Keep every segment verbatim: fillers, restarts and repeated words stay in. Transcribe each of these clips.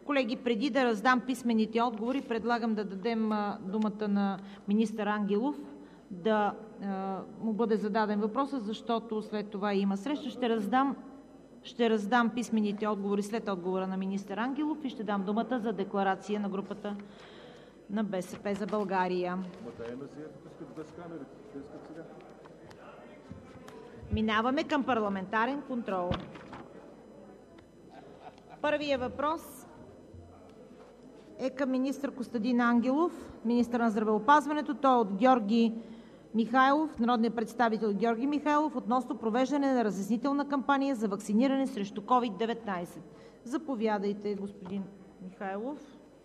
Колеги, преди да раздам писмените отговори, предлагам да дадем думата на министър Ангелов да му бъде зададен въпросът, защото след това има среща. Ще раздам, ще раздам писмените отговори след отговора на министър Ангелов и ще дам думата за декларация на групата на БСП за България. Минаваме към парламентарен контрол. Първият въпрос е към министър Костадин Ангелов, министър на здравеопазването. Той е от Георги Михайлов, народният представител Георги Михайлов, относно провеждане на разяснителна кампания за вакциниране срещу ковид деветнайсет. Заповядайте, господин Михайлов.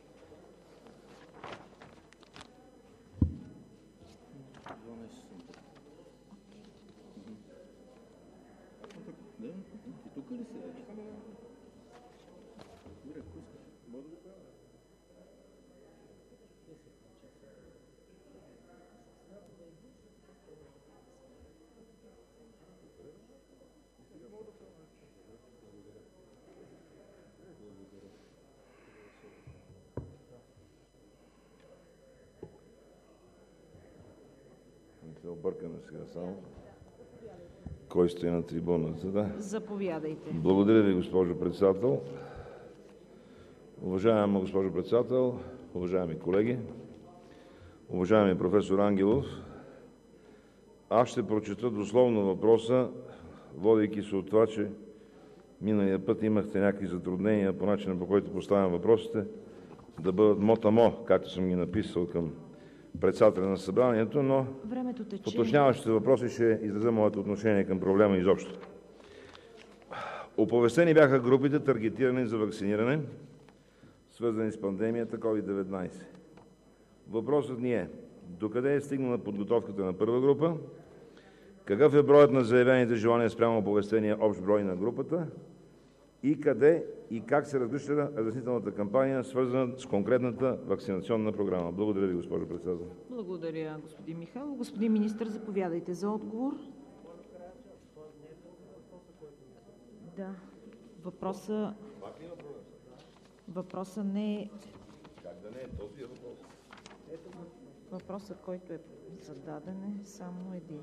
Объркаме сега само. Кой стои на трибуната? Да. Заповядайте. Благодаря Ви, госпожо Председател. Уважаема госпожо Председател, уважаеми колеги, уважаеми професор Ангелов, аз ще прочета дословно въпроса, водейки се от това, че миналия път имахте някакви затруднения по начина, по който поставям въпросите, да бъдат мотамо, както съм ги написал към председателя на събранието, но в уточняващите въпроси ще изразя моето отношение към проблема изобщо. Оповестени бяха групите, таргетирани за вакциниране, свързани с пандемията ковид деветнайсет. Въпросът ни е: докъде е стигнала подготовката на първа група, какъв е броят на заявените желания спрямо оповестения общ брой на групата и къде и как се разгръща разяснителната кампания, свързана с конкретната вакцинационна програма? Благодаря Ви, госпожо Председател. Благодаря, господин Михайлов. Господин министър, заповядайте за отговор. Да, въпроса... Въпросът не е... Как да не е? Този е въпрос. Въпросът, който е зададен, е само един.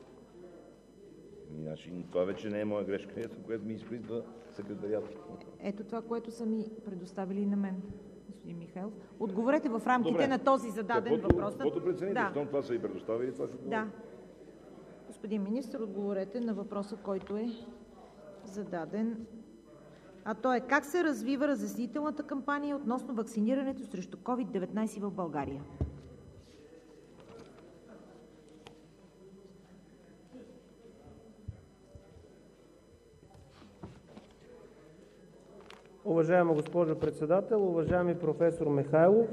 Значи, това вече не е моя грешка, ето, което ми изпитва секретариатът. Ето това, което са ми предоставили на мен, господин Михайлов. Отговорете в рамките Добре. на този зададен Каквото, въпрос. Каквото прецените, да. Щом това са ви предоставили, това ще Да. Господин министър, отговорете на въпроса, който е зададен. А то е: как се развива разяснителната кампания относно вакцинирането срещу ковид деветнайсет в България? Уважаема госпожо Председател, уважаеми професор Михайлов,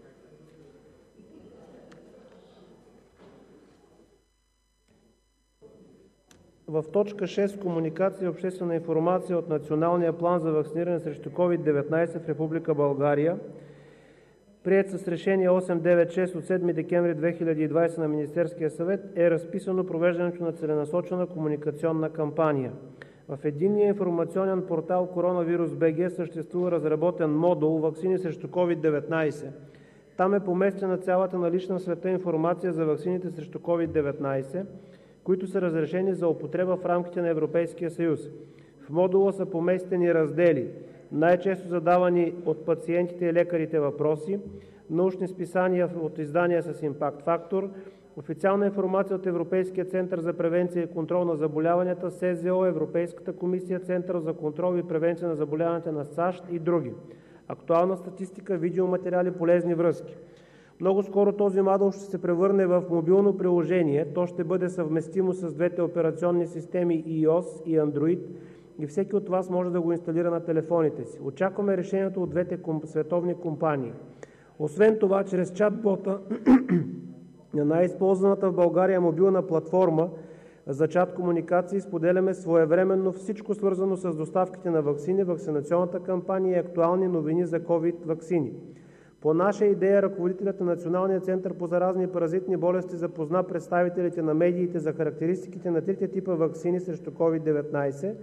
в точка шест комуникация и обществена информация от Националния план за вакциниране срещу ковид деветнайсет в Република България, приет с решение осем девет шест от седми декември две хиляди и двадесета на Министерския съвет, е разписано провеждането на целенасочена комуникационна кампания. В единния информационен портал Коронавирус точка би джи съществува разработен модул „Ваксини срещу ковид деветнайсет“. Там е поместена цялата налична в света информация за ваксините срещу ковид деветнайсет, които са разрешени за употреба в рамките на Европейския съюз. В модула са поместени раздели: най-често задавани от пациентите и лекарите въпроси, научни списания от издания с импакт фактор, официална информация от Европейския център за превенция и контрол на заболяванията, СЗО, Европейската комисия, Център за контрол и превенция на заболяванията на САЩ и други. Актуална статистика, видеоматериали, полезни връзки. Много скоро този модул ще се превърне в мобилно приложение. То ще бъде съвместимо с двете операционни системи iOS и Android и всеки от вас може да го инсталира на телефоните си. Очакваме решението от двете световни компании. Освен това, чрез чат-бота на най-използваната в България мобилна платформа за чат комуникации споделяме своевременно всичко, свързано с доставките на ваксини, вакцинационната кампания и актуални новини за ковид ваксини. По наша идея, ръководителят на Националния център по заразни и паразитни болести запозна представителите на медиите за характеристиките на трите типа ваксини срещу ковид деветнайсет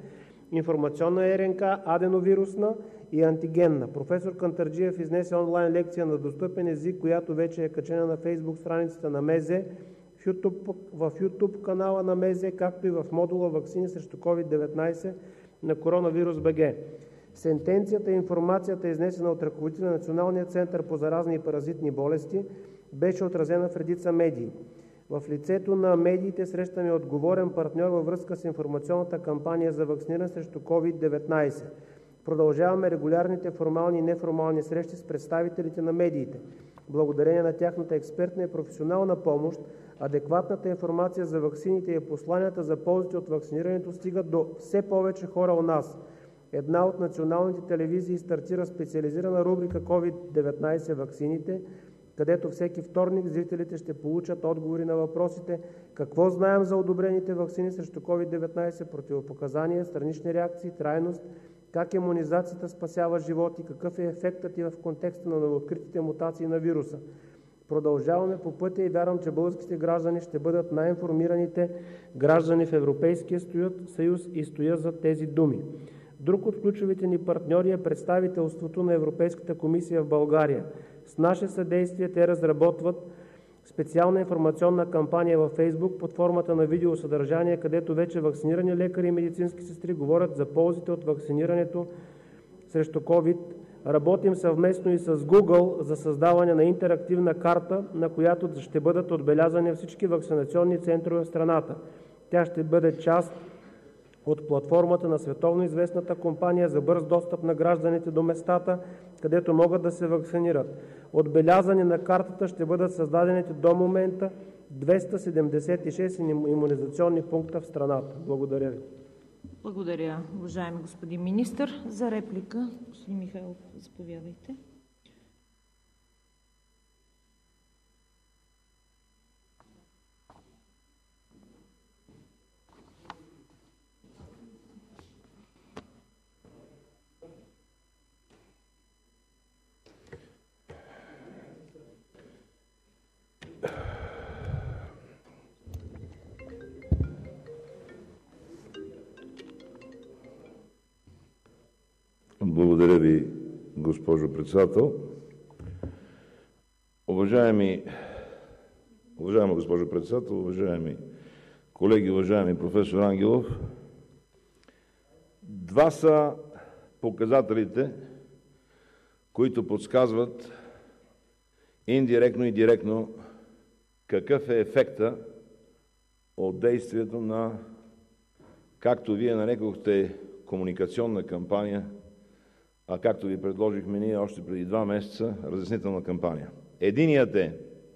информационна РНК, аденовирусна и антигенна. Професор Кантарджиев изнесе онлайн лекция на достъпен език, която вече е качена на Фейсбук страницата на МЗ, в YouTube, в YouTube канала на МЗ, както и в модула "Ваксини срещу ковид деветнайсет" на Коронавирус БГ. Сентенцията и информацията, изнесена от ръководителя на Националния център по заразни и паразитни болести, беше отразена в редица медии. В лицето на медиите срещаме отговорен партньор във връзка с информационната кампания за ваксиниране срещу ковид деветнайсет. Продължаваме регулярните формални и неформални срещи с представителите на медиите. Благодарение на тяхната експертна и професионална помощ, адекватната информация за ваксините и посланията за ползите от ваксинирането стигат до все повече хора у нас. Една от националните телевизии стартира специализирана рубрика ковид деветнайсет ваксините, където всеки вторник зрителите ще получат отговори на въпросите: какво знаем за одобрените ваксини срещу ковид деветнайсет, противопоказания, странични реакции, трайност, как имунизацията спасява животи, какъв е ефектът и в контекста на новооткритите мутации на вируса. Продължаваме по пътя и вярвам, че българските граждани ще бъдат най-информираните граждани в Европейския съюз и стоя зад тези думи. Друг от ключовите ни партньори е представителството на Европейската комисия в България. С наше съдействие те разработват специална информационна кампания във Фейсбук под формата на видеосъдържание, където вече вакцинирани лекари и медицински сестри говорят за ползите от вакцинирането срещу COVID. Работим съвместно и с Google за създаване на интерактивна карта, на която ще бъдат отбелязани всички вакцинационни центрове в страната. Тя ще бъде част от платформата на световно известната компания за бърз достъп на гражданите до местата, където могат да се вакцинират. Отбелязани на картата ще бъдат създадените до момента двеста седемдесет и шест имунизационни пункта в страната. Благодаря ви. Благодаря, уважаеми господин министър. За реплика, господин Михайлов, заповядайте. Благодаря ви, госпожо Председател. Уважаеми, уважаема госпожо Председател, уважаеми колеги, уважаеми професор Ангелов, два са показателите, които подсказват индиректно и директно какъв е ефекта от действието на, както Вие нарекохте, комуникационна кампания, а както ви предложихме ние още преди два месеца, разяснителна кампания. Единият е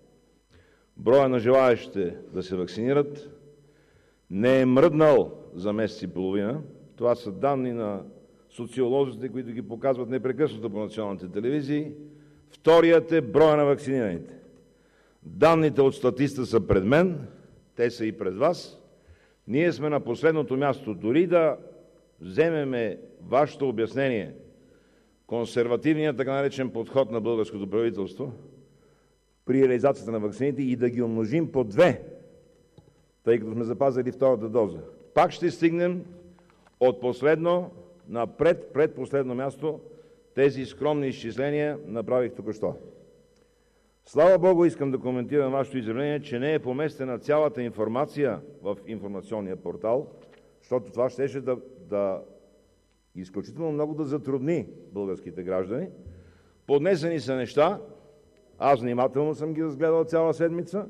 броя на желаещите да се вакцинират не е мръднал за месец и половина. Това са данни на социолозите, които ги показват непрекъснато по националните телевизии. Вторият е броя на вакцинираните. Данните от статиста са пред мен, те са и пред вас. Ние сме на последното място. Дори да вземеме вашето обяснение, консервативният така наречен подход на българското правителство при реализацията на ваксините и да ги умножим по две, тъй като сме запазили втората доза, пак ще стигнем от последно на пред, предпоследно място. Тези скромни изчисления направих току-що. Слава Богу, искам да коментирам вашето изявление, че не е поместена цялата информация в информационния портал, защото това щеше да, да изключително много да затрудни българските граждани. Поднесени са неща, аз внимателно съм ги разгледал цяла седмица,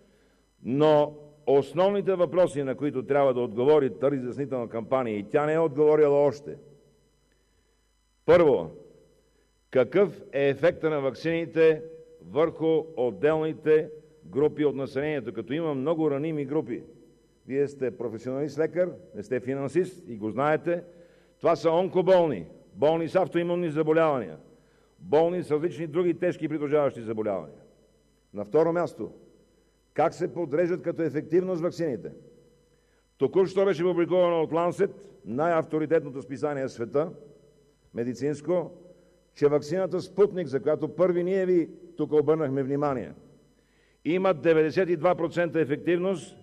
но основните въпроси, на които трябва да отговори тази разяснителна кампания, и тя не е отговорила още. Първо, какъв е ефектът на ваксините върху отделните групи от населението, като има много раними групи. Вие сте професионалист лекар, не сте финансист и го знаете. Това са онкоболни, болни с автоимунни заболявания, болни с различни други тежки придружаващи заболявания. На второ място, как се подреждат като ефективност ваксините? Току-що беше публикувано от Lancet, най-авторитетното списание в света, медицинско, че ваксината Спутник, за която първи ние ви тук обърнахме внимание, има деветдесет и два процента ефективност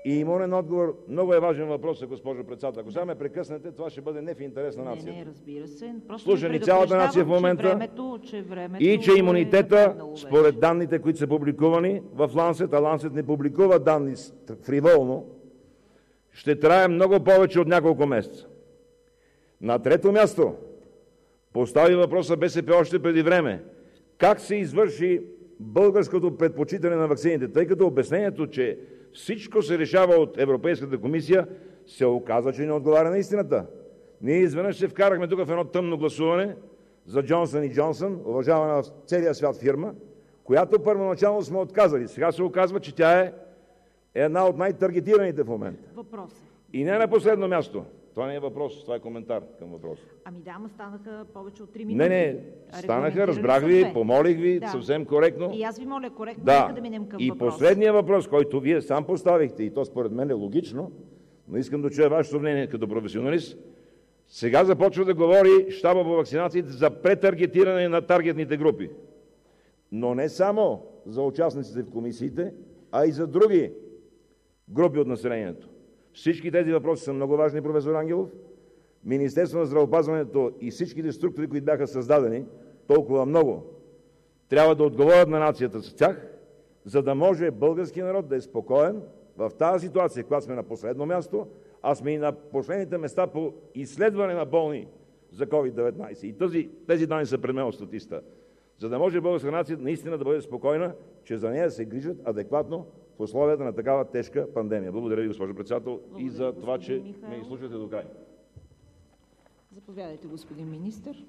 И молен отговор. Много е важен въпрос, госпожо председател. Ако сега ме прекъснете, това ще бъде не в интерес на нацията. Не, не, разбира се. Просто слуша ни цялата нация в момента, че времето, че времето и че имунитета, е според данните, които са публикувани в Lancet, а Lancet не публикува данни фриволно, ще трае много повече от няколко месеца. На трето място постави въпроса БСП още преди време. Как се извърши българското предпочитане на ваксините? Тъй като обяснението, че всичко се решава от Европейската комисия, се оказа, че не отговаря на истината. Ние изведнъж се вкарахме тук в едно тъмно гласуване за Джонсън и Джонсън, уважавана в целия свят фирма, която първоначално сме отказали. Сега се оказва, че тя е една от най-таргетираните в момента. Въпрос. И не на последно място. Това не е въпрос, това е коментар към въпроса. Ами да, ама станаха повече от три минути. Не, не, станаха, разбрах ви, помолих ви, да. Съвсем коректно. И аз ви моля коректно, да. нека да минем към и въпроса. И последният въпрос, който вие сам поставихте, и то според мен е логично, но искам да чуя вашето мнение като професионалист. Сега започва да говори щаба по вакцинациите за претаргетиране на таргетните групи. Но не само за участниците в комисиите, а и за други групи от населението. Всички тези въпроси са много важни, професор Ангелов. Министерството на здравеопазването и всичките структури, които бяха създадени, толкова много, трябва да отговорят на нацията с тях, за да може българският народ да е спокоен в тази ситуация, когато сме на последно място, а сме и на последните места по изследване на болни за ковид деветнайсет. И тези, тези данни са пред мен от статиста. За да може българска нация наистина да бъде спокойна, че за нея се грижат адекватно в условията на такава тежка пандемия. Благодаря ви, госпожо председател, и за това, че Михайлов. ме изслушате до край. Заповядайте, господин министър.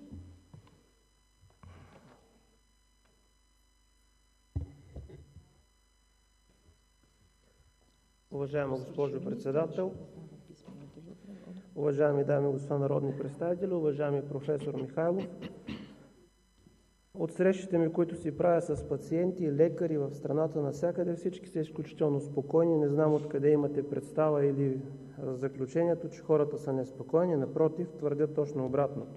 Уважаема госпожо председател, уважаеми дами и господа народни представители, уважаеми професор Михайлов, от срещите ми, които си правя с пациенти и лекари в страната навсякъде, всички са изключително спокойни. Не знам откъде имате представа или заключението, че хората са неспокойни. Напротив, твърдят точно обратното.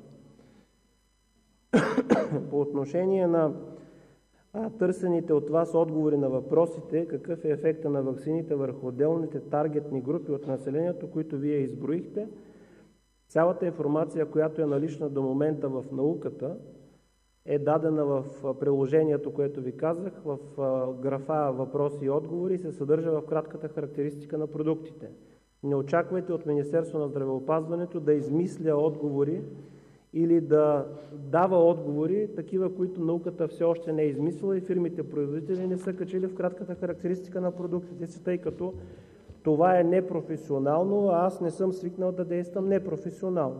По отношение на а, търсените от вас отговори на въпросите, какъв е ефекта на ваксините върху отделните таргетни групи от населението, които вие изброихте, цялата информация, която е налична до момента в науката, е дадена в приложението, което ви казах, в графа въпроси и отговори, се съдържа в кратката характеристика на продуктите. Не очаквайте от Министерството на здравеопазването да измисля отговори или да дава отговори, такива, които науката все още не е измислила и фирмите-производители не са качили в кратката характеристика на продуктите си, тъй като това е непрофесионално, а аз не съм свикнал да действам непрофесионално.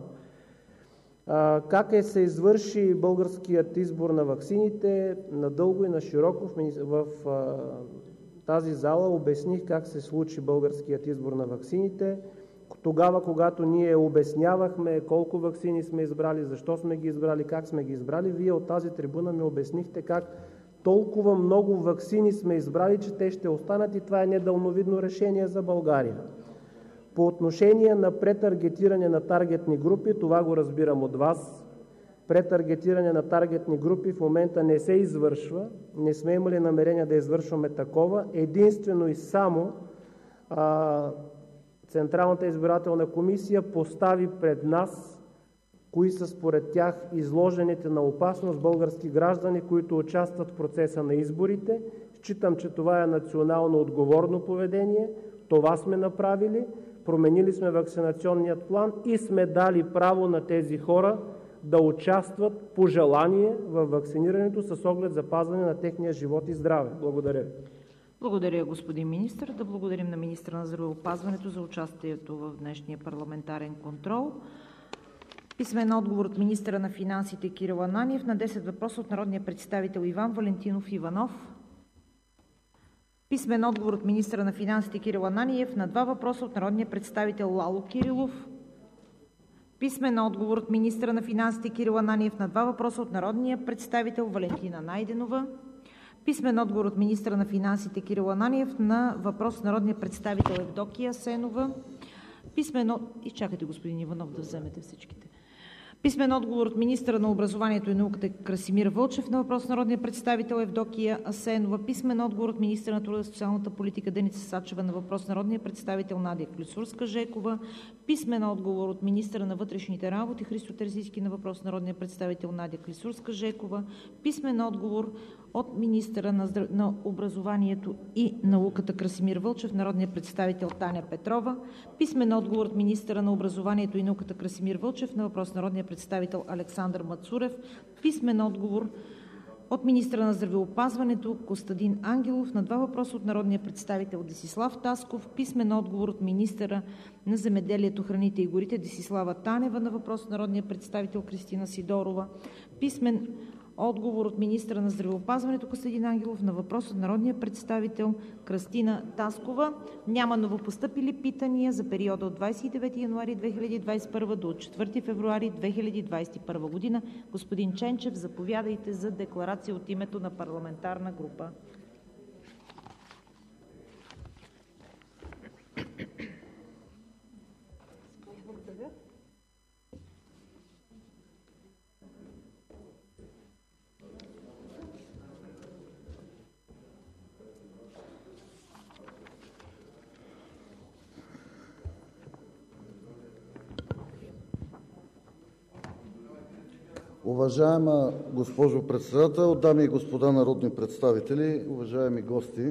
Как е се извърши българският избор на ваксините? Надълго и на широко в, в а, тази зала обясних как се случи българският избор на ваксините. Тогава, когато ние обяснявахме колко ваксини сме избрали, защо сме ги избрали, как сме ги избрали, вие от тази трибуна ми обяснихте как толкова много ваксини сме избрали, че те ще останат и това е недалновидно решение за България. По отношение на претаргетиране на таргетни групи, това го разбирам от вас. Претаргетиране на таргетни групи в момента не се извършва. Не сме имали намерение да извършваме такова. Единствено и само а, Централната избирателна комисия постави пред нас кои са според тях изложените на опасност български граждани, които участват в процеса на изборите. Считам, че това е национално отговорно поведение. Това сме направили. Променили сме вакцинационният план и сме дали право на тези хора да участват по желание в вакцинирането с оглед запазване на техния живот и здраве. Благодаря ви. Благодаря, господин министър. Да благодарим на министъра на здравеопазването за участието в днешния парламентарен контрол. Писмен отговор от министъра на финансите Кирил Ананиев на десет въпроса от народния представител Иван Валентинов Иванов. Писмен отговор от министъра на финансите Кирил Ананиев на два въпроса от народния представител Лало Кирилов. Писмен отговор от министъра на финансите Кирил Ананиев на два въпроса от народния представител Валентина Найденова. Писмен отговор от министъра на финансите Кирил Ананиев на въпрос от народния представител Евдокия Асенова. Писмен... Изчакайте, господин Иванов, да вземете всичките. Писмен отговор от министъра на образованието и науката Красимир Вълчев на въпрос на народния представител Евдокия Асенова. Писмен отговор от министъра на труда и социалната политика Деница Сачева на въпрос на народния представител Надя Клисурска-Жекова. Писмен отговор от министъра на вътрешните работи Христо Терзийски на въпрос на народния представител Надя Клисурска-Жекова. Писмен отговор от министъра на, здра... на образованието и науката Красимир Вълчев, народния представител Таня Петрова. Писмен отговор от министъра на образованието и науката Красимир Вълчев на въпрос на народния представител Александър Мацурев. Писмен отговор от министъра на здравеопазването Костадин Ангелов на два въпроса от народния представител Десислав Тасков. Писмен отговор от министъра на земеделието, храните и горите Десислава Танева на въпрос от народния представител Кристина Сидорова. Писмен отговор от министъра на здравеопазването Костадин Ангелов на въпрос от народния представител Кръстина Таскова. Няма новопостъпили питания за периода от двадесет и девети януари две хиляди двадесет и първа до четвърти февруари две хиляди двадесет и първа година. Господин Ченчев, заповядайте за декларация от името на парламентарна група. Уважаема госпожо Председател, дами и господа народни представители, уважаеми гости!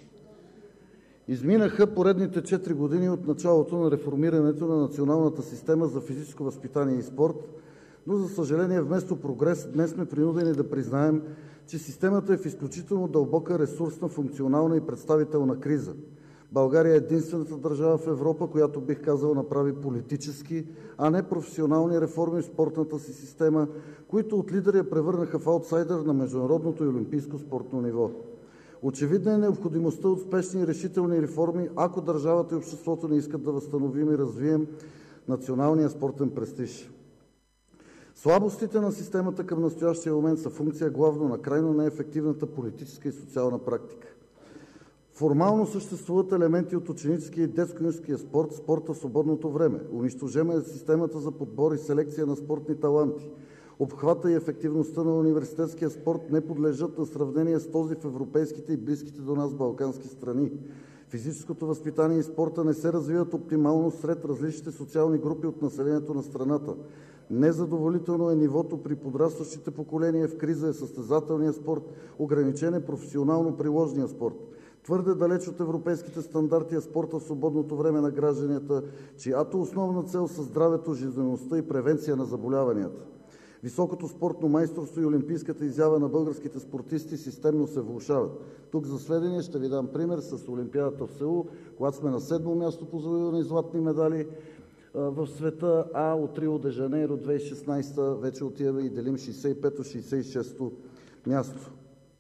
Изминаха поредните четири години от началото на реформирането на Националната система за физическо възпитание и спорт, но за съжаление вместо прогрес днес сме принудени да признаем, че системата е в изключително дълбока ресурсна, функционална и представителна криза. България е единствената държава в Европа, която, бих казал, направи политически, а не професионални реформи в спортната си система, които от лидери я превърнаха в аутсайдер на международното и олимпийско спортно ниво. Очевидна е необходимостта от спешни и решителни реформи, ако държавата и обществото не искат да възстановим и развием националния спортен престиж. Слабостите на системата към настоящия момент са функция главно на крайно неефективната политическа и социална практика. Формално съществуват елементи от ученическия и детско-юношеския спорт, спорта в свободното време. Унищожена е системата за подбор и селекция на спортни таланти. Обхвата и ефективността на университетския спорт не подлежат на сравнение с този в европейските и близките до нас балкански страни. Физическото възпитание и спорта не се развиват оптимално сред различните социални групи от населението на страната. Незадоволително е нивото при подрастващите поколения, в криза е състезателният спорт, ограничен е професионално приложния спорт. Твърде далеч от европейските стандарти е спорта в свободното време на гражданите, чиято основна цел са здравето, жизнеността и превенция на заболяванията. Високото спортно майсторство и олимпийската изява на българските спортисти системно се влошават. Тук за сведение ще ви дам пример с Олимпиадата в Сеул, когато сме на седмо място по завоювани златни медали в света, а от Рио де Жанейро две хиляди и шестнадесета вече отиваме и делим шейсет и пето – шейсет и шесто място.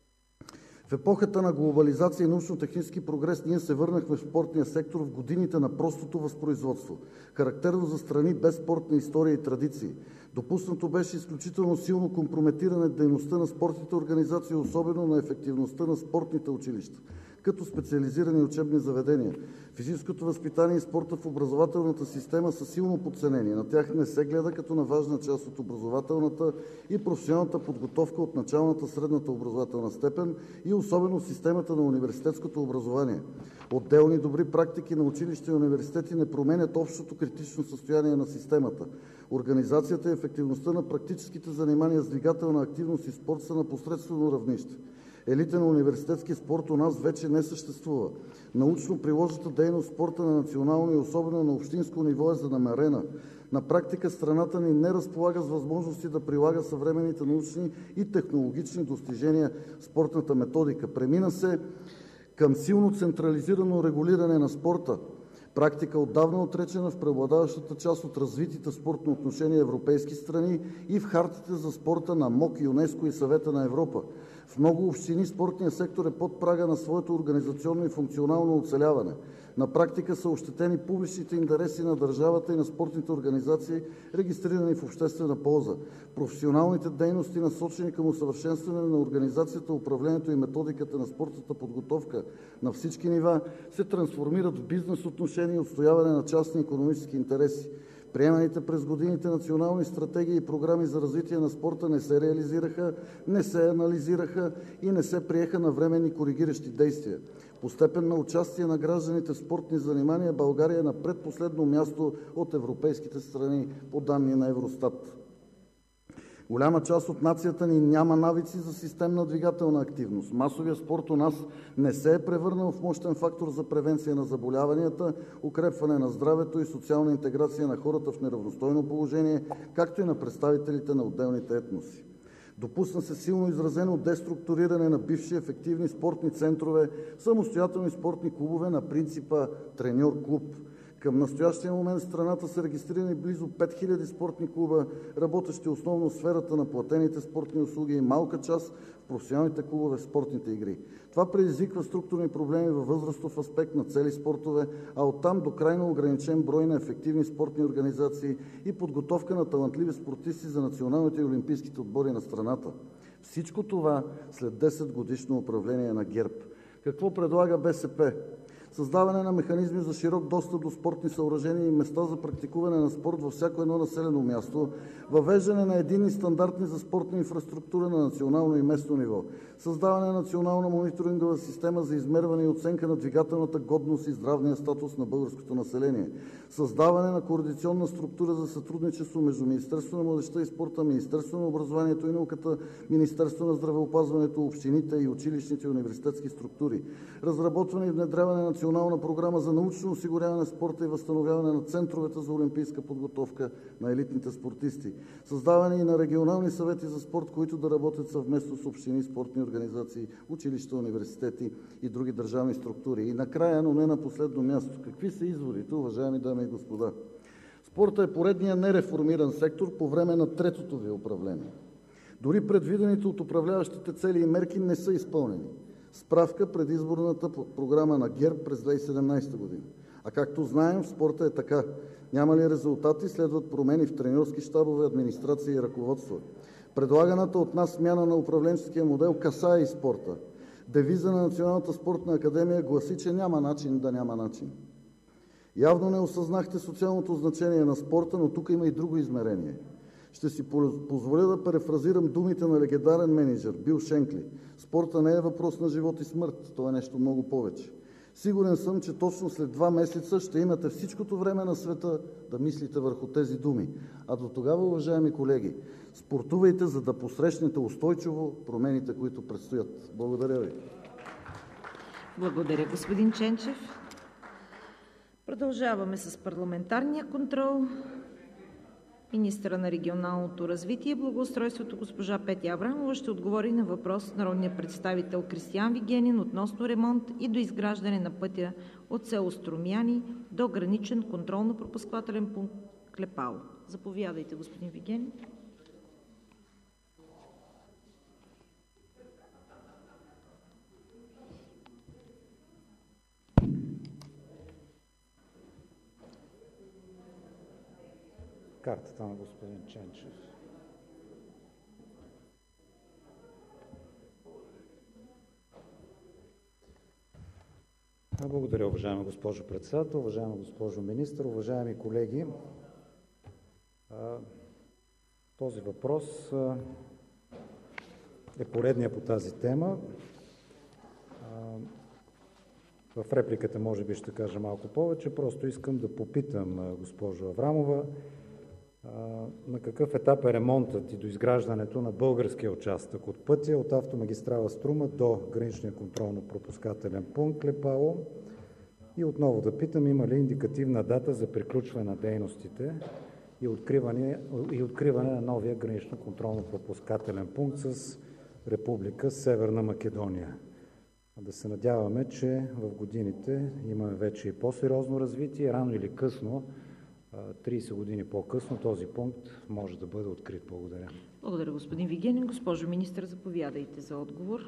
В епохата на глобализация и научно-технически прогрес ние се върнахме в спортния сектор в годините на простото възпроизводство, характерно за страни без спортна история и традиции. Допуснато беше изключително силно компрометиране дейността на спортните организации, особено на ефективността на спортните училища, като специализирани учебни заведения. Физическото възпитание и спорта в образователната система са силно подценени. На тях не се гледа като на важна част от образователната и професионалната подготовка от началната, средната образователна степен и особено в системата на университетското образование. Отделни добри практики на училища и университети не променят общото критично състояние на системата. Организацията и ефективността на практическите занимания с двигателна активност и спорт са на посредствено равнище. Елита на университетски спорт у нас вече не съществува. Научно-приложната дейност в спорта на национално и особено на общинско ниво е занамерена. На практика страната ни не разполага с възможности да прилага съвременните научни и технологични достижения в спортната методика. Премина се към силно централизирано регулиране на спорта. Практика отдавна отречена в преобладаващата част от развитите спортно отношения европейски страни и в хартите за спорта на МОК, ЮНЕСКО и Съвета на Европа. В много общини спортният сектор е под прага на своето организационно и функционално оцеляване. На практика са ощетени публичните интереси на държавата и на спортните организации, регистрирани в обществена полза. Професионалните дейности, насочени към усъвършенстване на организацията, управлението и методиката на спортната подготовка на всички нива, се трансформират в бизнес отношения и отстояване на частни икономически интереси. Приеманите през годините национални стратегии и програми за развитие на спорта не се реализираха, не се анализираха и не се приеха навременни коригиращи действия. По степен на участие на гражданите в спортни занимания България е на предпоследно място от европейските страни по данни на Евростат. Голяма част от нацията ни няма навици за системна двигателна активност. Масовият спорт у нас не се е превърнал в мощен фактор за превенция на заболяванията, укрепване на здравето и социална интеграция на хората в неравностойно положение, както и на представителите на отделните етноси. Допусна се силно изразено деструктуриране на бивши ефективни спортни центрове, самостоятелни спортни клубове на принципа треньор-клуб. Към настоящия момент в страната са регистрирани близо пет хиляди спортни клуба, работещи основно в сферата на платените спортни услуги и малка част в професионалните клубове в спортните игри. Това предизвиква структурни проблеми във възрастов аспект на цели спортове, а оттам до крайно ограничен брой на ефективни спортни организации и подготовка на талантливи спортисти за националните и олимпийските отбори на страната. Всичко това след десетгодишно управление на ГЕРБ. Какво предлага БСП? Създаване на механизми за широк достъп до спортни съоръжения и места за практикуване на спорт във всяко едно населено място, въвеждане на единни стандарти за спортна инфраструктура на национално и местно ниво, създаване на национална мониторингова система за измерване и оценка на двигателната годност и здравния статус на българското население, създаване на координационна структура за сътрудничество между Министерството на младежта и спорта, Министерството на образованието и науката, Министерството на здравеопазването, общините и училищните и университетски структури, разработване и внедряване на национална програма за научно осигуряване на спорта и възстановяване на центровете за олимпийска подготовка на елитните спортисти, създаване и на регионални съвети за спорт, които да работят съвместно с общини, спортни организации, училища, университети и други държавни структури. И накрая, но не на последно място, какви са изводите, уважаеми дами и господа? Спортът е поредният нереформиран сектор по време на третото ви управление. Дори предвидените от управляващите цели и мерки не са изпълнени. Справка: предизборната програма на ГЕРБ през две хиляди и седемнадесета година. А както знаем, в спорта е така. Няма ли резултати, следват промени в треньорски щабове, администрация и ръководство. Предлаганата от нас смяна на управленческия модел касае и спорта. Девиза на Националната спортна академия гласи, че няма начин да няма начин. Явно не осъзнахте социалното значение на спорта, но тук има и друго измерение. Ще си позволя да перефразирам думите на легендарен мениджър Бил Шенкли: спорта не е въпрос на живот и смърт, то е нещо много повече. Сигурен съм, че точно след два месеца ще имате всичкото време на света да мислите върху тези думи. А до тогава, уважаеми колеги, спортувайте, за да посрещнете устойчиво промените, които предстоят. Благодаря ви. Благодаря, господин Ченчев. Продължаваме с парламентарния контрол. Министърът на регионалното развитие и благоустройството госпожа Петя Аврамова ще отговори на въпрос от народния представител Кристиан Вигенин относно ремонт и доизграждане на пътя от село Струмяни до граничен контролно-пропускателен пункт Клепало. Заповядайте, господин Вигенин. Картата на господин Ченчев. Благодаря, уважаема госпожо Председател, уважаема госпожо Министър, уважаеми колеги. Този въпрос е поредния по тази тема. В репликата може би ще кажа малко повече. Просто искам да попитам госпожо Аврамова на какъв етап е ремонтът и доизграждането на българския участък от пътя от автомагистрала Струма до граничния контролно-пропускателен пункт Клепало. И отново да питам, има ли индикативна дата за приключване на дейностите и откриване, и откриване на новия граничен контролно-пропускателен пункт с Република Северна Македония. Да се надяваме, че в годините имаме вече и по-сериозно развитие, рано или късно, тридесет години по-късно, този пункт може да бъде открит. Благодаря. Благодаря, господин Вигенин. Госпожо Министър, заповядайте за отговор.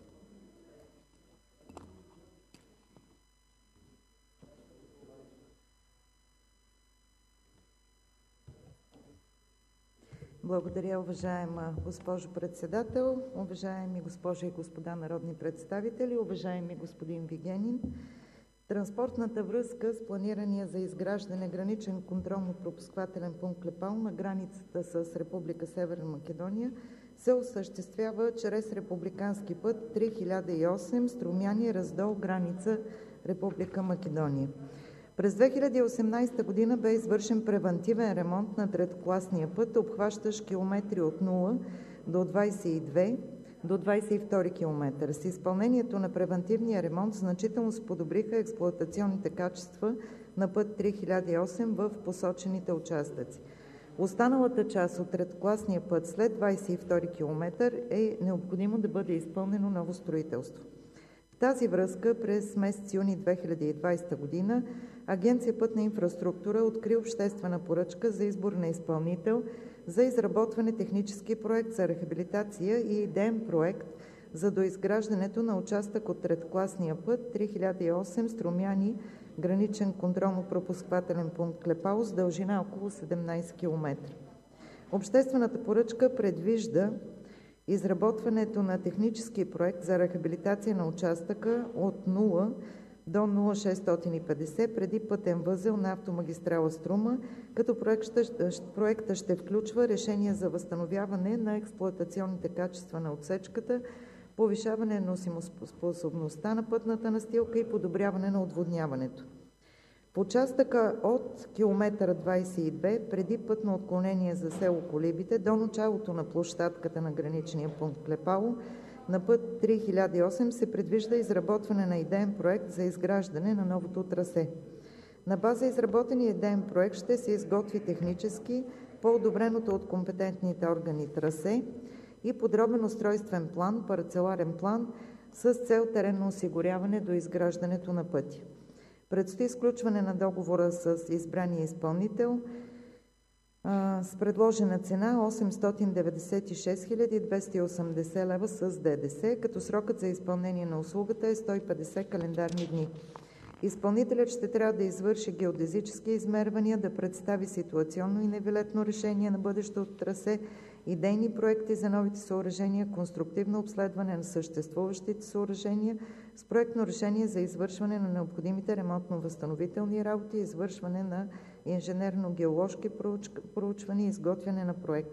Благодаря, уважаема госпожо Председател, уважаеми госпожи и господа народни представители, уважаеми господин Вигенин. Транспортната връзка с планирания за изграждане граничен контролно-пропускателен пункт Клепало на границата с Република Северна Македония се осъществява чрез републикански път три хиляда и осем Струмяни – Раздол – граница Република Македония. През две хиляди и осемнадесета година бе извършен превантивен ремонт на третокласния път, обхващащ километри от нула до двадесет и две до двадесет и втори километър. С изпълнението на превантивния ремонт значително се подобриха експлоатационните качества на път три хиляда и осем в посочените участъци. Останалата част от третокласния път след двадесет и втори километър е необходимо да бъде изпълнено ново строителство. В тази връзка през месец юни две хиляди и двадесета година Агенция „Пътна инфраструктура“ откри обществена поръчка за избор на изпълнител за изработване технически проект за рехабилитация и идеен проект за доизграждането на участък от третокласния път три хиляда и осем Струмяни – граничен контролно-пропускателен пункт Клепало с дължина около седемнадесет километра. Обществената поръчка предвижда изработването на технически проект за рехабилитация на участъка от нула до нула цяло шестстотин и петдесет преди пътен възел на автомагистрала Струма, като проектът ще включва решение за възстановяване на експлоатационните качества на отсечката, повишаване на носимоспособността на пътната настилка и подобряване на отводняването. В участъка от километър двадесет и две преди пътно отклонение за село Колибите до началото на площадката на граничния пункт Клепало на път три хиляда и осем се предвижда изработване на идеен проект за изграждане на новото трасе. На база изработения идеен проект ще се изготви технически по одобреното от компетентните органи трасе и подробен устройствен план, парцеларен план с цел теренно осигуряване до изграждането на пътя. Предстои сключване на договора с избрания изпълнител с предложена цена осемстотин деветдесет и шест хиляди двеста и осемдесет лева с ДДС, като срокът за изпълнение на услугата е сто и петдесет календарни дни. Изпълнителят ще трябва да извърши геодезически измервания, да представи ситуационно и невилетно решение на бъдещото трасе, идейни проекти за новите съоръжения, конструктивно обследване на съществуващите съоръжения с проектно решение за извършване на необходимите ремонтно-възстановителни работи, извършване на инженерно-геоложки проучвания и изготвяне на проект.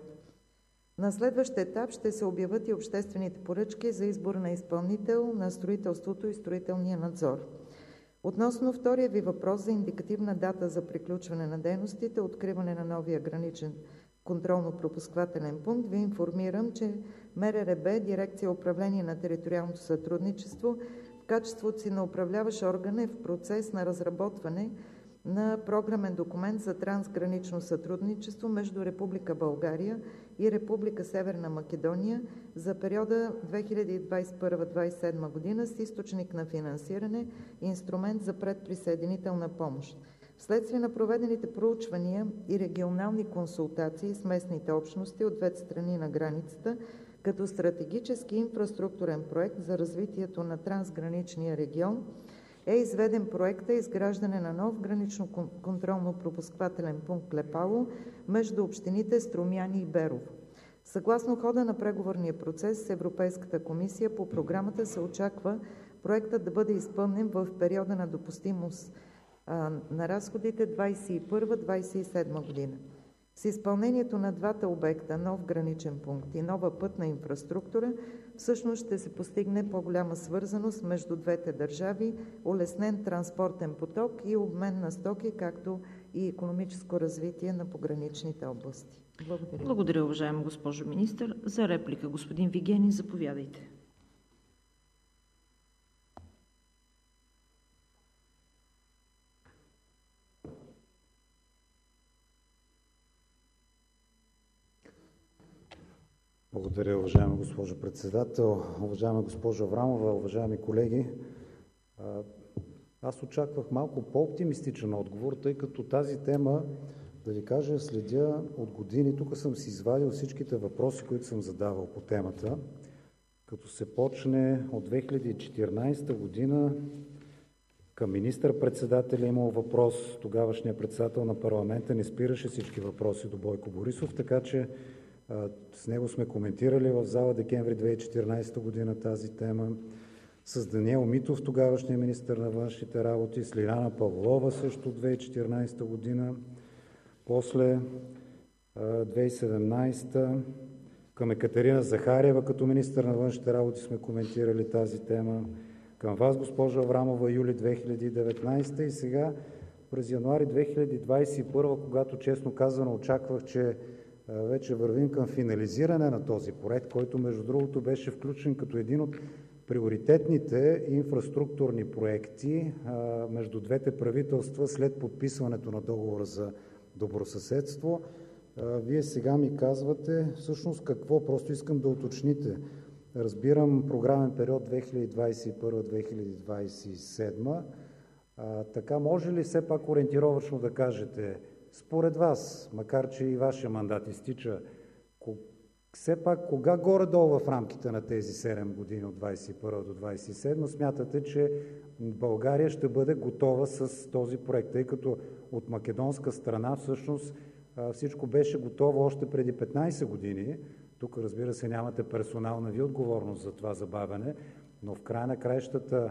На следващ етап ще се обявят и обществените поръчки за избор на изпълнител на строителството и строителния надзор. Относно втория ви въпрос за индикативна дата за приключване на дейностите, откриване на новия граничен контролно-пропускателен пункт, ви информирам, че МРРБ, Дирекция управление на териториалното сътрудничество, в качеството си на управляващ орган е в процес на разработване на програмен документ за трансгранично сътрудничество между Република България и Република Северна Македония за периода две хиляди и двадесет и първа – двадесет и седма година с източник на финансиране инструмент за предприсъединителна помощ. Вследствие на проведените проучвания и регионални консултации с местните общности от двете страни на границата, като стратегически инфраструктурен проект за развитието на трансграничния регион, е изведен проектът изграждане на нов гранично контролно-пропускателен пункт Клепало между общините Струмяни и Берово. Съгласно хода на преговорния процес с Европейската комисия по програмата се очаква проектът да бъде изпълнен в периода на допустимост а, на разходите двадесет и първа – двадесет и седма година. С изпълнението на двата обекта, нов граничен пункт и нова пътна инфраструктура, всъщност ще се постигне по-голяма свързаност между двете държави, улеснен транспортен поток и обмен на стоки, както и икономическо развитие на пограничните области. Благодаря. Благодаря, уважаема госпожо министър. За реплика, господин Вигенин, заповядайте. Благодаря, уважаема госпожо Председател. Уважаема госпожо Аврамова, уважаеми колеги! Аз очаквах малко по-оптимистичен отговор, тъй като тази тема, да ви кажа, следя от години. Тук съм си извадил всичките въпроси, които съм задавал по темата. Като се почне от две хиляди и четиринадесета година, към министър-председателя имал въпрос, тогавашният председател на парламента не спираше всички въпроси до Бойко Борисов, така че с него сме коментирали в зала декември две хиляди и четиринадесета година тази тема. с Даниел Митов, тогавашния министър на външните работи, с Лиляна Павлова също две хиляди и четиринадесета година, после две хиляди и седемнадесета към Екатерина Захариева като министър на външните работи сме коментирали тази тема, към вас, госпожо Аврамова, юли две хиляди и деветнадесета и сега през януари две хиляди двадесет и първа, когато честно казано очаквах, че вече вървим към финализиране на този проект, който между другото беше включен като един от приоритетните инфраструктурни проекти между двете правителства след подписването на договора за добросъседство. Вие сега ми казвате всъщност какво, просто искам да уточните. Разбирам програмен период две хиляди двадесет и първа - две хиляди двадесет и седма. А, така може ли все пак ориентировъчно да кажете, според вас, макар че и вашия мандат изтича, все пак кога горе-долу в рамките на тези седем години от двадесет и първа до двадесет и седма смятате, че България ще бъде готова с този проект, тъй като от македонска страна всъщност всичко беше готово още преди петнадесет години. Тук, разбира се, нямате персонална ви отговорност за това забавяне, но в края на краищата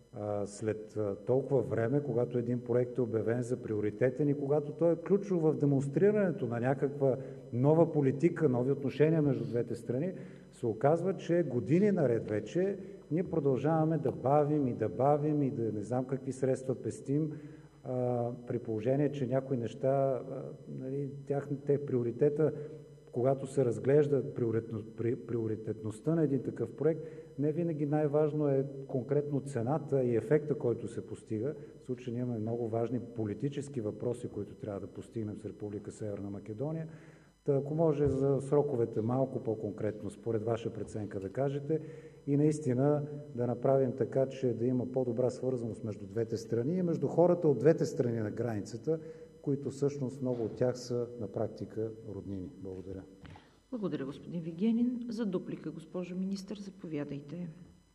след толкова време, когато един проект е обявен за приоритетен и когато той е ключов в демонстрирането на някаква нова политика, нови отношения между двете страни, се оказва, че години наред вече ние продължаваме да бавим и да бавим и да не знам какви средства пестим, а, при положение, че някои неща, а, нали, тяхните приоритета, когато се разглежда приоритетността на един такъв проект, не винаги най-важно е конкретно цената и ефекта, който се постига. В случай имаме много важни политически въпроси, които трябва да постигнем с Република Северна Македония. Та, ако може за сроковете малко по-конкретно, според ваша преценка да кажете и наистина да направим така, че да има по-добра свързаност между двете страни и между хората от двете страни на границата, които всъщност много от тях са на практика роднини. Благодаря. Благодаря, господин Вигенин. За дуплика, госпожо министър, заповядайте.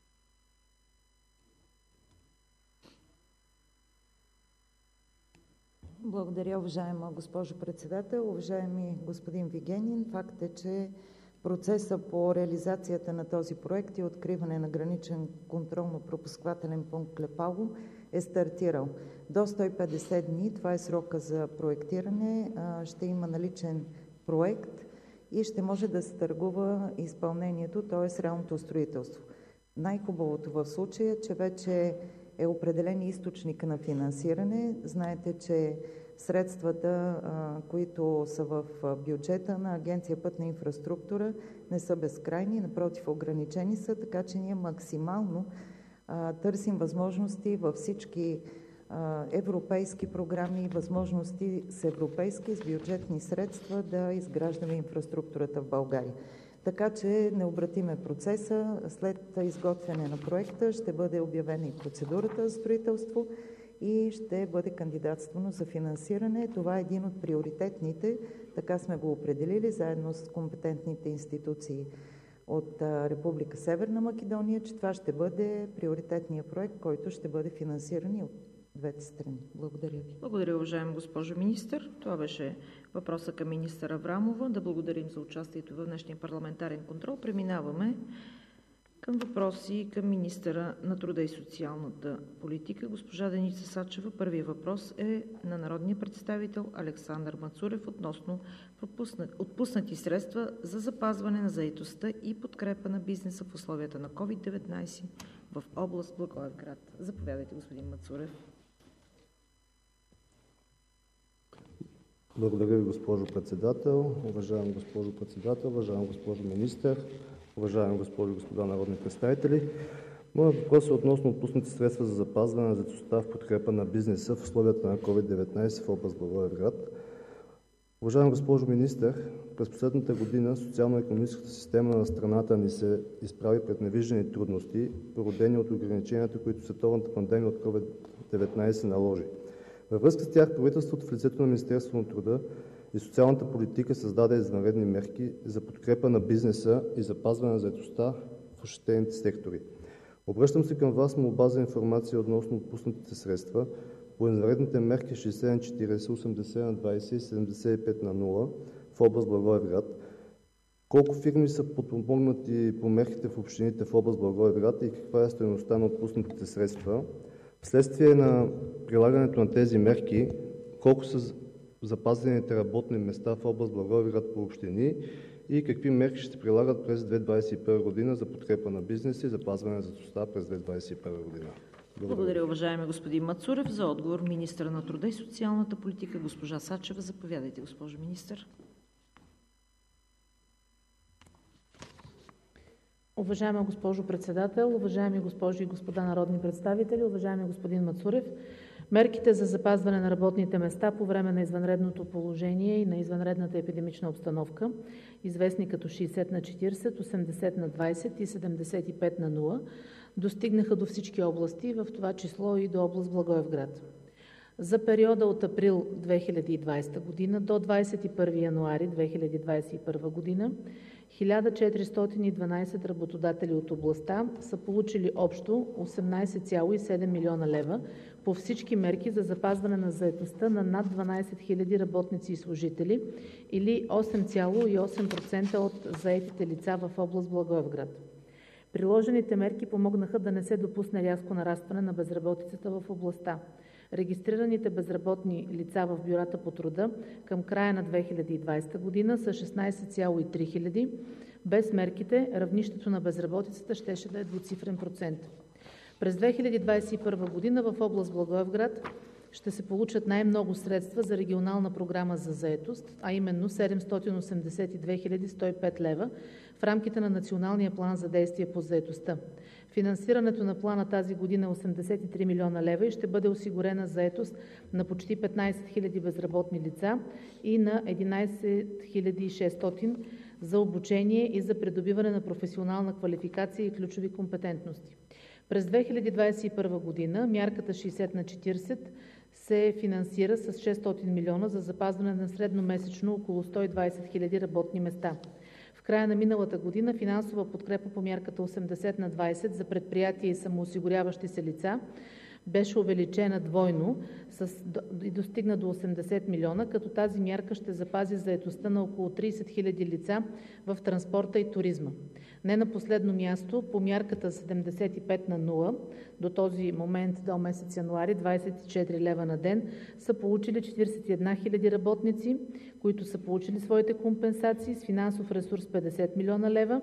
Благодаря, уважаема госпожо Председател. Уважаеми господин Вигенин, факт е, че процесът по реализацията на този проект и откриване на граничен контролно-пропускателен пункт Клепало е стартирал. До сто и петдесет дни, това е срока за проектиране, ще има наличен проект и ще може да се търгува изпълнението, т.е. реалното строителство. Най-хубавото в случая е, че вече е определен източник на финансиране. Знаете, че средствата, които са в бюджета на Агенция Пътна инфраструктура, не са безкрайни, напротив, ограничени са, така че ние максимално търсим възможности във всички европейски програми и възможности с европейски, с бюджетни средства да изграждаме инфраструктурата в България. Така че необратим е процеса. След изготвяне на проекта ще бъде обявена и процедурата за строителство и ще бъде кандидатствано за финансиране. Това е един от приоритетните, така сме го определили, заедно с компетентните институции от Република Северна Македония, че това ще бъде приоритетният проект, който ще бъде финансиран и от двете страни. Благодаря ви. Благодаря, уважаема госпожо министър. Това беше въпроса към министър Аврамова. Да благодарим за участието в днешния парламентарен контрол. Преминаваме към въпроси към министъра на труда и социалната политика, госпожа Деница Сачева. Първият въпрос е на народния представител Александър Мацурев относно отпуснати средства за запазване на заетостта и подкрепа на бизнеса в условията на ковид деветнадесет в област Благоевград. Заповядайте, господин Мацурев. Благодаря ви, госпожо Председател. Уважаема госпожо Председател, уважаема госпожо Министър, уважаеми госпожи и господа народни представители! Моят въпрос е относно отпуснати средства за запазване на заетостта в подкрепа на бизнеса в условията на ковид деветнадесет в област Благоевград. Уважаема госпожо Министър, през последната година социално-икономическата система на страната ни се изправи пред невиждани трудности, породени от ограниченията, които световната пандемия от ковид деветнадесет наложи. Във връзка с тях правителството в лицето на Министерството на труда и социалната политика създаде извънредни мерки за подкрепа на бизнеса и запазване на заетостта в ощетените сектори. Обръщам се към Вас с молба за информация относно отпуснатите средства по извънредните мерки шейсет на четиридесет, осемдесет на двадесет и седемдесет и пет на нула в област Благоевград. Колко фирми са подпомогнати по мерките в общините в област Благоевград и каква е стойността на отпуснатите средства? Вследствие на прилагането на тези мерки, колко са запазените работни места в област Благоевград по общини и какви мерки ще се прилагат през две хиляди двадесет и първа година за подкрепа на бизнеса и запазване на заетостта през две хиляди двадесет и първа година? Благодаря. Благодаря, уважаеми господин Мацурев. За отговор министърът на труда и социалната политика госпожа Сачева. Заповядайте, госпожо министър. Уважаема госпожо Председател, уважаеми госпожи и господа народни представители, уважаеми господин Мацурев! Мерките за запазване на работните места по време на извънредното положение и на извънредната епидемична обстановка, известни като шейсет на четирийсет, осемдесет на двадесет и седемдесет и пет на нула, достигнаха до всички области, в това число и до област Благоевград. За периода от април две хиляди и двадесета година до двадесет и първи януари две хиляди двадесет и първа година хиляда четиристотин и дванадесет работодатели от областта са получили общо осемнадесет цяло и седем милиона лева по всички мерки за запазване на заетостта на над дванадесет хиляди работници и служители или осем цяло и осем процента от заетите лица в област Благоевград. Приложените мерки помогнаха да не се допусне рязко нарастване на безработицата в областта. Регистрираните безработни лица в бюрата по труда към края на две хиляди и двадесета година са шестнадесет цяло и три хиляди. Без мерките равнището на безработицата щеше да е двуцифрен процент. През две хиляди двадесет и първа година в област Благоевград ще се получат най-много средства за регионална програма за заетост, а именно седемстотин осемдесет и две хиляди сто и пет лева в рамките на Националния план за действие по заетостта. Финансирането на плана тази година е осемдесет и три милиона лева и ще бъде осигурена заетост на почти петнадесет хиляди безработни лица и на единадесет хиляди и шестстотин за обучение и за придобиване на професионална квалификация и ключови компетентности. През две хиляди двадесет и първа година мярката шейсет на четирийсет се финансира с шестстотин милиона за запазване на средномесечно около сто и двадесет хиляди работни места. В края на миналата година финансова подкрепа по мярката осемдесет на двадесет за предприятия и самоосигуряващи се лица беше увеличена двойно с, и достигна до осемдесет милиона, като тази мярка ще запази заетостта на около тридесет хиляди лица в транспорта и туризма. Не на последно място, по мярката седемдесет и пет на нула до този момент, до месец януари, двадесет и четири лева на ден, са получили четиридесет и една хиляди работници, които са получили своите компенсации с финансов ресурс петдесет милиона лева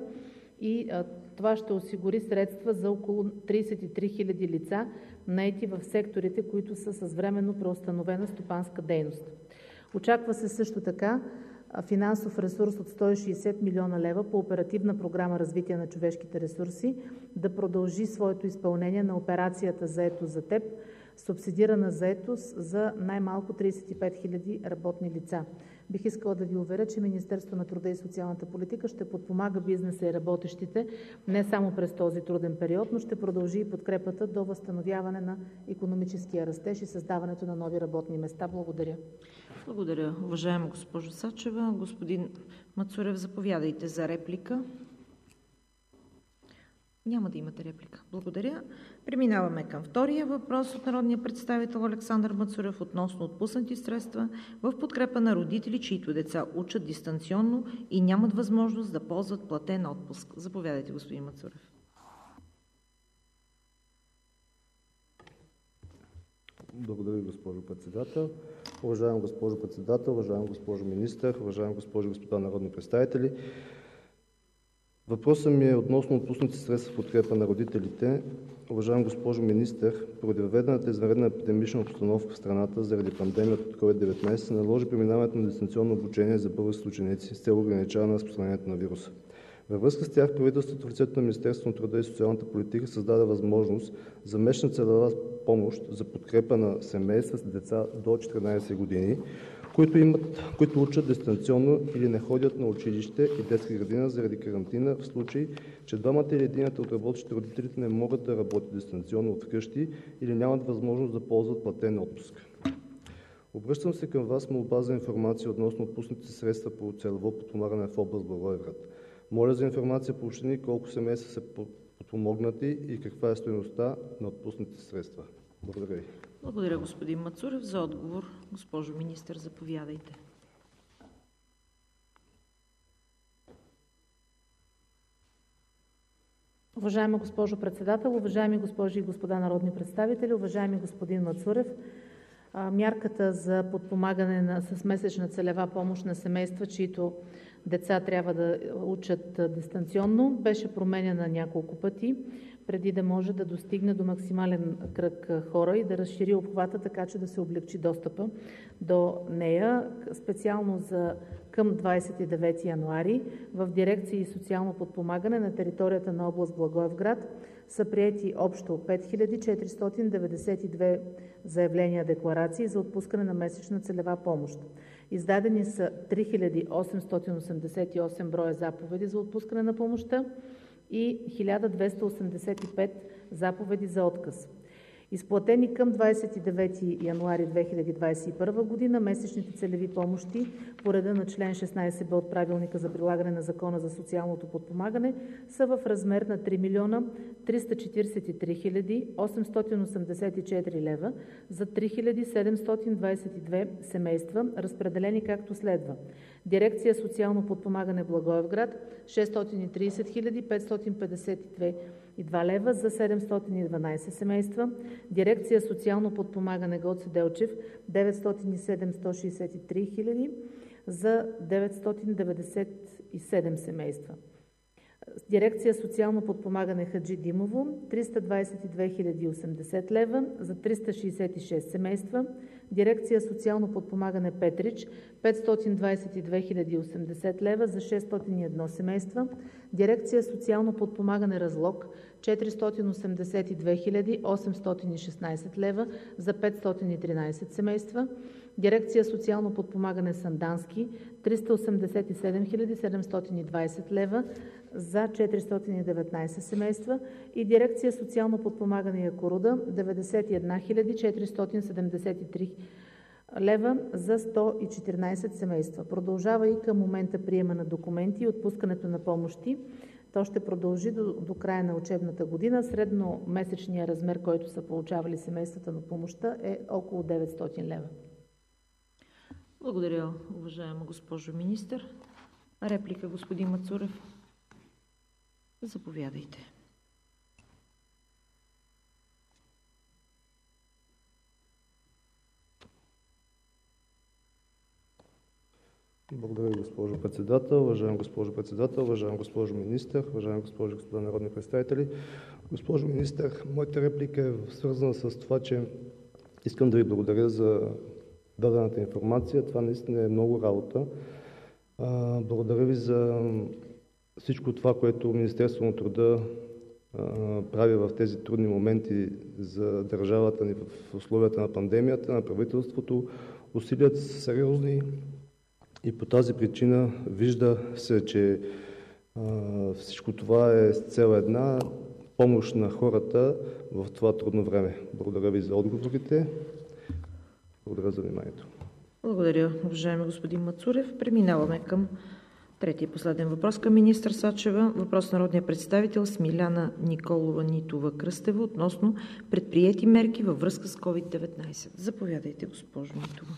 и а, това ще осигури средства за около тридесет и три хиляди лица, наети в секторите, които са с временно преустановена стопанска дейност. Очаква се също така финансов ресурс от сто и шейсет милиона лева по Оперативна програма развитие на човешките ресурси да продължи своето изпълнение на операцията „Заетост за теб“, субсидирана заетост за най-малко тридесет и пет хиляди работни лица. Бих искала да ви уверя, че Министерството на труда и социалната политика ще подпомага бизнеса и работещите не само през този труден период, но ще продължи и подкрепата до възстановяване на икономическия растеж и създаването на нови работни места. Благодаря. Благодаря, уважаема госпожо Сачева. Господин Мацурев, заповядайте за реплика. Няма да имате реплика. Благодаря. Преминаваме към втория въпрос от народния представител Александър Мацурев относно отпуснати средства в подкрепа на родители, чиито деца учат дистанционно и нямат възможност да ползват платен отпуск. Заповядайте, господин Мацурев. Благодаря, госпожо Председател. Уважаема госпожо Председател, уважаема госпожо Министър, уважаеми госпожи и господа народни представители! Въпросът ми е относно отпуснати средства в подкрепа на родителите. Уважаема госпожо Министър, поради въведената извънредна епидемична обстановка в страната заради пандемията от ковид деветнадесет се наложи преминаването на дистанционно обучение за български ученици с цел ограничаване на разпространението на вируса. Във връзка с тях правителството в лицето на Министерството на труда и социалната политика създаде възможност за месечна целева помощ за подкрепа на семейства с деца до четиринадесет години, които, имат, които учат дистанционно или не ходят на училище и детска градина заради карантина, в случай, че двамата или единият от работещите родителите не могат да работят дистанционно от вкъщи или нямат възможност да ползват платен отпуск. Обръщам се към Вас с молба за информация относно отпуснатите средства по целево подпомагане в област Благоевград. Моля за информация по общини колко семейства са подпомогнати и каква е стойността на отпуснатите средства. Благодаря ви. Благодаря, господин Мацурев. За отговор, госпожо Министър, заповядайте. Уважаема госпожо Председател, уважаеми госпожи и господа народни представители! Уважаеми господин Мацурев, мярката за подпомагане на, с месечна целева помощ на семейства, чиито деца трябва да учат дистанционно, беше променяна няколко пъти, преди да може да достигне до максимален кръг хора и да разшири обхвата, така че да се облекчи достъпа до нея. Специално за към двадесет и девети януари в дирекции социално подпомагане на територията на област Благоевград са приети общо пет хиляди четиристотин деветдесет и две заявления-декларации за отпускане на месечна целева помощ. Издадени са три хиляди осемстотин осемдесет и осем броя заповеди за отпускане на помощта и хиляда двеста осемдесет и пет заповеди за отказ. Изплатени към двадесет и девети януари две хиляди двадесет и първа година месечните целеви помощи по реда на член шестнадесет б от Правилника за прилагане на Закона за социалното подпомагане са в размер на три милиона триста четиридесет и три хиляди осемстотин осемдесет и четири лева за три хиляди седемстотин двадесет и две семейства, разпределени както следва: Дирекция социално подпомагане Благоевград шестстотин и тридесет хиляди петстотин петдесет и два лева за седемстотин и дванадесет семейства, Дирекция социално подпомагане Гоце Делчев деветстотин и седем сто шестдесет и три хиляди за деветстотин деветдесет и седем семейства, Дирекция социално подпомагане Хаджи Димово триста двадесет и две хиляди и осемдесет лева за триста шестдесет и шест семейства, Дирекция социално подпомагане Петрич петстотин двадесет и две хиляди и осемдесет лева за шестстотин и едно семейства, Дирекция социално подпомагане Разлог четиристотин осемдесет и две хиляди осемстотин и шестнадесет лева за петстотин и тринадесет семейства, Дирекция социално подпомагане Сандански триста осемдесет и седем хиляди седемстотин и двадесет лева за четиристотин и деветнадесет семейства и Дирекция социално подпомагане Якоруда деветдесет и една хиляди четиристотин седемдесет и три лева за сто и четиринадесет семейства. Продължава и към момента приема на документи и отпускането на помощи. То ще продължи до, до края на учебната година. Средномесечният размер, който са получавали семействата на помощта, е около деветстотин лева. Благодаря, уважаема госпожо министър. Реплика, господин Мацурев. Заповядайте. Благодаря, госпожо Председател. Уважаема госпожо Председател, уважаема госпожо Министър, уважаеми госпожи и господа народни представители. Госпожо Министър, моята реплика е свързана с това, че искам да Ви благодаря за дадената информация. Това наистина е много работа. Благодаря Ви за всичко това, което Министерството на труда прави в тези трудни моменти за държавата ни в условията на пандемията, на правителството. Усилията са сериозни и по тази причина вижда се, че всичко това е с цел една помощ на хората в това трудно време. Благодаря Ви за отговорите. Благодаря за вниманието. Благодаря, уважаеми господин Мацурев. Преминаваме към третия последен въпрос към министър Сачева. Въпрос на народния представител Смиляна Николова Нитова-Кръстева относно предприети мерки във връзка с ковид деветнадесет. Заповядайте, госпожо Нитова.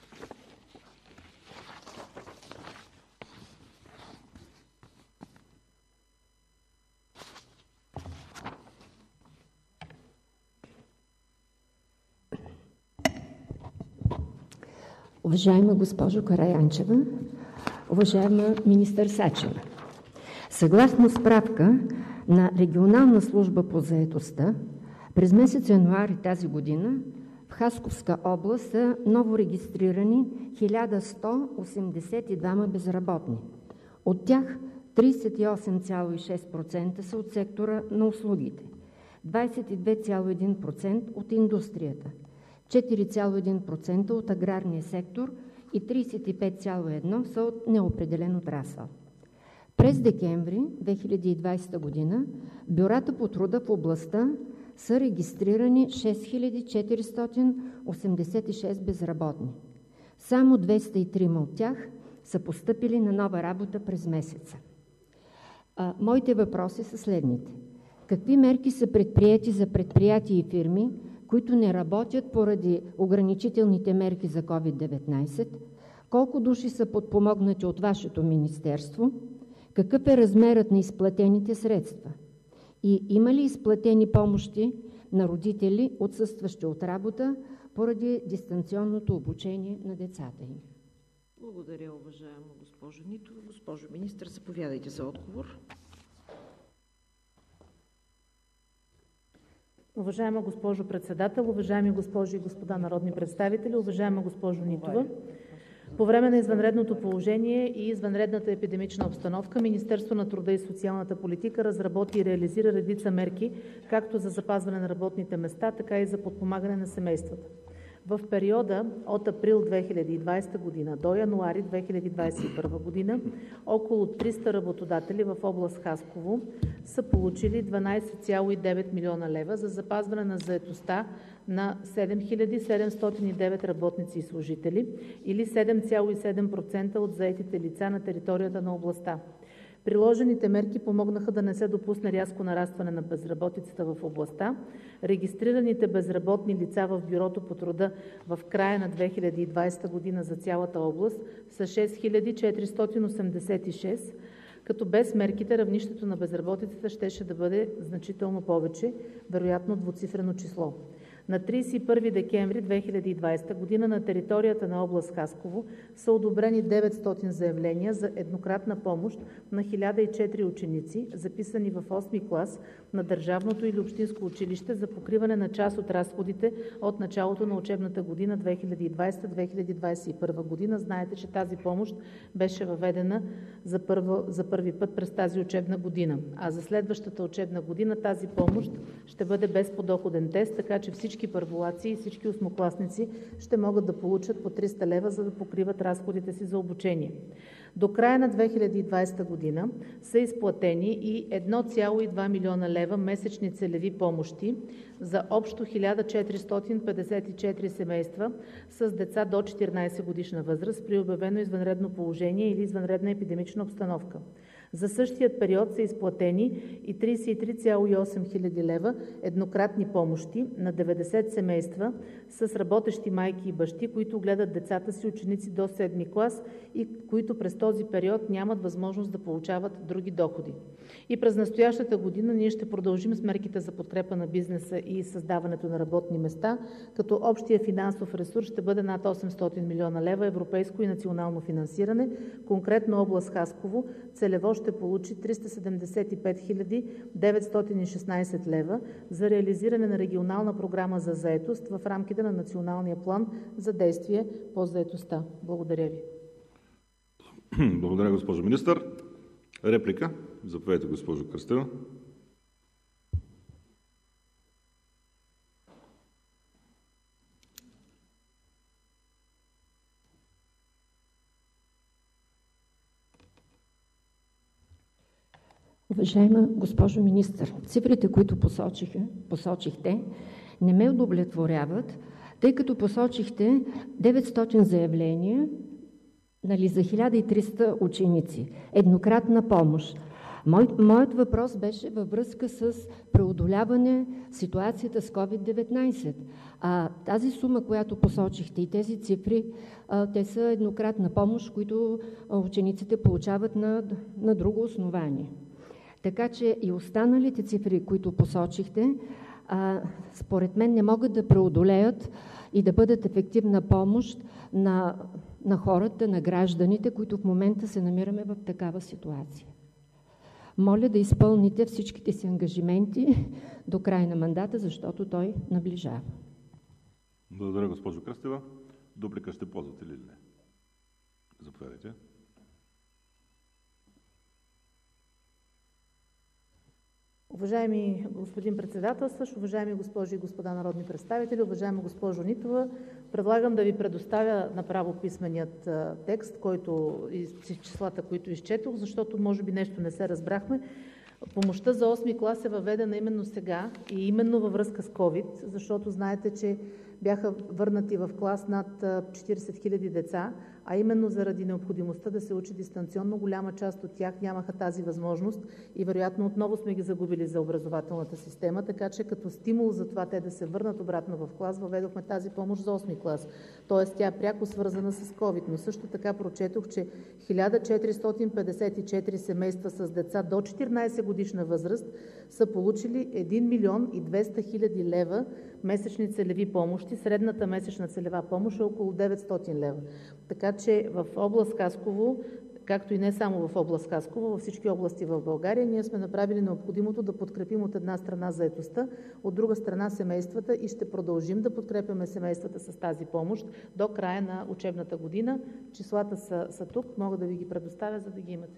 Уважаема госпожо Караянчева, уважаема министър Сачева, съгласно справка на Регионална служба по заетостта, през месец януари тази година в Хасковска област са новорегистрирани хиляда сто осемдесет и двама безработни. От тях тридесет и осем цяло и шест процента са от сектора на услугите, двадесет и две цяло и един процента от индустрията, четири цяло и един процента от аграрния сектор и тридесет и пет цяло и едно процента са от неопределен отрасъл. През декември две хиляди и двадесета година бюрата по труда в областта са регистрирани шест хиляди четиристотин осемдесет и шест безработни. Само двеста и три от тях са постъпили на нова работа през месеца. А, моите въпроси са следните. Какви мерки са предприети за предприятия и фирми, които не работят поради ограничителните мерки за ковид деветнадесет? Колко души са подпомогнати от вашето министерство? Какъв е размерът на изплатените средства? И има ли изплатени помощи на родители, отсъстващи от работа поради дистанционното обучение на децата им? Благодаря, уважаема госпожо Нитова. Госпожо Министър, заповядайте за отговор. Уважаема госпожо Председател, уважаеми госпожи и господа народни представители, уважаема госпожо Нитова! По време на извънредното положение и извънредната епидемична обстановка Министерството на труда и социалната политика разработи и реализира редица мерки както за запазване на работните места, така и за подпомагане на семействата. В периода от април две хиляди и двадесета година до януари две хиляди двадесет и първа година около триста работодатели в област Хасково са получили дванадесет цяло и девет милиона лева за запазване на заетостта на седем хиляди седемстотин и девет работници и служители или седем цяло и седем процента от заетите лица на територията на областта. Приложените мерки помогнаха да не се допусне рязко нарастване на безработицата в областта. Регистрираните безработни лица в Бюрото по труда в края на две хиляди и двадесета година за цялата област са шест хиляди четиристотин осемдесет и шест, като без мерките равнището на безработицата щеше да бъде значително повече, вероятно двуцифрено число. На тридесет и първи декември две хиляди и двадесета година на територията на област Хасково са одобрени деветстотин заявления за еднократна помощ на хиляда и четири ученици, записани в осми клас на държавното или общинско училище за покриване на част от разходите от началото на учебната година две хиляди и двадесета - две хиляди двадесет и първа година. Знаете, че тази помощ беше въведена за, първо, за първи път през тази учебна година, а за следващата учебна година тази помощ ще бъде без подоходен тест, така че всички Всички първолаци и всички осмокласници ще могат да получат по триста лева, за да покриват разходите си за обучение. До края на две хиляди и двадесета година са изплатени и едно цяло и два милиона лева месечни целеви помощи за общо хиляда четиристотин петдесет и четири семейства с деца до четиринадесет годишна възраст при обявено извънредно положение или извънредна епидемична обстановка. За същия период са изплатени и тридесет и три цяло и осем хиляди лева еднократни помощи на деветдесет семейства с работещи майки и бащи, които гледат децата си ученици до седми клас и които през този период нямат възможност да получават други доходи. И през настоящата година ние ще продължим с мерките за подкрепа на бизнеса и създаването на работни места, като общия финансов ресурс ще бъде над осемстотин милиона лева европейско и национално финансиране. Конкретно област Хасково целево ще получи триста седемдесет и пет хиляди деветстотин и шестнадесет лева за реализиране на регионална програма за заетост в рамките на Националния план за действие по заетостта. Благодаря ви. Благодаря, госпожо Министър. Реплика? Заповядайте, госпожо Кръстева. Уважаема госпожо Министър, цифрите, които посочиха, посочихте, не ме удовлетворяват, тъй като посочихте деветстотин заявления, нали, за хиляда и триста ученици. Еднократна помощ. Мой, моят въпрос беше във връзка с преодоляване ситуацията с ковид деветнадесет. А тази сума, която посочихте и тези цифри, а, те са еднократна помощ, които учениците получават на, на друго основание. Така че и останалите цифри, които посочихте, а, според мен не могат да преодолеят и да бъдат ефективна помощ на, на хората, на гражданите, които в момента се намираме в такава ситуация. Моля да изпълните всичките си ангажименти до края на мандата, защото той наближава. Благодаря, госпожо Кръстева. Дуплика ще ползвате ли не? Заповядайте. Уважаеми господин председателстващ, уважаеми госпожи и господа народни представители, уважаема госпожо Нитова, предлагам да ви предоставя направо писменият текст, който и числата, които изчетох, защото може би нещо не се разбрахме. Помощта за осми клас е въведена именно сега и именно във връзка с COVID, защото знаете, че бяха върнати в клас над четиридесет хиляди деца, а именно заради необходимостта да се учи дистанционно, голяма част от тях нямаха тази възможност и вероятно отново сме ги загубили за образователната система, така че като стимул за това те да се върнат обратно в клас, въведохме тази помощ за осми клас. Тоест тя е пряко свързана с COVID, но също така прочетох, че хиляда четиристотин петдесет и четири семейства с деца до четиринадесет годишна възраст са получили един милион и двеста хиляди лева месечни целеви помощи. Средната месечна целева помощ е около деветстотин лева. Така че в област Хасково, както и не само в област Хасково, във всички области в България, ние сме направили необходимото да подкрепим от една страна заетостта, от друга страна семействата и ще продължим да подкрепяме семействата с тази помощ до края на учебната година. Числата са, са тук, мога да ви ги предоставя, за да ги имате.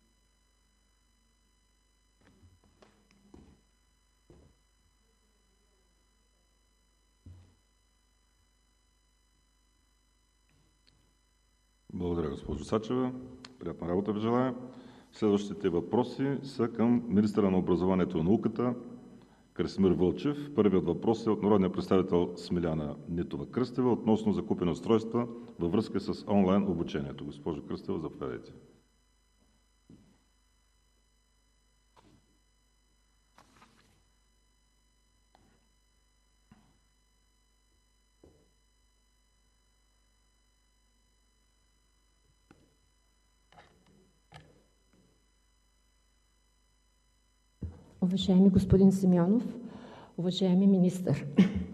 Благодаря, госпожо Сачева. Приятна работа ви желая. Следващите въпроси са към министъра на образованието и науката Красимир Вълчев. Първият въпрос е от народния представител Смиляна Нитова-Кръстева относно закупени устройства във връзка с онлайн обучението. Госпожо Кръстева, заповядайте. Уважаеми господин Симеонов, уважаеми министър,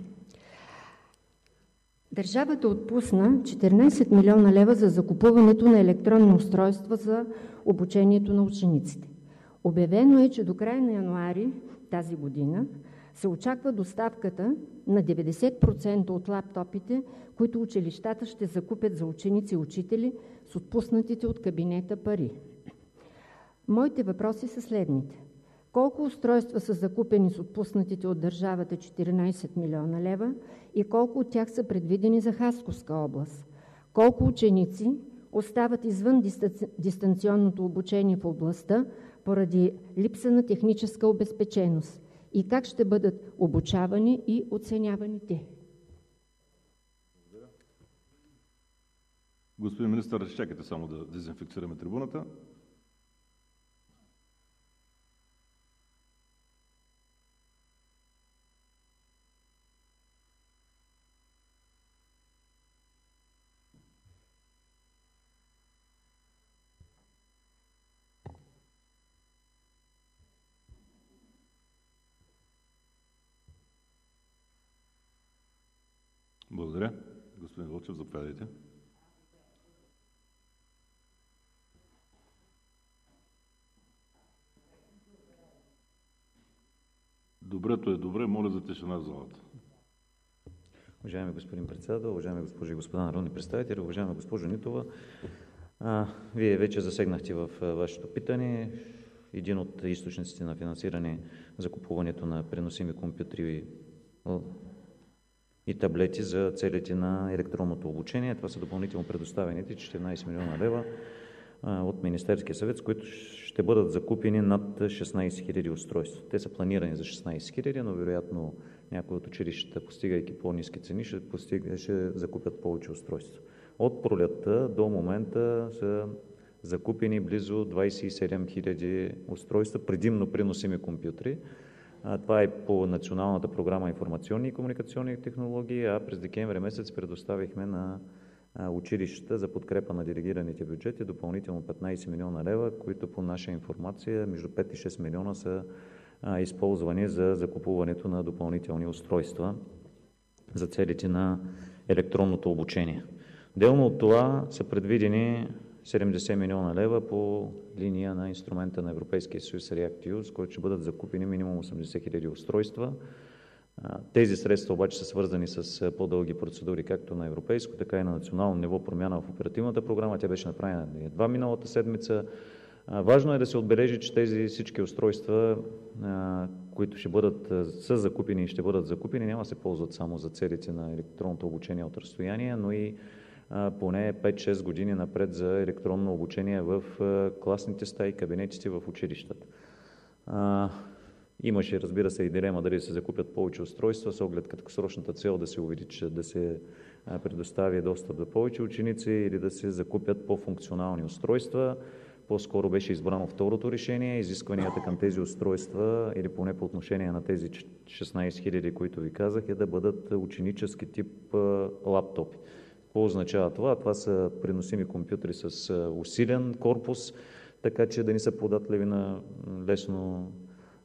държавата отпусна четиринадесет милиона лева за закупуването на електронни устройства за обучението на учениците. Обявено е, че до края на януари тази година се очаква доставката на деветдесет процента от лаптопите, които училищата ще закупят за ученици и учители с отпуснатите от кабинета пари. Моите въпроси са следните. Колко устройства са закупени с отпуснатите от държавата четиринадесет милиона лева и колко от тях са предвидени за Хасковска област? Колко ученици остават извън дистанционното обучение в областта поради липса на техническа обезпеченост? И как ще бъдат обучавани и оценявани те? Господин министър, изчакайте само да дезинфекцираме трибуната. Благодаря. Господин Вълчев, заповядайте. Добрето е добре, моля за тишина в залата. Уважаеми господин председател, уважаеми госпожи и господа народни представители, уважаема госпожо Нитова, а, Вие вече засегнахте в вашето питане един от източниците на финансиране за купуването на преносими компютри и таблети за целите на електронното обучение. Това са допълнително предоставените четиринадесет милиона лева от Министерския съвет, с които ще бъдат закупени над шестнадесет хиляди устройства. Те са планирани за шестнадесет хиляди, но вероятно някои от училищата, постигайки по-ниски цени, ще, постиг... ще закупят повече устройства. От пролетта до момента са закупени близо двадесет и седем хиляди устройства, предимно преносими компютри. Това е по Националната програма информационни и комуникационни технологии, а през декември месец предоставихме на училищата за подкрепа на делегираните бюджети допълнително петнадесет милиона лева, които по наша информация между пет и шест милиона са използвани за закупуването на допълнителни устройства за целите на електронното обучение. Отделно от това са предвидени седемдесет милиона лева по линия на инструмента на Европейския съюз REACT-EU, с който ще бъдат закупени минимум осемдесет хиляди устройства. Тези средства обаче са свързани с по-дълги процедури, както на европейско, така и на национално ниво, промяна в оперативната програма. Тя беше направена едва миналата седмица. Важно е да се отбележи, че тези всички устройства, които ще бъдат са закупени и ще бъдат закупени, няма да се ползват само за целите на електронното обучение от разстояние, но и поне пет-шест години напред за електронно обучение в класните стаи, кабинетите в училищата. Имаше, разбира се, и дилема дали да се закупят повече устройства с оглед краткосрочната цел да се увеличи, да се предостави достъп до повече ученици или да се закупят по-функционални устройства. По-скоро беше избрано второто решение. Изискванията към тези устройства, или поне по отношение на тези шестнадесет хиляди, които ви казах, е да бъдат ученически тип лаптопи. Какво означава това? Това са преносими компютри с усилен корпус, така че да не са податливи на лесно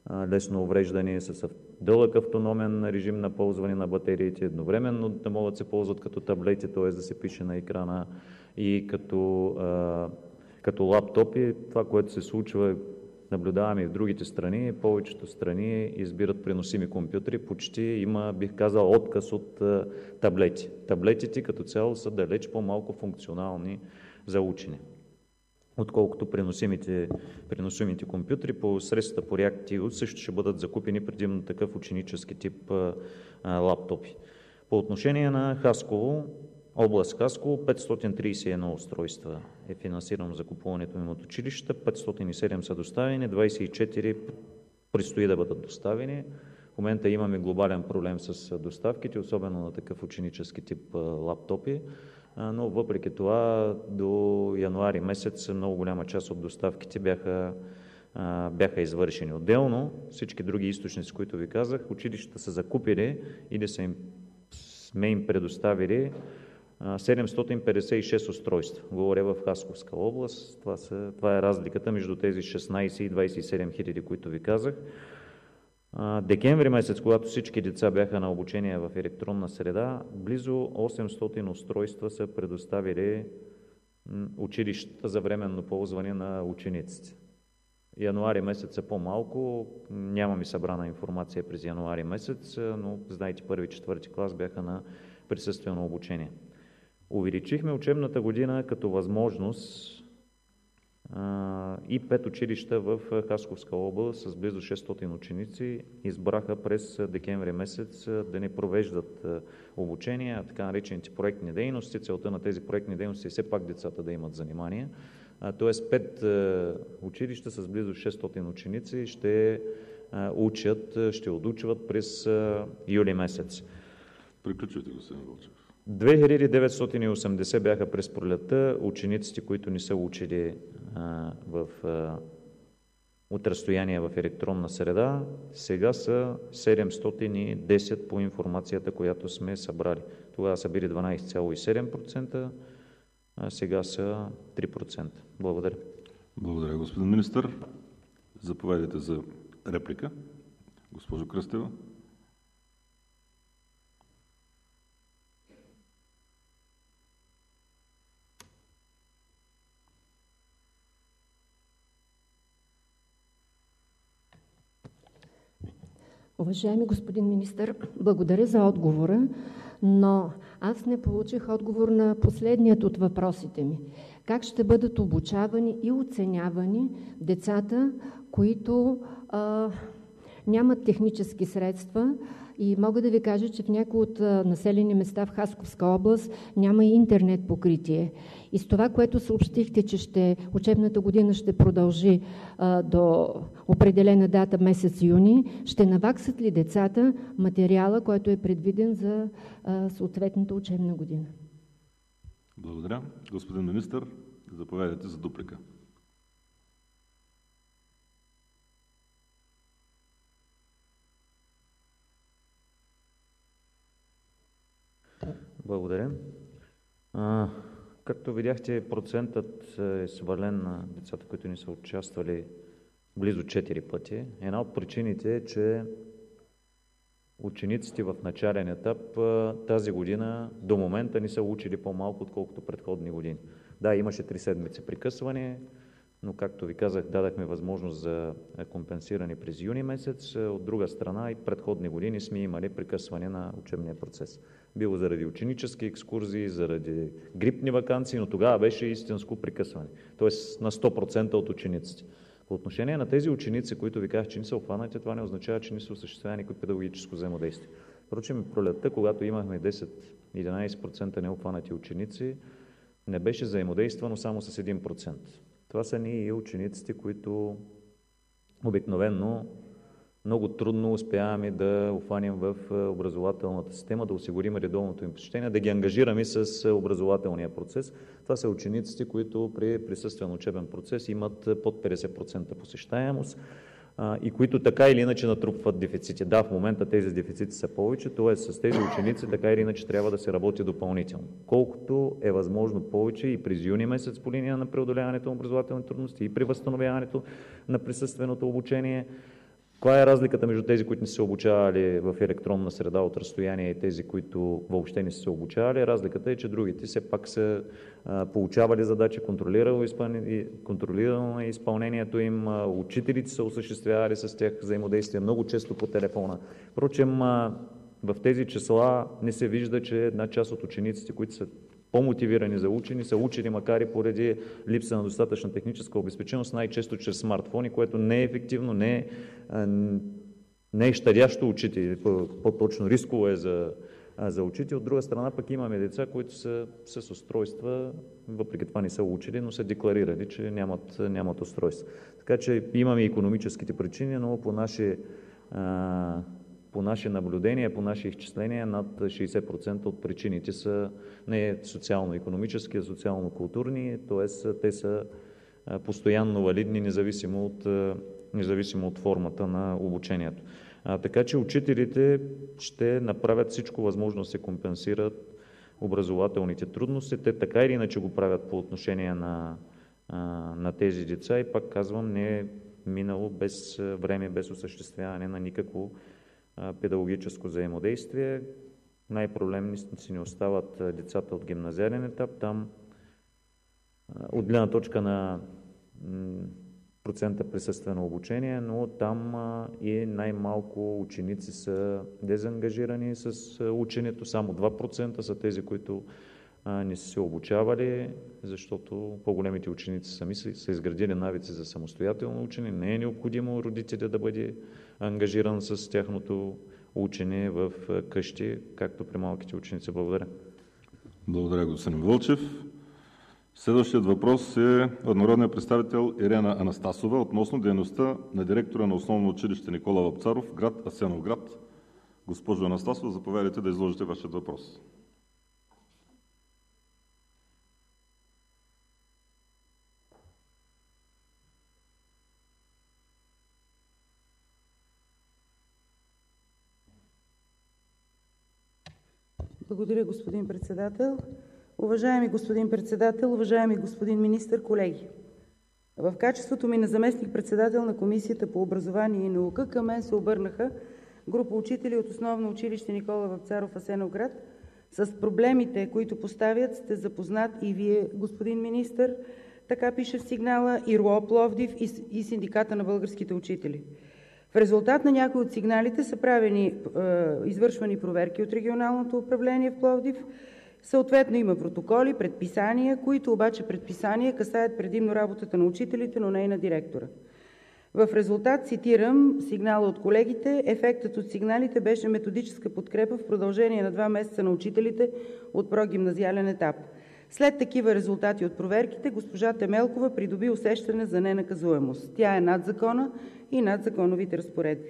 лесно увреждани, с дълъг автономен режим на ползване на батериите, едновременно да могат да се ползват като таблети, т.е. да се пише на екрана, и като, а, като лаптопи. Това, което се случва, наблюдаваме и в другите страни. Повечето страни избират преносими компютри. Почти има, бих казал, отказ от а, таблети. Таблетите като цяло са далеч по-малко функционални за учене, отколкото преносимите, преносимите компютри. По средствата по REACT-EU също ще бъдат закупени предимно такъв ученически тип а, а, лаптопи. По отношение на Хасково, област Хасково, петстотин тридесет и едно устройства е финансирано закупуването им от училищата, петстотин и седем са доставени, двадесет и четири предстои да бъдат доставени. В момента имаме глобален проблем с доставките, особено на такъв ученически тип а, лаптопи. Но въпреки това до януари месец много голяма част от доставките бяха, бяха извършени. Отделно всички други източници, които ви казах, училищата са закупили или са им, сме им предоставили седемстотин петдесет и шест устройства. Говоря в Хасковска област. Това, са, това е разликата между тези шестнадесет и двадесет и седем хиляди, които ви казах. Декември месец, когато всички деца бяха на обучение в електронна среда, близо осемстотин устройства са предоставили училищата за временно ползване на учениците. Януари месец е по-малко, нямаме събрана информация през януари месец, но знаете, първи и четвърти клас бяха на присъствено обучение. Увеличихме учебната година като възможност и пет училища в Хасковска област с близо шестстотин ученици избраха през декември месец да не провеждат обучение, така наречените проектни дейности. Целта на тези проектни дейности е все пак децата да имат занимания. Тоест пет училища с близо шестстотин ученици ще учат, ще отучват през юли месец. Приключвайте, господин Вълчев. две хиляди деветстотин и осемдесет бяха през пролетта учениците, които не са учили а, в, а, от разстояние в електронна среда. Сега са седемстотин и десет по информацията, която сме събрали. Тогава са били дванадесет цяло и седем процента, а сега са три процента. Благодаря. Благодаря, господин министър. Заповядайте за реплика. Госпожо Кръстева. Уважаеми господин министър, благодаря за отговора, но аз не получих отговор на последният от въпросите ми. Как ще бъдат обучавани и оценявани децата, които а, нямат технически средства? И мога да ви кажа, че в някои от населени места в Хасковска област няма и интернет покритие. И с това, което съобщихте, че ще, учебната година ще продължи а, до определена дата месец юни, ще наваксат ли децата материала, който е предвиден за а, съответната учебна година? Благодаря. Господин министър, заповядайте за дуплика. Благодаря. А, както видяхте, процентът е свален на децата, които не са участвали близо четири пъти. Една от причините е, че учениците в начален етап тази година до момента не са учили по-малко, отколкото предходни години. Да, имаше три седмици прекъсване, но както ви казах, дадахме възможност за компенсиране през юни месец. От друга страна и предходни години сме имали прекъсване на учебния процес. Било заради ученически екскурзии, заради грипни ваканции, но тогава беше истинско прекъсване. Тоест на сто процента от учениците. По отношение на тези ученици, които ви казах, че не са обхванати, това не означава, че не се осъществява никакво педагогическо взаимодействие. Впрочем, пролетта, когато имахме десет до единадесет процента необхванати ученици, не беше взаимодействано само с един процент. Това са ние и учениците, които обикновено много трудно успяваме да обхванем в образователната система, да осигурим редовното им посещение, да ги ангажираме с образователния процес. Това са учениците, които при присъствен учебен процес имат под петдесет процента посещаемост а, и които така или иначе натрупват дефицити. Да, в момента тези дефицити са повече, т.е. с тези ученици така или иначе трябва да се работи допълнително. Колкото е възможно повече и през юни месец по линия на преодоляването на образователни трудности и при възстановяването на присъственото обучение, Каква е разликата между тези, които не са се обучавали в електронна среда от разстояние и тези, които въобще не са се обучавали? Разликата е, че другите все пак са а, получавали задачи, контролирано е изпълнението им, а, учителите са осъществявали с тях взаимодействие много често по телефона. Впрочем, а, в тези числа не се вижда, че една част от учениците, които са по-мотивирани за учени, са учили, макар и поради липса на достатъчна техническа обезпеченост, най-често чрез смартфони, което не е ефективно, не е, не е щадящо учители, по-точно рисково е за, за учители. От друга страна пък имаме деца, които са с устройства, въпреки това не са учили, но са декларирали, че нямат, нямат устройства. Така че имаме икономическите причини, но по наши По наши наблюдения, по наши изчисления, над шейсет процента от причините са не социално-икономически, а социално-културни, т.е. те са постоянно валидни, независимо от, независимо от формата на обучението. А, така че учителите ще направят всичко възможно да се компенсират образователните трудности. Те така или иначе го правят по отношение на, на тези деца и пак казвам, не е минало без време, без осъществяване на никакво педагогическо взаимодействие. Най-проблемни си не остават децата от гимназиален етап. Там от гледна точка на процента присъствено обучение, но там и най-малко ученици са дезангажирани с ученето. Само два процента са тези, които не са се обучавали, защото по-големите ученици сами са, са изградили навици за самостоятелно учене. Не е необходимо родителя да бъде ангажиран с тяхното учене в къщи, както при малките ученици. Благодаря. Благодаря, господин Вълчев. Следващият въпрос е от народния представител Ирена Анастасова относно дейността на директора на Основно училище Никола Вапцаров, град Асеновград. Госпожо Анастасова, заповядайте да изложите вашият въпрос. Благодаря, господин Председател. Уважаеми господин Председател, уважаеми господин Министър, колеги! В качеството ми на заместник-председател на Комисията по образование и наука към мен се обърнаха група учители от Основно училище Никола Вапцаров, Асеновград. С проблемите, които поставят, сте запознат и Вие, господин Министър, така пише в сигнала, и РУО Пловдив, и Синдиката на българските учители. В резултат на някои от сигналите са правени, е, извършвани проверки от регионалното управление в Пловдив. Съответно има протоколи, предписания, които обаче предписания касаят предимно работата на учителите, но не и на директора. В резултат, цитирам сигнала от колегите, ефектът от сигналите беше методическа подкрепа в продължение на два месеца на учителите от прогимназиален етап. След такива резултати от проверките, госпожа Темелкова придоби усещане за ненаказуемост. Тя е над закона и над законовите разпоредби.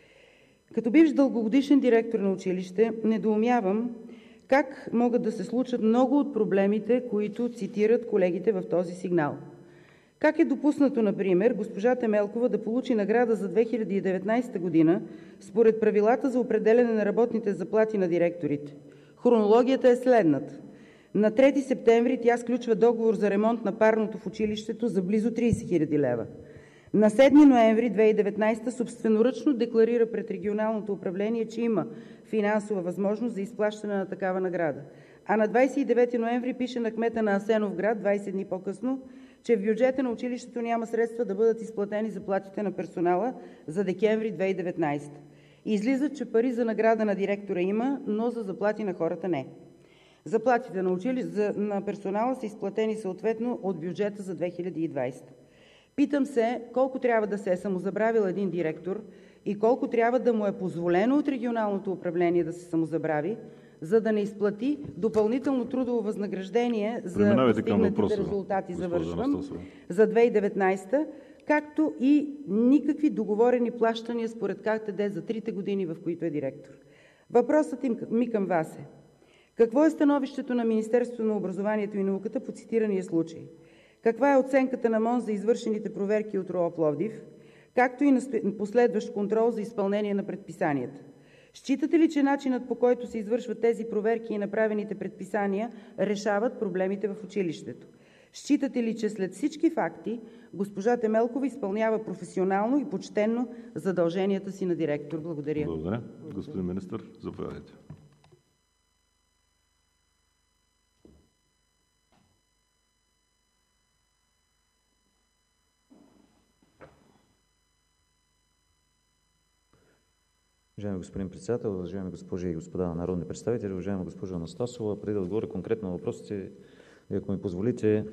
Като бивш дългогодишен директор на училище, недоумявам как могат да се случат много от проблемите, които цитират колегите в този сигнал. Как е допуснато, например, госпожа Темелкова да получи награда за две хиляди и деветнадесета година според правилата за определяне на работните заплати на директорите? Хронологията е следната. На трети септември тя сключва договор за ремонт на парното в училището за близо тридесет хиляди лева. На седми ноември две хиляди и деветнадесета собственоръчно декларира пред регионалното управление, че има финансова възможност за изплащане на такава награда. А на двадесет и девети ноември пише на кмета на Асеновград, двадесет дни по-късно, че в бюджета на училището няма средства да бъдат изплатени заплатите на персонала за декември две хиляди и деветнадесета. Излиза, че пари за награда на директора има, но за заплати на хората не. Заплатите на, училище, на персонала са изплатени съответно от бюджета за две хиляди и двадесета. Питам се колко трябва да се е самозабравил един директор и колко трябва да му е позволено от регионалното управление да се самозабрави, за да не изплати допълнително трудово възнаграждение за постигнатите резултати, завършвам, за две хиляди и деветнадесета, както и никакви договорени плащания според КТД за трите години, в които е директор. Въпросът ми към вас е: какво е становището на Министерството на образованието и науката по цитирания случай? Каква е оценката на МОН за извършените проверки от РУО Пловдив, както и на последващ контрол за изпълнение на предписанията? Считате ли, че начинът, по който се извършват тези проверки и направените предписания, решават проблемите в училището? Считате ли, че след всички факти госпожа Темелкова изпълнява професионално и почтено задълженията си на директор? Благодаря. Благодаря. Господин Министър, заповядайте. Уважаеми господин Председател, уважаеми госпожи и господа народни представители, уважаема госпожа Анастасова, преди да отговоря конкретно на въпросите, ако ми позволите,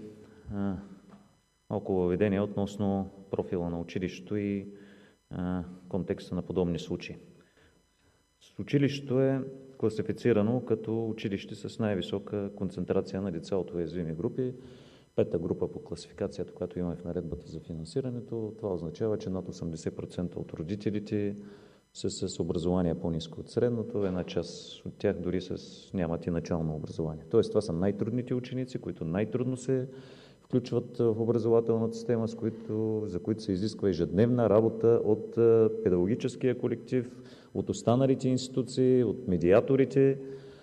малко въведение относно профила на училището и а, контекста на подобни случаи. Училището е класифицирано като училище с най-висока концентрация на деца от уязвими групи. Пета група по класификацията, която имаме в наредбата за финансирането. Това означава, че над осемдесет процента от родителите са с образование по-ниско от средното, една част от тях дори с, нямат и начално образование. Тоест това са най-трудните ученици, които най-трудно се включват в образователната система, с които, за които се изисква ежедневна работа от педагогическия колектив, от останалите институции, от медиаторите.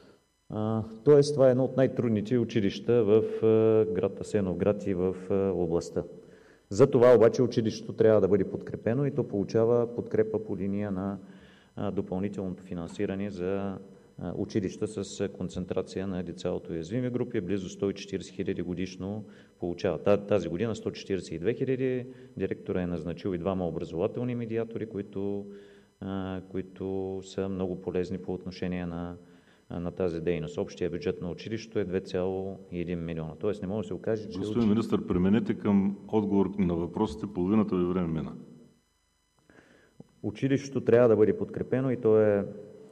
Тоест това е едно от най-трудните училища в град Асеновград и в областта. За това обаче училището трябва да бъде подкрепено и то получава подкрепа по линия на допълнителното финансиране за училища с концентрация на деца от уязвими групи. Близо сто и четиридесет хиляди годишно получава. Тази година сто четиридесет и две хиляди. Директора е назначил и двама образователни медиатори, които, които са много полезни по отношение на на тази дейност. Общия бюджет на училището е две цяло и един милиона. Тоест не може да се окаже, че... Господин министър, преминете към отговор на въпросите. Половината ви време мина. Училището трябва да бъде подкрепено и то е,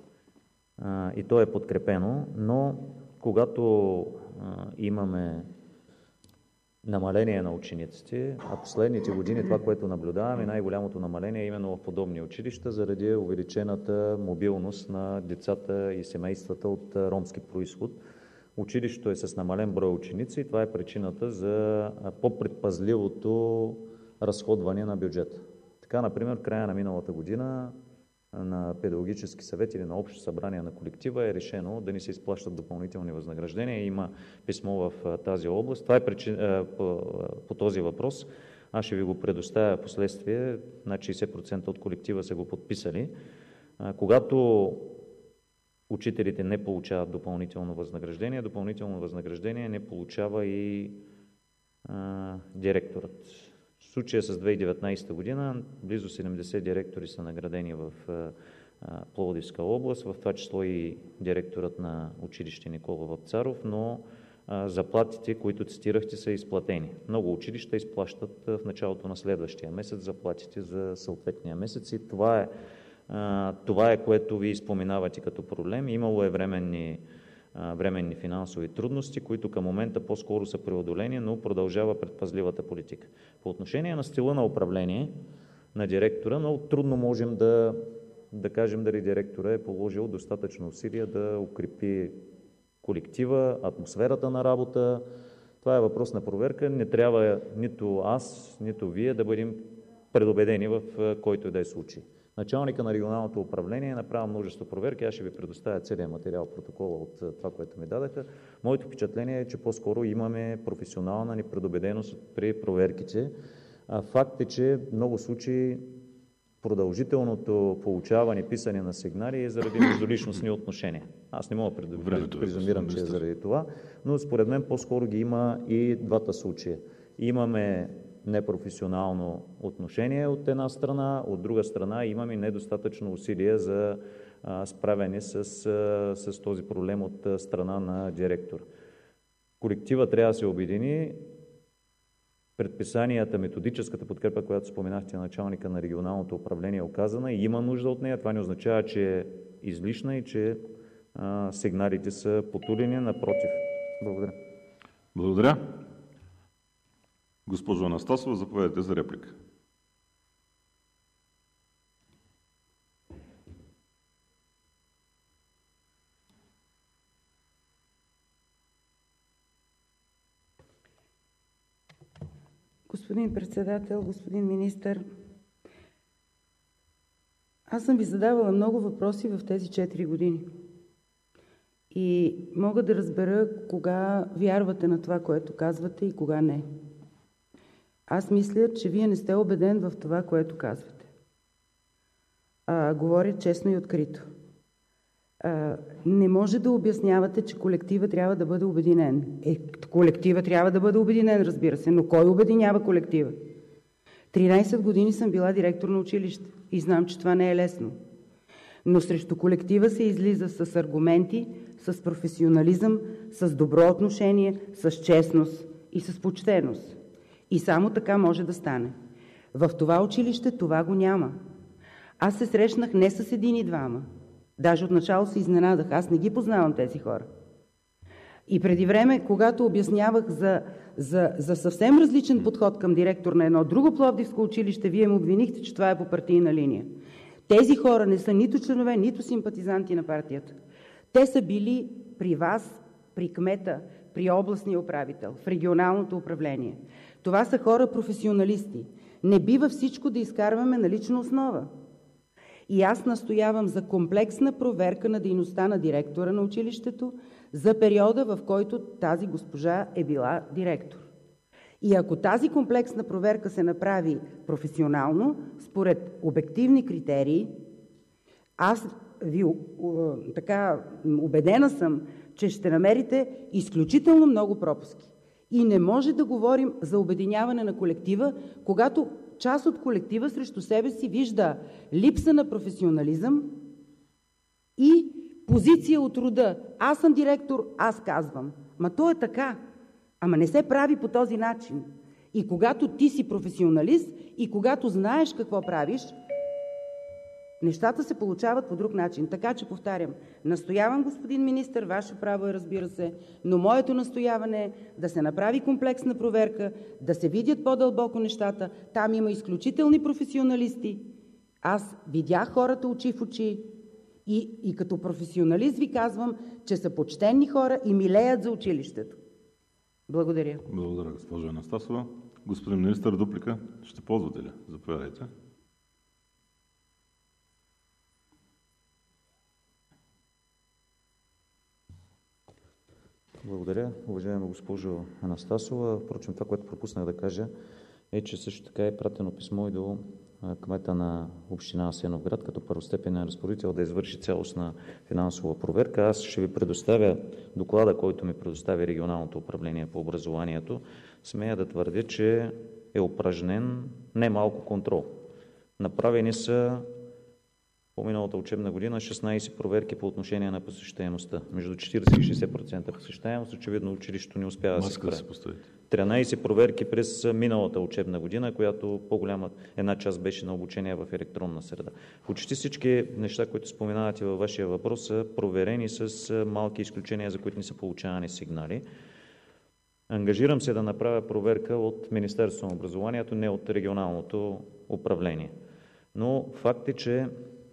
а, и то е подкрепено, но когато а, имаме намаление на учениците, а последните години това, което наблюдаваме, най-голямото намаление е именно в подобни училища, заради увеличената мобилност на децата и семействата от ромски произход. Училището е с намален брой ученици и това е причината за по-предпазливото разходване на бюджета. Така, например, в края на миналата година на педагогически съвет или на общо събрание на колектива е решено да не се изплащат допълнителни възнаграждения. Има писмо в тази област. Това е причина, по, по този въпрос. Аз ще ви го предоставя в последствие. Над шейсет процента от колектива са го подписали. Когато учителите не получават допълнително възнаграждение, допълнително възнаграждение не получава и а, директорът. В случая с две хиляди и деветнадесета година близо седемдесет директори са наградени в Пловдивска област, в това число и директорът на училище Никола Вапцаров, но заплатите, които цитирахте, са изплатени. Много училища изплащат в началото на следващия месец заплатите за съответния месец и това е, това е което ви споменавате като проблем. Имало е временни временни финансови трудности, които към момента по-скоро са преодолени, но продължава предпазливата политика. По отношение на стила на управление на директора, много трудно можем да, да кажем дали директора е положил достатъчно усилия да укрепи колектива, атмосферата на работа. Това е въпрос на проверка. Не трябва нито аз, нито вие да бъдем предубедени в който и да е случай. Началника на регионалното управление е направил множество проверки. Аз ще ви предоставя целият материал, протокола от това, което ми дадаха. Моето впечатление е, че по-скоро имаме професионална непредубеденост при проверките. Факт е, че в много случаи продължителното получаване, писане на сигнали е заради междуличностни отношения. Аз не мога да презумирам, че е заради това, но според мен по-скоро ги има и двата случая. Имаме непрофесионално отношение от една страна, от друга страна имаме недостатъчно усилия за справяне с, с този проблем от страна на директор. Колектива трябва да се обедини. Предписанията, методическата подкрепа, която споменахте на началника на регионалното управление, е оказана и има нужда от нея. Това не означава, че е излишна и че а, сигналите са потулени. Напротив. Благодаря. Благодаря. Госпожо Анастасова, заповядайте за реплика. Господин Председател, господин Министър, аз съм ви задавала много въпроси в тези четири години. И мога да разбера кога вярвате на това, което казвате, и кога не. Аз мисля, че Вие не сте убеден в това, което казвате. А, говоря честно и открито. А, не може да обяснявате, че колектива трябва да бъде обединен. Е, колектива трябва да бъде обединен, разбира се, но кой обединява колектива? тринайсет години съм била директор на училище и знам, че това не е лесно. Но срещу колектива се излиза с аргументи, с професионализъм, с добро отношение, с честност и с почтеност. И само така може да стане. В това училище това го няма. Аз се срещнах не с един и двама. Даже отначало се изненадах. Аз не ги познавам тези хора. И преди време, когато обяснявах за, за, за съвсем различен подход към директор на едно друго пловдивско училище, Вие ме обвинихте, че това е по партийна линия. Тези хора не са нито членове, нито симпатизанти на партията. Те са били при вас, при кмета, при областния управител, в регионалното управление. Това са хора професионалисти. Не бива всичко да изкарваме на лична основа. И аз настоявам за комплексна проверка на дейността на директора на училището за периода, в който тази госпожа е била директор. И ако тази комплексна проверка се направи професионално, според обективни критерии, аз ви така убедена съм, че ще намерите изключително много пропуски. И не може да говорим за обединяване на колектива, когато част от колектива срещу себе си вижда липса на професионализъм и позиция от рода аз съм директор, аз казвам. Ма то е така. Ама не се прави по този начин. И когато ти си професионалист и когато знаеш какво правиш, нещата се получават по друг начин. Така че повтарям, настоявам, господин министър, ваше право е, разбира се, но моето настояване е да се направи комплексна проверка, да се видят по-дълбоко нещата. Там има изключителни професионалисти. Аз видях хората очи в очи и, и като професионалист ви казвам, че са почтенни хора и милеят за училището. Благодаря. Благодаря, госпожо Анастасова. Господин министър, дуплика ще ползвате ли? Заповядайте. Благодаря, уважаема госпожо Анастасова. Впрочем, това, което пропуснах да кажа, е, че също така е пратено писмо и до кмета на община Асеновград, като първостепенен разпоредител да извърши цялостна финансова проверка. Аз ще ви предоставя доклада, който ми предостави регионалното управление по образованието. Смея да твърдя, че е упражнен немалко контрол. Направени са по миналата учебна година шестнайсет проверки по отношение на посещаемостта. Между четирийсет и шейсет процента посещаемост, очевидно училището не успява да се справи. тринайсет проверки през миналата учебна година, която по-голяма една част беше на обучение в електронна среда. Почти всички неща, които споменавате във вашия въпрос, са проверени с малки изключения, за които не са получавани сигнали. Ангажирам се да направя проверка от Министерството на образованието, не от регионалното управление. Но факт е, че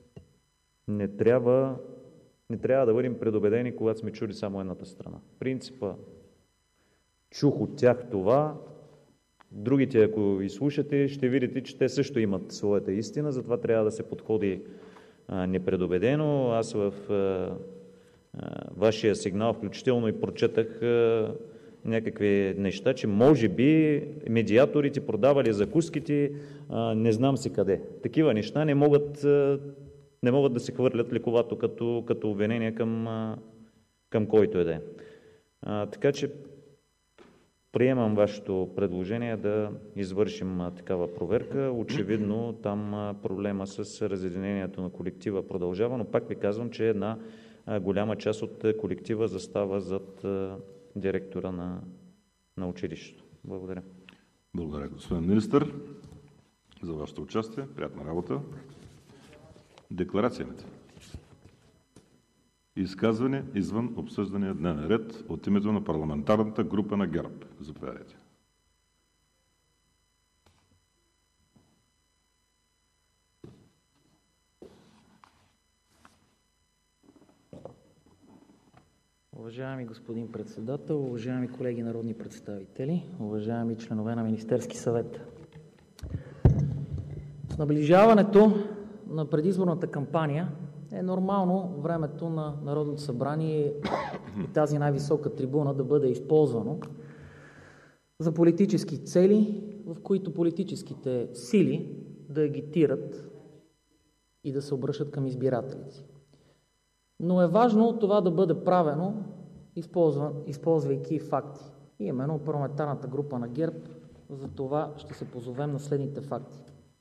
не трябва, не трябва да бъдем предубедени, когато сме чули само едната страна. Принципа чух от тях това, другите, ако изслушате, ще видите, че те също имат своята истина, затова трябва да се подходи а, непредубедено. Аз в а, а, вашия сигнал включително и прочетах а, някакви неща, че може би медиаторите продавали закуските, а, не знам си къде. Такива неща не могат, а, не могат да се хвърлят лековато като, като обвинение към, а, към който е да е. Така че приемам вашето предложение да извършим а, такава проверка. Очевидно там а, проблема с разединението на колектива продължава, но пак ви казвам, че една а, голяма част от колектива застава зад а, директора на, на училището. Благодаря. Благодаря, господин министър, за вашето участие. Приятна работа. Декларацията. Изказване извън обсъждания дневен ред от името на парламентарната група на ГЕРБ. Заповядайте. Уважаеми господин Председател, уважаеми колеги народни представители, уважаеми членове на Министерския съвет! С наближаването на предизборната кампания е нормално времето на Народното събрание и тази най-висока трибуна да бъде използвано за политически цели, в които политическите сили да агитират и да се обръщат към избирателите. Но е важно това да бъде правено, използвайки факти. И именно парламентарната група на ГЕРБ за това ще се позовем на следните факти.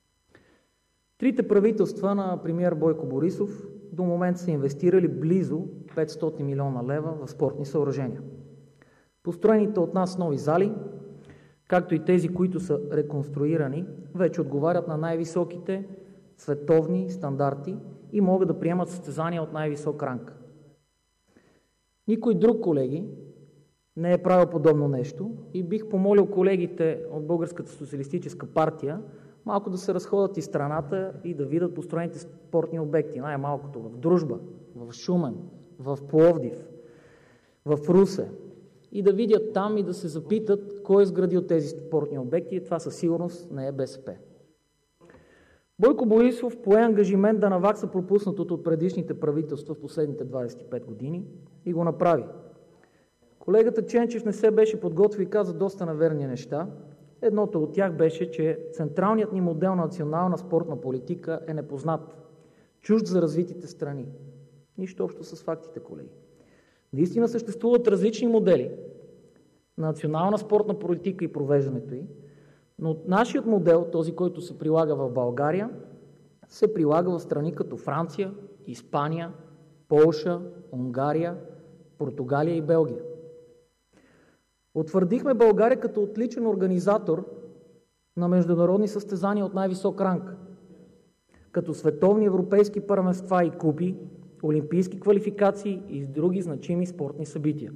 Трите правителства на премиер Бойко Борисов до момента са инвестирали близо петстотин милиона лева в спортни съоръжения. Построените от нас нови зали, както и тези, които са реконструирани, вече отговарят на най-високите световни стандарти и могат да приемат състезания от най-висок ранг. Никой друг, колеги, не е правил подобно нещо и бих помолил колегите от Българската социалистическа партия малко да се разходят из страната и да видят построените спортни обекти, най-малкото в Дружба, в Шумен, в Пловдив, в Русе, и да видят там и да се запитат кой е изградил тези спортни обекти, и това със сигурност не е БСП. Бойко Борисов пое ангажимент да навакса пропуснатото от предишните правителства в последните двадесет и пет години и го направи. Колегата Ченчев не се беше подготвил и каза доста неверни неща. Едното от тях беше, че централният ни модел на национална спортна политика е непознат, чужд за развитите страни. Нищо общо с фактите, колеги. Наистина съществуват различни модели на национална спортна политика и провеждането ѝ, но нашият модел, този, който се прилага в България, се прилага в страни като Франция, Испания, Полша, Унгария, Португалия и Белгия. Утвърдихме България като отличен организатор на международни състезания от най-висок ранг, като световни европейски първенства и купи, олимпийски квалификации и други значими спортни събития.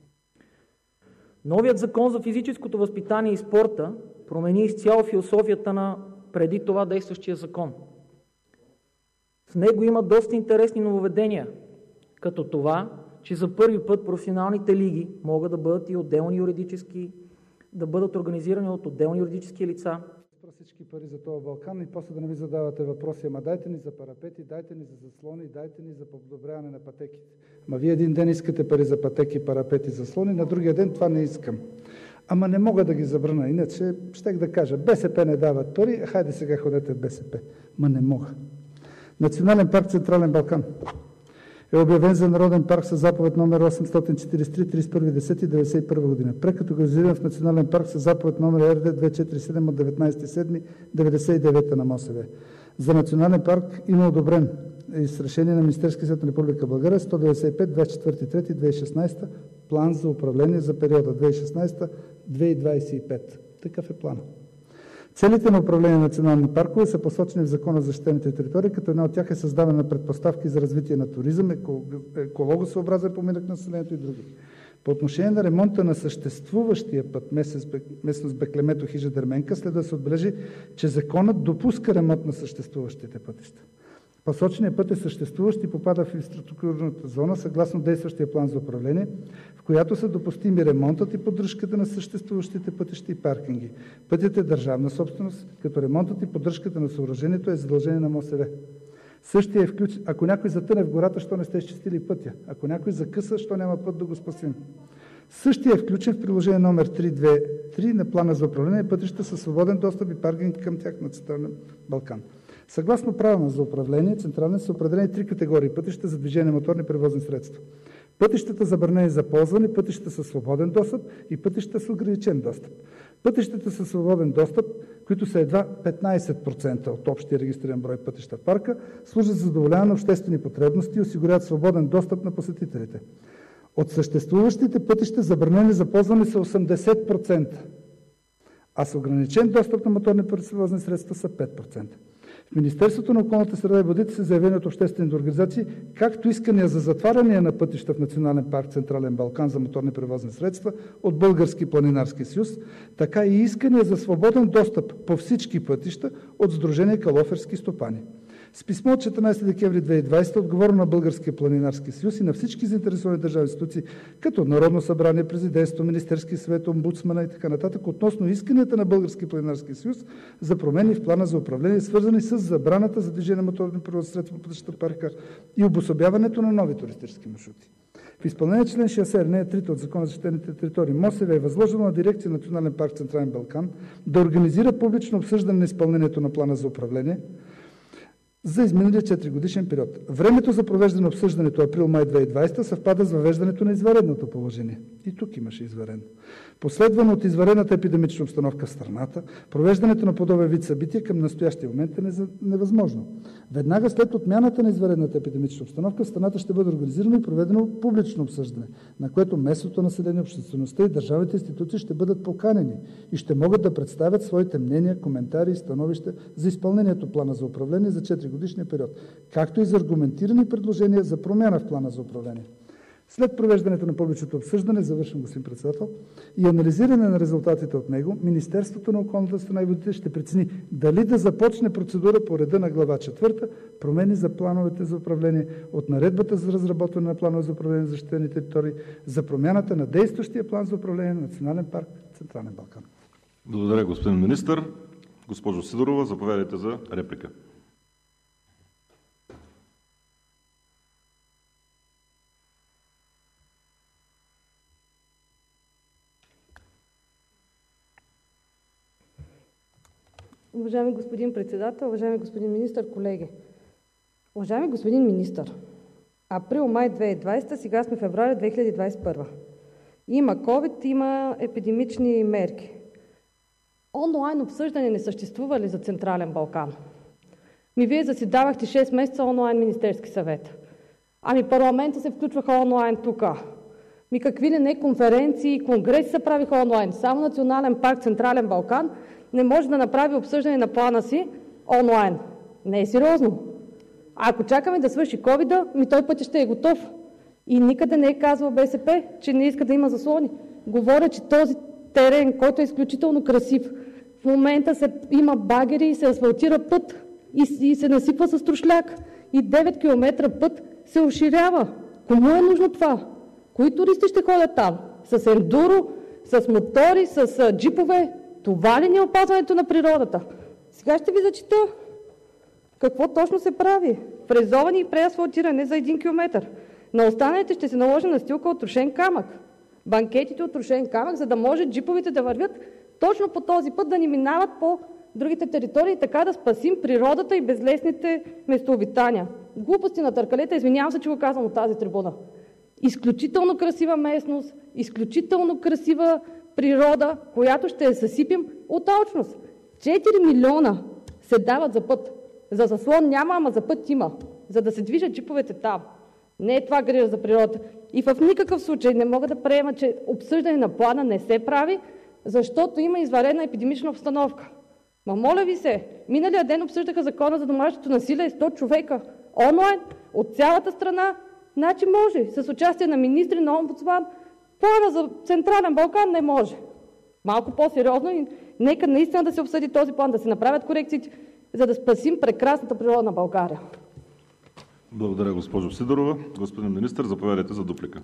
Новият закон за физическото възпитание и спорта промени изцяло философията на преди това действащия закон. В него има доста интересни нововведения, като това, че за първи път професионалните лиги могат да бъдат и отделни юридически, да бъдат организирани от отделни юридически лица. Всички пари за този Балкан и после да не ви задавате въпроси, ама дайте ни за парапети, дайте ни за заслони, дайте ни за подобряване на пътеките. Ама вие един ден искате пари за пътеки, парапети, заслони, на другия ден това не искам. Ама не мога да ги забрана, иначе щех да кажа, БСП не дават пари, хайде сега ходете в БСП. Ма не мога. Национален парк Централен Балкан е обявен за народен парк със заповед номер осемстотин четиридесет и три, тридесет и първи октомври деветдесет и първа година. Прекатегоризиран в национален парк със заповед номер Р Д двеста четиридесет и седем от деветнадесети юли деветдесет и девета на МОСВ. За национален парк има одобрен и с решение на Министерския съвет на Република България сто деветдесет и пет, двадесет и четвърти март две хиляди и шестнадесета план за управление за периода две хиляди и шестнадесета – две хиляди двадесет и пета. Такъв е планът. Целите на управление на национални паркове са посочени в Закона за защитените територии, като една от тях е създаване на предпоставки за развитие на туризъм, екологосъобразен поминък на населението и други. По отношение на ремонта на съществуващия път местност Беклемето – Хижа Дерменка, следва да се отбележи, че законът допуска ремонт на съществуващите пътища. Посоченият път е съществуващ и попада в инфраструктурната зона съгласно действащия план за управление, в която са допустими ремонтът и поддръжката на съществуващите пътища и паркинги. Пътят е държавна собственост, като ремонтът и поддръжката на съоръжението е задължение на МОСВ. Същия е включен. Ако някой затъне в гората, що не сте изчистили пътя? Ако някой закъса, що няма път да го спасим? Същия е включен в приложение номер три две три на плана за управление пътища със свободен достъп и паркинг към тях на Централен Балкан. Съгласно правилно за управление, централен са определени три категории пътища за движение на моторни превозни средства. Пътищата забранени за ползване, пътищата със свободен достъп и пътищата с ограничен достъп. Пътищата със свободен достъп, които са едва петнадесет процента от общия регистриран брой пътища в парка, служат за задоволяване на обществени потребности и осигуряват свободен достъп на посетителите. От съществуващите пътища забранени за ползване са осемдесет процента, а с ограничен достъп на моторни превозни средства са пет процента. В Министерството на околната среда и водите са заявени от обществените организации както искания за затваряне на пътища в Национален парк Централен Балкан за моторни превозни средства от Български планинарски съюз, така и искания за свободен достъп по всички пътища от Сдружение Калоферски стопани. С писмо от четиринадесети декември две хиляди и двадесета отговорно на Българския планинарски съюз и на всички заинтересовани държавни институции, като Народно събрание, Президентство, Министерски съвет, Омбудсмана и така нататък, относно исканията на Българския планинарски съюз за промени в плана за управление, свързани с забраната за движение на моторни превозни средства по пътищата парка и обособяването на нови туристически маршрути. В изпълнение на член шейсет, алинея три от Закона за защитените територии, МОСВ е възложено на дирекция Национален парк Централен Балкан да организира публично обсъждане на изпълнението на плана за управление за изминалия четиригодишен период. Времето за провеждане на обсъждането април-май две хиляди и двадесета съвпада с въвеждането на извънредното положение. И тук имаше извънредно. Последвано от извънредната епидемична обстановка в страната, провеждането на подобен вид събития към настоящия момент е невъзможно. Веднага след отмяната на извънредната епидемична обстановка в страната ще бъде организирано и проведено публично обсъждане, на което местното население, обществеността и държавните институции ще бъдат поканени и ще могат да представят своите мнения, коментари и становища за изпълнението плана за управление за четиригодишния период, както и за аргументирани предложения за промяна в плана за управление. След провеждането на публичното обсъждане, завършвам, господин председател, и анализиране на резултатите от него, Министерството на околната среда и водите ще прецени дали да започне процедура по реда на глава четвърта промени за плановете за управление от наредбата за разработване на планове за управление на защитени територии за промяната на действащия план за управление на Национален парк Централен Балкан. Благодаря, господин министър. Госпожо Сидорова, заповядайте за реплика. Уважаеми господин Председател, уважаеми господин Министър, колеги! Уважаеми господин Министър, април-май две хиляди и двадесета, сега сме февруари две хиляди двадесет и първа. Има COVID, има епидемични мерки. Онлайн обсъждане не съществува ли за Централен Балкан? Ми вие заседавахте шест месеца онлайн Министерски съвет. Ами парламента се включваха онлайн тук. Ми какви ли не конференции и конгреси се правиха онлайн. Само Национален парк Централен Балкан не може да направи обсъждане на плана си онлайн. Не е сериозно. А ако чакаме да свърши ковида, ми той път ще е готов. И никъде не е казвал БСП, че не иска да има заслони. Говоря, че този терен, който е изключително красив, в момента се, има багери и се асфалтира път и, и се насипва с трушляк. И девет километра път се оширява. Кому е нужно това? Кои туристи ще ходят там? С ендуро, с мотори, с джипове? Това ли не е опазването на природата? Сега ще ви зачита какво точно се прави. Фрезоване и преасфалтиране за един километър. На останалите ще се наложи настилка от трошен камък. Банкетите от трошен камък, за да може джиповете да вървят точно по този път, да ни минават по другите територии, така да спасим природата и безлесните местообитания. Глупости на търкалета, извинявам се, че го казвам от тази трибуна. Изключително красива местност, изключително красива природа, която ще я съсипим от алчност. четири милиона се дават за път. За заслон няма, ама за път има. За да се движат джиповете там. Не е това грижа за природата. И в никакъв случай не мога да приема, че обсъждане на плана не се прави, защото има извънредна епидемична обстановка. Ма моля ви се, миналия ден обсъждаха закона за домашното насилие сто човека. Онлайн, от цялата страна. Значи може, с участие на министри, на омбудсман. Плана за Централен Балкан не може. Малко по-сериозно и нека наистина да се обсъди този план, да се направят корекциите, за да спасим прекрасната природа на България. Благодаря, госпожо Сидорова. Господин министър, заповядайте за дуплика.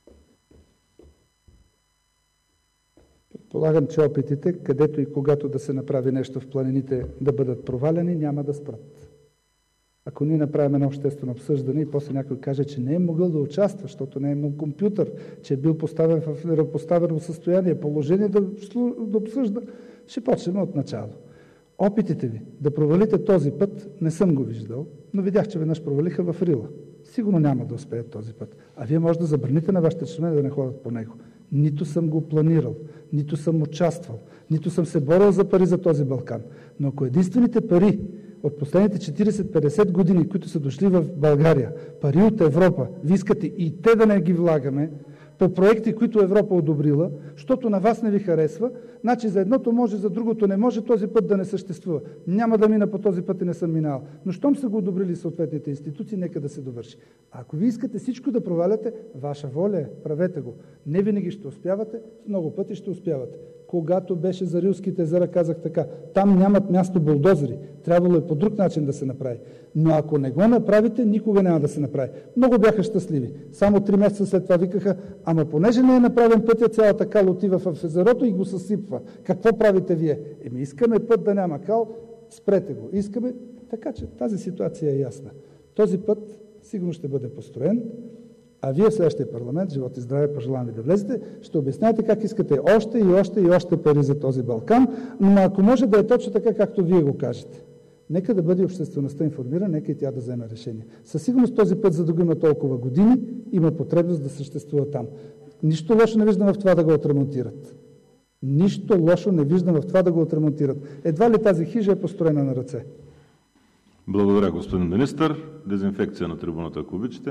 Предполагам, че опитите, където и когато да се направи нещо в планините да бъдат проваляни, няма да спрат. Ако ние направим едно обществено обсъждане и после някой каже, че не е могъл да участва, защото не е имал компютър, че е бил поставен в неравнопоставено състояние, положение да, да обсъжда, ще почнем от начало. Опитите ви да провалите този път не съм го виждал, но видях, че веднъж провалиха в Рила. Сигурно няма да успеят този път. А вие може да забраните на вашите членове да не ходят по него. Нито съм го планирал, нито съм участвал, нито съм се борил за пари за този Балкан. Но ако единствените пари от последните четирийсет-петдесет години, които са дошли в България, пари от Европа, ви искате и те да не ги влагаме, по проекти, които Европа одобрила, защото на вас не ви харесва, значи за едното може, за другото не може, този път да не съществува. Няма да мина по този път и не съм минал. Но щом са го одобрили съответните институции, нека да се довърши. А ако ви искате всичко да проваляте, ваша воля е, правете го. Не винаги ще успявате, много пъти ще успявате. Когато беше за Рилските езера, казах така, там нямат място булдозери. Трябвало е по друг начин да се направи. Но ако не го направите, никога няма да се направи. Много бяха щастливи. Само три месеца след това викаха, ама понеже не е направен пътя, цялата кал отива в езерото и го съсипва. Какво правите вие? Еми искаме път да няма кал, спрете го. Искаме, така че тази ситуация е ясна. Този път сигурно ще бъде построен, а вие в следващия парламент, живот и здраве, пожелавам ви да влезете, ще обясняте как искате още и още и още пари за този Балкан, но ако може да е точно така, както вие го кажете. Нека да бъде обществеността информирана, нека и тя да вземе решение. Със сигурност този път, за да го има толкова години, има потребност да съществува там. Нищо лошо не виждам в това да го отремонтират. Нищо лошо не виждам в това да го отремонтират. Едва ли тази хижа е построена на ръце? Благодаря, господин министър. Дезинфекция на трибуната, ако обичате.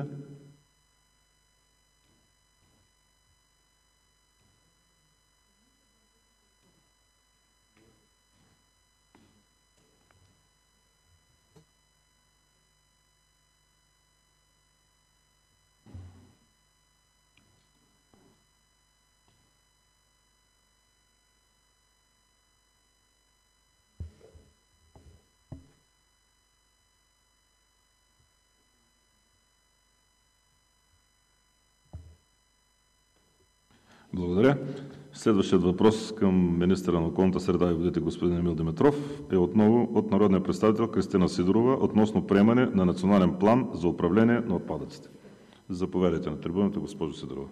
Благодаря. Следващият въпрос към министъра на околната среда и водите господин Емил Димитров е отново от народния представител Кристина Сидорова относно приемане на национален план за управление на отпадъците. Заповядайте на трибуната, госпожо Сидорова.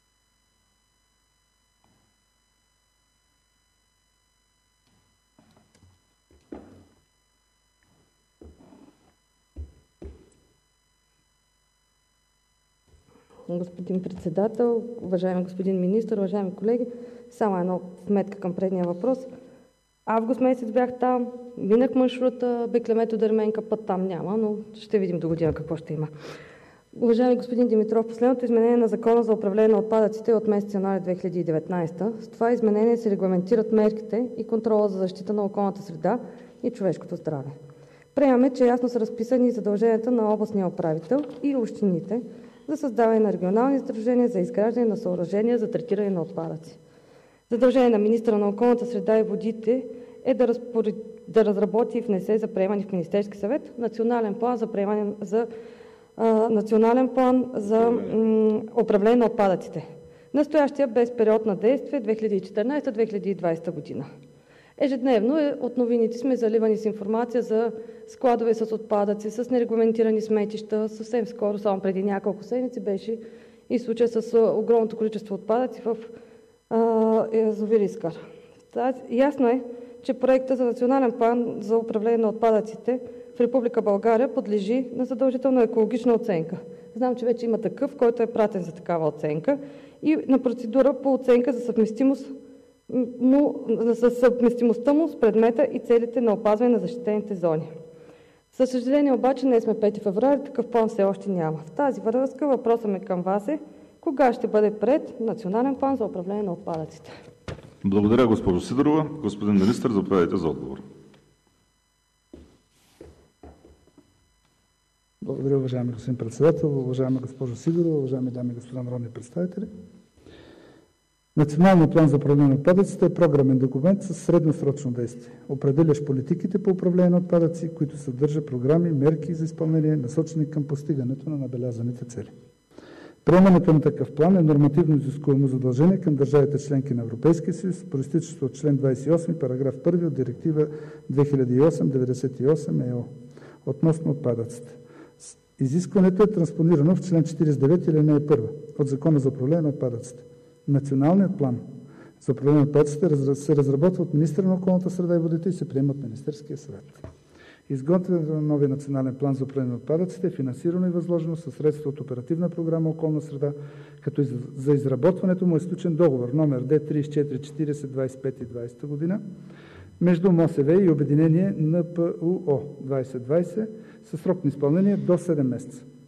Господин председател, уважаеми господин министър, уважаеми колеги, само една вметка към предния въпрос. Август месец бях там, минах маршрута Беклемето Дерменка, път там няма, но ще видим до година какво ще има. Уважаеми господин Димитров, последното изменение на Закона за управление на отпадъците е от месец януари две хиляди и деветнадесета. С това изменение се регламентират мерките и контрола за защита на околната среда и човешкото здраве. Приемаме, че ясно са разписани задълженията на областния управител и общините за създаване на регионални сдружения за изграждане на съоръжения за третиране на отпадъци. Задължение на министъра на околната среда и водите е да, разпоред... да разработи и внесе за приемане в Министерски съвет национален план за, приемане... за, а, национален план за м... управление на отпадъците. Настоящия без период на действие две хиляди и четиринадесета - две хиляди и двадесета година. Ежедневно е, от новините сме заливани с информация за складове с отпадъци, с нерегламентирани сметища. Съвсем скоро, само преди няколко седмици, беше и случай с огромното количество отпадъци в язовир Искър. Ясно е, че проектът за национален план за управление на отпадъците в Република България подлежи на задължителна екологична оценка. Знам, че вече има такъв, който е пратен за такава оценка и на процедура по оценка за съвместимост му, за съвместимостта му с предмета и целите на опазване на защитените зони. Със съжаление обаче, днес сме пети февруари, такъв план все още няма. В тази връзка въпросът ми към вас е: кога ще бъде приет национален план за управление на отпадъците? Благодаря, госпожо Сидорова. Господин министър, заповядайте за отговор. Благодаря, уважаеми господин председател, уважаема госпожо Сидорова, уважаеми дами и господа народни представители. Националният план за управление на отпадъците е програмен документ с средносрочно действие, определящ политиките по управление на отпадъци, които съдържа програми, мерки за изпълнение, насочени към постигането на набелязаните цели. Приемането на такъв план е нормативно изискуемо задължение към държавите членки на Европейския съюз, произтичащо от член двадесет и осми, параграф първи от Директива две хиляди и осем деветдесет и осем ЕО относно отпадъците. Изискването е транспонирано в член четиридесет и девети, алинея първа от Закона за управление на отпадъците. Националният план за управление на отпадъците се разработва от министъра на околната среда и водите и се приема от Министерския съвет. Изготвянето на новия национален план за управление на отпадъците е финансирано и възложено със средства от Оперативна програма „Околна среда“, като за изработването му е сключен договор номер Д тридесет и четири четиридесет двадесет и пета и двадесета година между МОСВ и Обединение НПУО двадесет двадесет със срок на изпълнение до седем месеца.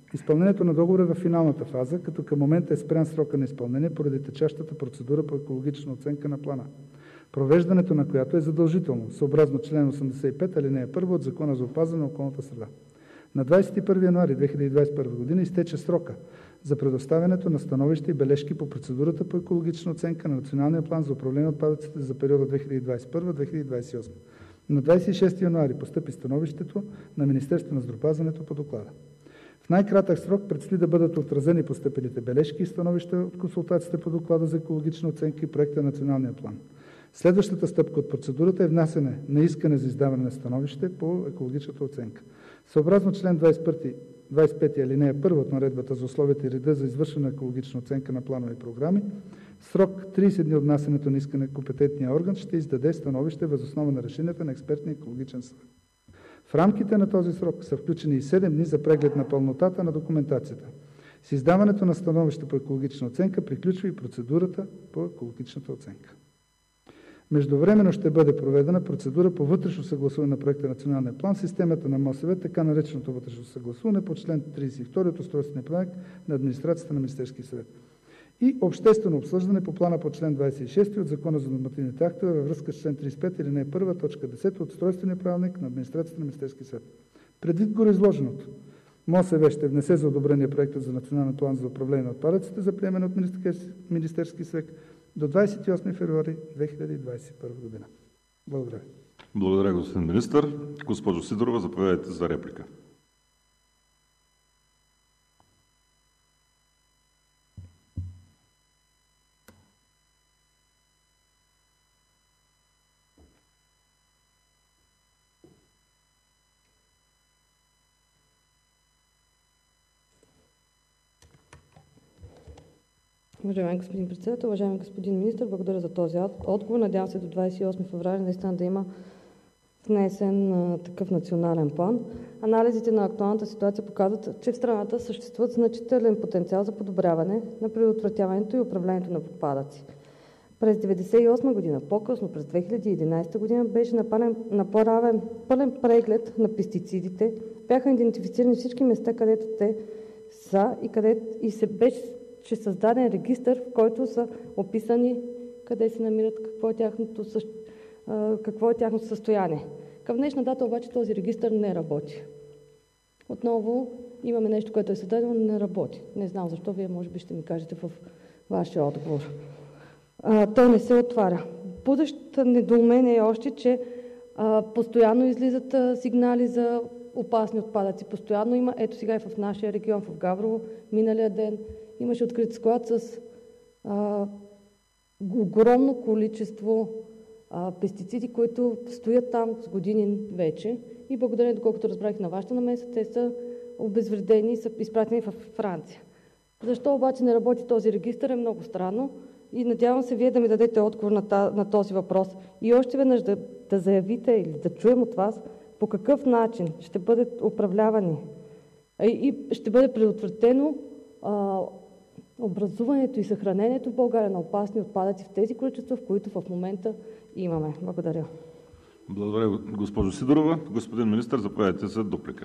Изпълнението на договора е в финалната фаза, като към момента е спрян срока на изпълнение поради течащата процедура по екологична оценка на плана, провеждането на която е задължително, съобразно член осемдесет и пет, алинея първа от Закона за опазване на околната среда. На двадесет и първи януари две хиляди двадесет и първа година изтече срока за предоставянето на становища и бележки по процедурата по екологична оценка на Националния план за управление на отпадъците за периода две хиляди двадесет и първа - две хиляди двадесет и осма. На двадесет и шести януари постъпи становището на Министерството на здравеопазването по доклада. В най-кратък срок предстои да бъдат отразени постъпилите бележки и становища от консултациите по доклада за екологична оценка и проекта на Националния план. Следващата стъпка от процедурата е внасяне на искане за издаване на становище по екологичната оценка. Съобразно член двадесет и пети алинея първа от Наредбата за условията и реда за извършване на екологична оценка на планове и програми, в срок тридесет дни от внасянето на искане компетентния орган ще издаде становище въз основа на решенията на експертния екологичен съвет. В рамките на този срок са включени и седем дни за преглед на пълнотата на документацията. С издаването на становище по екологична оценка приключва и процедурата по екологичната оценка. Междувременно ще бъде проведена процедура по вътрешно съгласуване на проекта Националния план, системата на МОСВ, така нареченото вътрешно съгласуване по член тридесет и втори от Устройствения правилник на администрацията на Министерския съвет. И обществено обсъждане по плана по член двадесет и шести от Закона за нормативните актове във връзка с член тридесет и пет, алинея първа, точка десета от Устройствения правилник на администрацията на Министерския съвет. Предвид гореизложеното, МОСВ ще внесе за одобрение проекта за Национален план за управление на отпадъците за приемане от Министерския съвет до двадесет и осми февруари две хиляди двадесет и първа година. Благодаря. Благодаря, господин министър. Госпожо Сидорова, заповядайте за реплика. Уважаеми господин председател, уважаеми господин министър, благодаря за този отговор. Надявам се до двадесет и осми февруари наистина да има внесен а, такъв национален план. Анализите на актуалната ситуация показват, че в страната съществува значителен потенциал за подобряване на предотвратяването и управлението на отпадъци. През деветдесет и осма година, по-късно през две хиляди и единадесета година, беше направен направен пълен преглед на пестицидите. Бяха идентифицирани всички места, където те са и, къде, и се беше че създаден регистър, в който са описани къде се намират, какво е тяхното, какво е тяхното състояние. Към днешна дата обаче този регистър не работи. Отново имаме нещо, което е създадено, но не работи. Не знам защо, вие може би ще ми кажете в вашия отговор. А, той не се отваря. Будещото недоумение е още, че а, постоянно излизат а, сигнали за опасни отпадъци. Постоянно има, ето сега и в нашия регион, в Габрово, миналия ден, имаше открит склад с а, огромно количество а, пестициди, които стоят там с години вече и благодарение, доколкото разбрах на вашата намеса, те са обезвредени и са изпратени в Франция. Защо обаче не работи този регистър е много странно и надявам се вие да ми дадете отговор на, та, на този въпрос. И още веднъж да, да заявите или да чуем от вас по какъв начин ще бъдат управлявани и, и ще бъде предотвратено а, образуването и съхранението в България на опасни отпадъци в тези количества, в които в момента имаме. Благодаря. Благодаря, госпожо Сидорова. Господин министър, заповядайте за дуплика.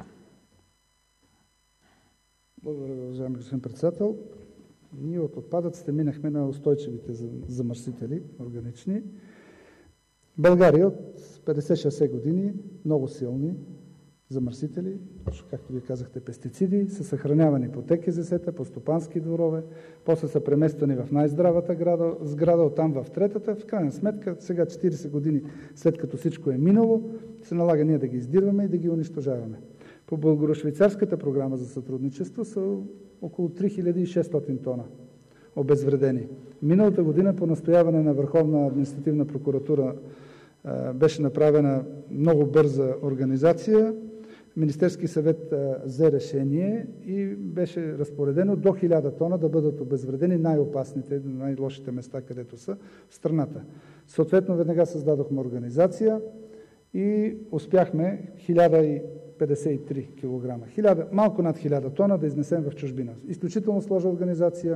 Благодаря, уважаеми господин председател. Ние от отпадъците минахме на устойчивите замърсители, органични. България от петдесет-шейсет години, много силни замърсители, точно както вие казахте, пестициди, са съхранявани по ТКЗС-та, по стопански дворове, после са премествани в най-здравата града, сграда, оттам в третата. В крайна сметка, сега четирийсет години след като всичко е минало, се налага ние да ги издирваме и да ги унищожаваме. По българо-швейцарската програма за сътрудничество са около три хиляди и шестстотин тона обезвредени. Миналата година по настояване на Върховна административна прокуратура беше направена много бърза организация. Министерски съвет взе решение и беше разпоредено до хиляда тона да бъдат обезвредени най-опасните, най-лошите места, където са в страната. Съответно, веднага създадохме организация и успяхме хиляда петдесет и три килограма, малко над хиляда тона да изнесем в чужбина. Изключително сложна организация,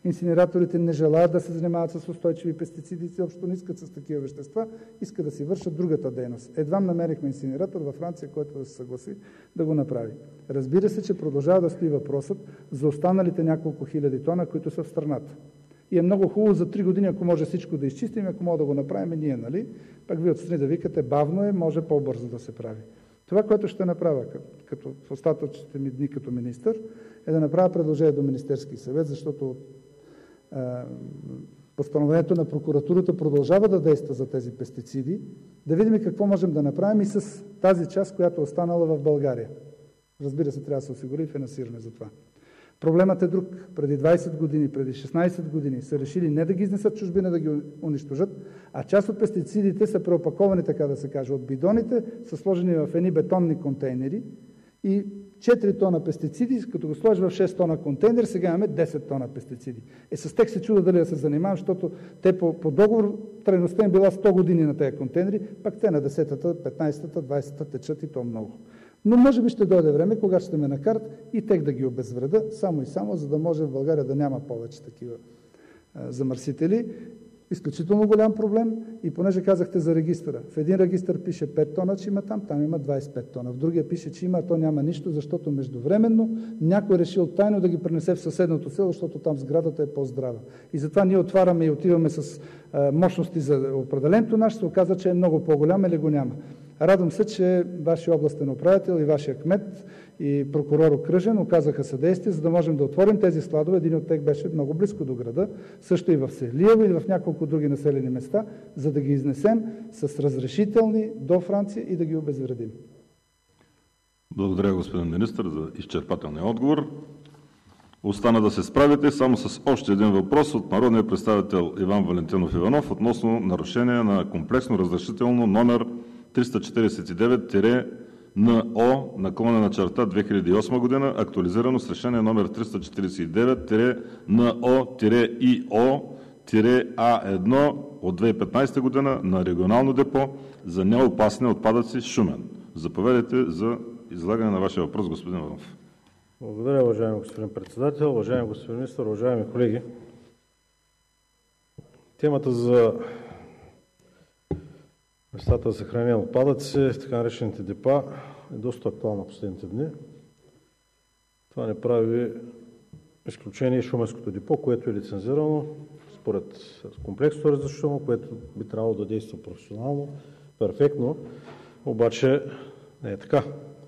Инсинераторите не желаят да се занимават с устойчиви пестициди, изобщо не искат с такива вещества, искат да си вършат другата дейност. Едва намерихме инсинератор във Франция, който да се съгласи да го направи. Разбира се, че продължава да стои въпросът за останалите няколко хиляди тона, които са в страната. И е много хубаво за три години, ако може всичко да изчистим, ако може да го направим ние, нали? Пак вие отстрани да викате, бавно е, може по-бързо да се прави. Това, което ще направя като, в остатъчните ми дни като министър, е да направя предложение до Министерския съвет, защото е, постановлението на прокуратурата продължава да действа за тези пестициди, да видим какво можем да направим и с тази част, която е останала в България. Разбира се, трябва да се осигури финансиране за това. Проблемът е друг. Преди двайсет години, преди шестнайсет години са решили не да ги изнесат чужбина, да ги унищожат, а част от пестицидите са преопаковани, така да се каже. От бидоните са сложени в едни бетонни контейнери и четири тона пестициди, като го сложиш в шест тона контейнер, сега имаме десет тона пестициди. Е, с тях се чуда дали да се занимавам, защото те по, по договор трайността им била сто години на тези контейнери, пак те на десетата, петнайсетата, двайсетата течат и то много. Но може би ще дойде време, когато ще ме накарат и тех да ги обезвреда, само и само, за да може в България да няма повече такива а, замърсители. Изключително голям проблем и понеже казахте за регистъра. В един регистър пише пет тона, че има там, там има двайсет и пет тона. В другия пише, че има, а то няма нищо, защото междувременно някой решил тайно да ги пренесе в съседното село, защото там сградата е по-здрава. И затова ние отваряме и отиваме с а, мощности за определен тонаж, се оказа, че е много по-голям или го няма. Радвам се, че вашия областен управител и вашия кмет и прокурор окръжен оказаха съдействие, за да можем да отворим тези складове. Един от тях беше много близко до града, също и в Селиево и в няколко други населени места, за да ги изнесем с разрешителни до Франция и да ги обезвредим. Благодаря, господин министър, за изчерпателния отговор. Остана да се справите само с още един въпрос от народния представител Иван Валентинов Иванов относно нарушение на комплексно разрешително номер триста четирийсет и девет Н О наклонена черта две хиляди и осма година, актуализирано с решение номер триста четирийсет и девет Н О И О А едно от две хиляди и петнайсета година на регионално депо за неопасни отпадъци Шумен. Заповядайте за излагане на вашия въпрос, господин Иванов. Благодаря, уважаеми господин председател, уважаеми господин министър, уважаеми колеги. Темата за местата за съхранение на отпадъци, така наречените депа, е доста актуална последните дни. Това не прави изключение и Шуменското депо, което е лицензирано според комплексното разрешително, което би трябвало да действа професионално, перфектно, обаче не е така.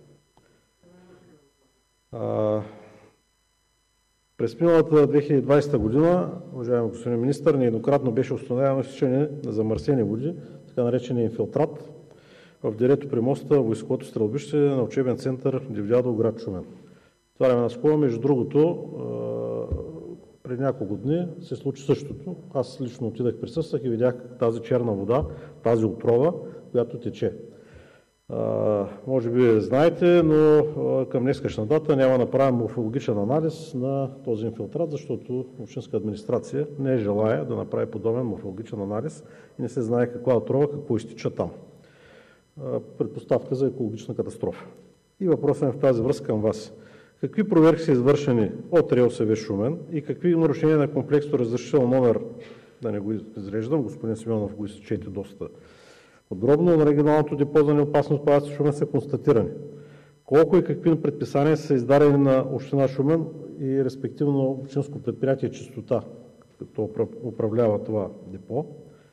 А, през миналата две хиляди и двайсета година, уважаеми господин министър, нееднократно беше установявано изтичане на замърсени води, така наречения инфилтрат, в дерето при моста войсковото стрелбище на учебен център Дивдядо, град Шумен. Това време на скоро, между другото, преди няколко дни се случи същото. Аз лично отидах, присъствах и видях тази черна вода, тази отрова, която тече. А, може би знаете, но а, към днескашна дата няма направен морфологичен анализ на този инфилтрат, защото общинска администрация не желая да направи подобен морфологичен анализ и не се знае каква отрова, какво изтича там. А, предпоставка за екологична катастрофа. И въпросът е в тази връзка към вас. Какви проверки са извършени от РИОСВ Шумен и какви нарушения на комплексно разрешително номер, да не го изреждам, господин Симеонов го изчете доста подробно, на регионалното депо за неопасни отпадъци Шумен са констатирани? Колко и какви предписания са издадени на община Шумен и респективно общинско предприятие Чистота, като управлява това депо?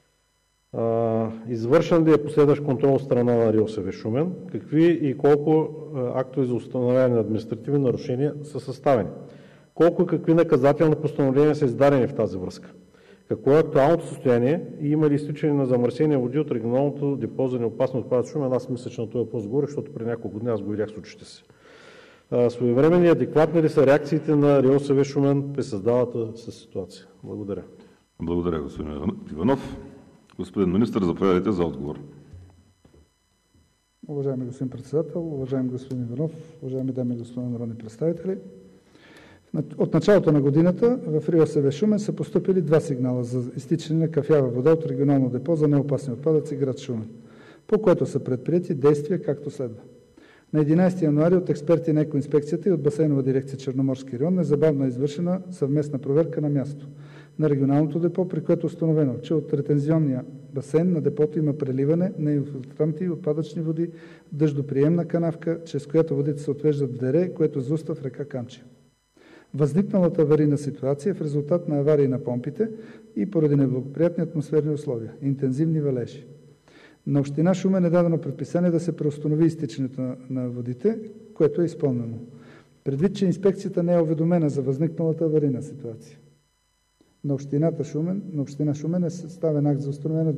Извършен ли е последващ контрол от страна на РИОСВ Шумен? Какви и колко актове за установяване на административни нарушения са съставени? Колко и какви наказателни постановления са издадени в тази връзка? Какво е актуалното състояние и има ли изтичане на замърсени води от регионалното депо за неопасни отпадъци Шумен? Аз мисля, че на това въпрос говоря, защото при няколко дни аз го видях с очите си. Своевременни и адекватни ли са реакциите на РИОСВ Шумен при създалата се ситуация? Благодаря. Благодаря, господин Иванов. Господин министър, заповядайте за отговор. Уважаеми господин председател, уважаеми господин Иванов, уважаеми дами и господа народни представители, от началото на годината в РИОСВ Шумен са поступили два сигнала за изтичане на кафява вода от регионално депо за неопасни отпадъци град Шумен, по което са предприети действия както следва. На единадесети януари от експерти на екоинспекцията и от Басейнова дирекция Черноморски район незабавно е извършена съвместна проверка на място на регионалното депо, при което е установено, че от ретензионния басейн на депото има преливане на инфилтранти и отпадъчни води в дъждоприемна канавка, чрез която водите се отвеждат в дере, което зауства в река Камчия. Възникналата аварийна ситуация е в резултат на аварии на помпите и поради неблагоприятни атмосферни условия, интензивни валежи. На община Шумен е дадено предписание да се преустанови изтичането на водите, което е изпълнено. Предвид, че инспекцията не е уведомена за възникналата аварийна ситуация. На общината Шумен, на община Шумен е съставен акт за установено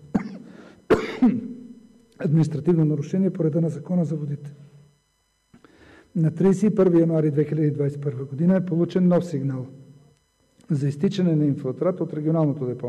административно нарушение по реда на Закона за водите. На тридесет и първи януари две хиляди двадесет и първа година е получен нов сигнал за изтичане на инфилтрат от регионалното депо.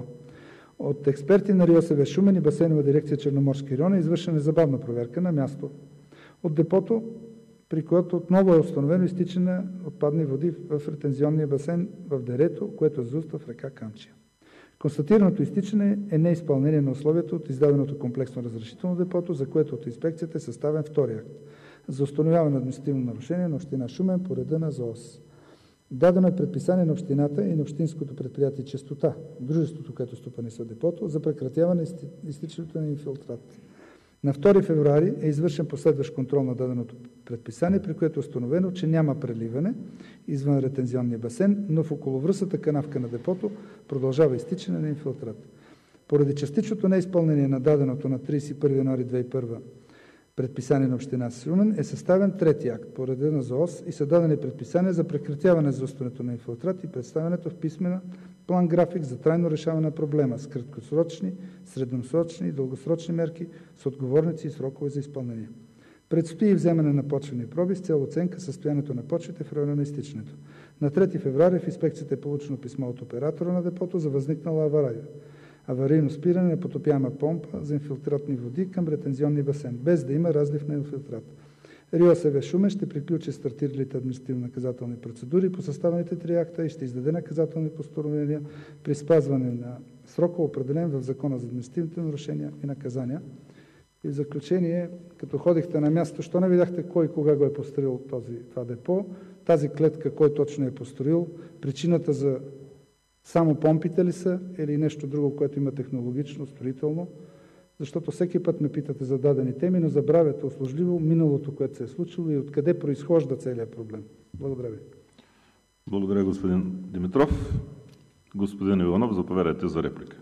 От експерти на РИОСВ Шумен и Басейнова дирекция Черноморски район е извършена незабавна проверка на място от депото, при което отново е установено изтичане на отпадни води в ретензионния басейн в дерето, което зауства в река Камчия. Констатираното изтичане е неизпълнение на условията от издаденото комплексно разрешително депото, за което от инспекцията е съставен втори акт за установяване на административно нарушение на община Шумен по реда на ЗООС. Дадено е предписание на общината и на общинското предприятие Чистота, дружеството, което стопанисва депото, за прекратяване изтичането на инфилтрат. На втори февруари е извършен последващ контрол на даденото предписание, при което е установено, че няма преливане извън ретензионния басейн, но в околовръстната канавка на депото продължава изтичане на инфилтрат. Поради частичното неизпълнение на даденото на тридесет и първи януари две хиляди и първа предписание на община Шумен е съставен трети акт по реда на ЗООС и са дадени предписания за прекратяване заустването на инфилтрат и представянето в писмена план график за трайно решаване на проблема с краткосрочни, средносрочни и дългосрочни мерки с отговорници и срокове за изпълнение. Предстои вземане на почвени проби с цел оценка състоянието на почвите в района на изтичането. На трети февруари в инспекцията е получено писмо от оператора на депото за възникнала авария. Аварийно спиране на потопяема помпа за инфилтратни води към ретензионния басейн, без да има разлив на инфилтрат. РИОСВ Шумен ще приключи стартиралите административно-наказателни процедури по съставените три акта и ще издаде наказателни постановления при спазване на срока, определен в Закона за административните нарушения и наказания. И в заключение, като ходихте на място, що не видяхте кой и кога го е построил този, това депо, тази клетка, кой точно е построил, причината за само помпите ли са или нещо друго, което има технологично, строително? Защото всеки път ме питате за дадени теми, но забравяте услужливо миналото, което се е случило и откъде произхожда целият проблем. Благодаря ви. Благодаря, господин Димитров. Господин Иванов, заповядайте за реплика.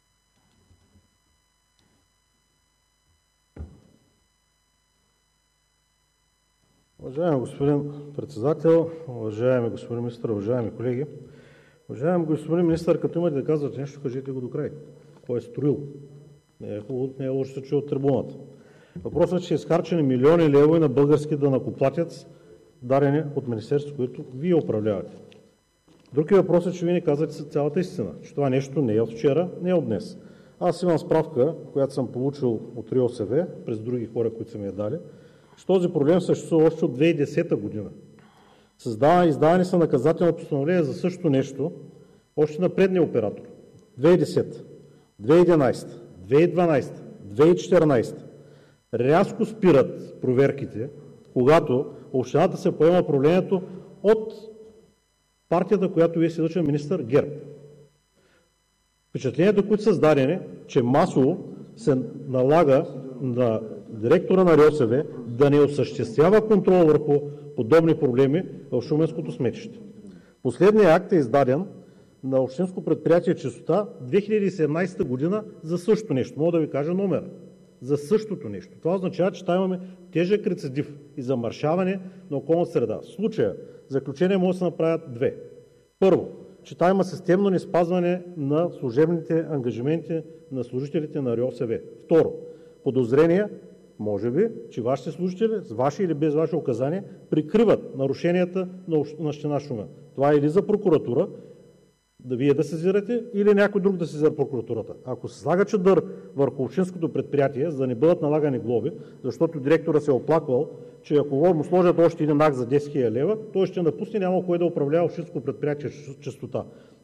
Уважаеми господин Председател, уважаеми господин министър, уважаеми колеги! Уважаеми господин министър, като имате да казвате нещо, кажете го до край. Кой е строил? Не е хубаво, не е лошо да се чуе от трибуната. Въпросът е, че е изхарчени милиони левове на български данъкоплатец, дарени от Министерството, което Вие управлявате. Друг е въпросът, че Вие не казвате цялата истина, че това нещо не е от вчера, не е от днес. Аз имам справка, която съм получил от РИОСВ, през други хора, които са ми я дали, че този проблем съществува още от две хиляди и десета година. Създава, издавани са наказателни постановления за същото нещо още на предния оператор. две хиляди и десета, две хиляди и единадесета, две хиляди и дванадесета, две хиляди и четиринадесета. Рязко спират проверките, когато общината се поема управлението от партията, която Вие си лъчен министър, ГЕРБ. Впечатлението, които са създадени, че масово се налага на директора на РИОСВ да не осъществява контрол върху подобни проблеми в шуменското сметище. Последният акт е издаден на общинско предприятие Чистота две хиляди и седемнадесета година за същото нещо. Мога да ви кажа номера. За същото нещо. Това означава, че там имаме тежък рецидив и замършаване на околната среда. В случая, заключение може да се направят две. Първо, че там има системно неспазване на служебните ангажименти на служителите на РИОСВ. Второ, подозрения, може би, че вашите служители, с ваши или без ваше указание, прикриват нарушенията на община Шумен. Това е или за прокуратура, да вие да сезирате, или някой друг да сезира прокуратурата. Ако се слага чадър върху общинското предприятие, за да не бъдат налагани глоби, защото директора се е оплаквал, че ако му сложат още един акт за десет хиляди лева, той ще напусне, няма кой да управлява общинско предприятие Чистота.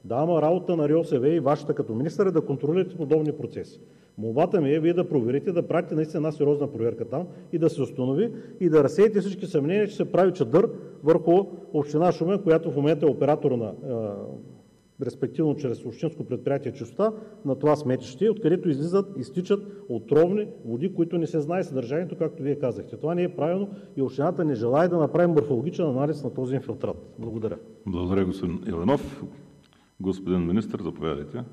Да, ама работа на РИОСВ и вашата като министър е да контролирате подобни процеси. Молбата ми е Вие да проверите, да пратите наистина една сериозна проверка там и да се установи и да разсеете всички съмнения, че се прави чадър върху община Шумен, която в момента е оператор на, респективно чрез общинско предприятие Чистота, на това сметище, откъдето излизат, изтичат отровни води, които не се знае съдържанието, както Вие казахте. Това не е правилно и общината не желае да направим морфологичен анализ на този инфилтрат. Благодаря. Благодаря, господин Иванов. Господин министър, заповядайте.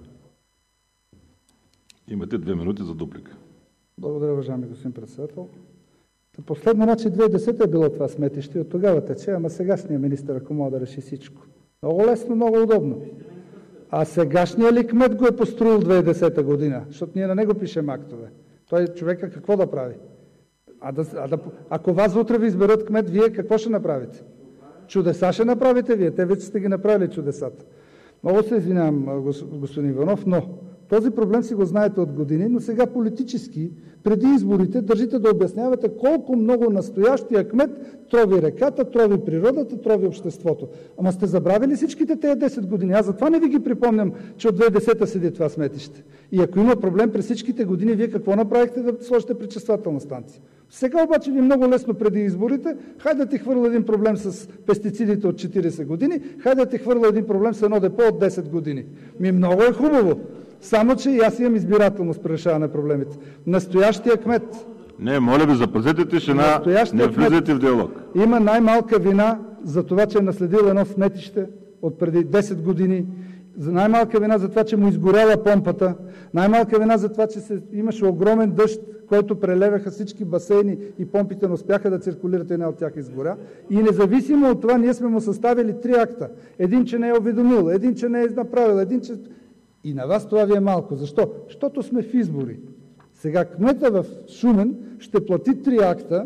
Имате две минути за дуплика. Благодаря, уважаеми господин председател. Последно, значи две хиляди и десета е било това сметище и от тогава тече, ама сегашният министър, ако мога да реши всичко. Много лесно, много удобно. А сегашният ли кмет го е построил две хиляди и десета година? Защото ние на него пишем актове. Той човека какво да прави? А да, а да, ако вас утре ви изберат кмет, вие какво ще направите? Чудеса ще направите вие. Те вече сте ги направили чудесата. Много се извинявам, господин Иванов, но този проблем си го знаете от години, но сега политически, преди изборите, държите да обяснявате колко много настоящия кмет трови реката, трови природата, трови обществото. Ама сте забравили всичките тези десет години. Аз затова не ви ги припомням, че от две хиляди и десета седи това сметище. И ако има проблем през всичките години, вие какво направихте да сложите пречиствателна станция? Сега обаче ви е много лесно преди изборите. Хайде да ти хвърля един проблем с пестицидите от четиридесет години, хайде да ти хвърля един проблем с едно депо от десет години. Ми много е хубаво. Само че и аз имам избирателност при решаване на проблемите. Настоящия кмет... Не, моля ви, запазете тишина, не влизайте в диалог. Има най-малка вина за това, че е наследил едно сметище от преди десет години. За най-малка вина за това, че му изгоряла помпата. Най-малка вина за това, че се, имаше огромен дъжд, който прелеваха всички басейни и помпите не успяха да циркулират, една от тях изгоря. И независимо от това, ние сме му съставили три акта. Един, че не е уведомил, един, че не е направил, един, че... И на вас това ви е малко. Защо? Защото сме в избори. Сега кмета в Шумен ще плати три акта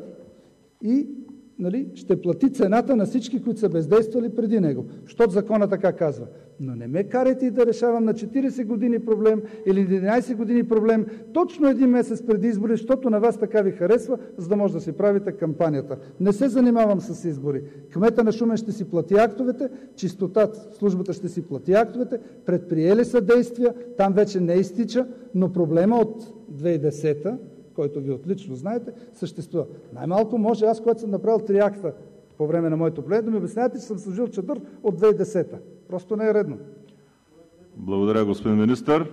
и нали, ще плати цената на всички, които са бездействали преди него. Защото закона така казва. Но не ме карайте и да решавам на четиридесет години проблем или единадесет години проблем, точно един месец преди избори, защото на вас така ви харесва, за да може да си правите кампанията. Не се занимавам с избори. Кмета на Шумен ще си плати актовете, Чистота, службата ще си плати актовете, предприели са действия, там вече не изтича, но проблема от две хиляди и десета, който ви отлично знаете, съществува. Най-малко може аз, когато съм направил три акта по време на моето управление, да ми обяснявате, че съм служил чадър от две хиляди и десета. Просто не е редно. Благодаря, господин министър.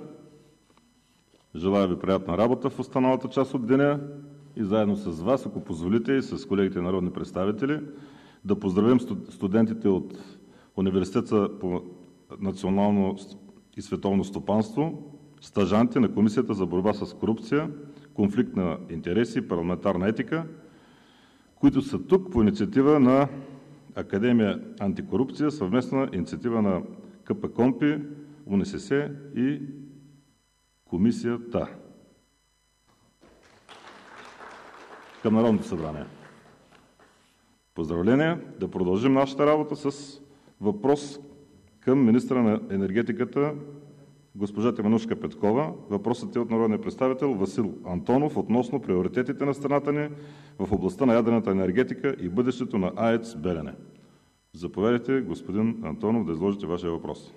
Желая ви приятна работа в останалата част от деня и заедно с вас, ако позволите, и с колегите народни представители, да поздравим студентите от Университета по национално и световно стопанство, стажанти на Комисията за борба с корупция, конфликт на интереси и парламентарна етика, които са тук по инициатива на Академия Антикорупция, съвместна инициатива на КПКОНПИ, УНСС и Комисията към Народното събрание. Поздравления! Да продължим нашата работа с въпрос към министъра на енергетиката госпожа Теменужка Петкова. Въпросът е от народния представител Васил Антонов относно приоритетите на страната ни в областта на ядрената енергетика и бъдещето на АЕЦ „Белене“. Заповядайте, господин Антонов, да изложите вашия въпрос.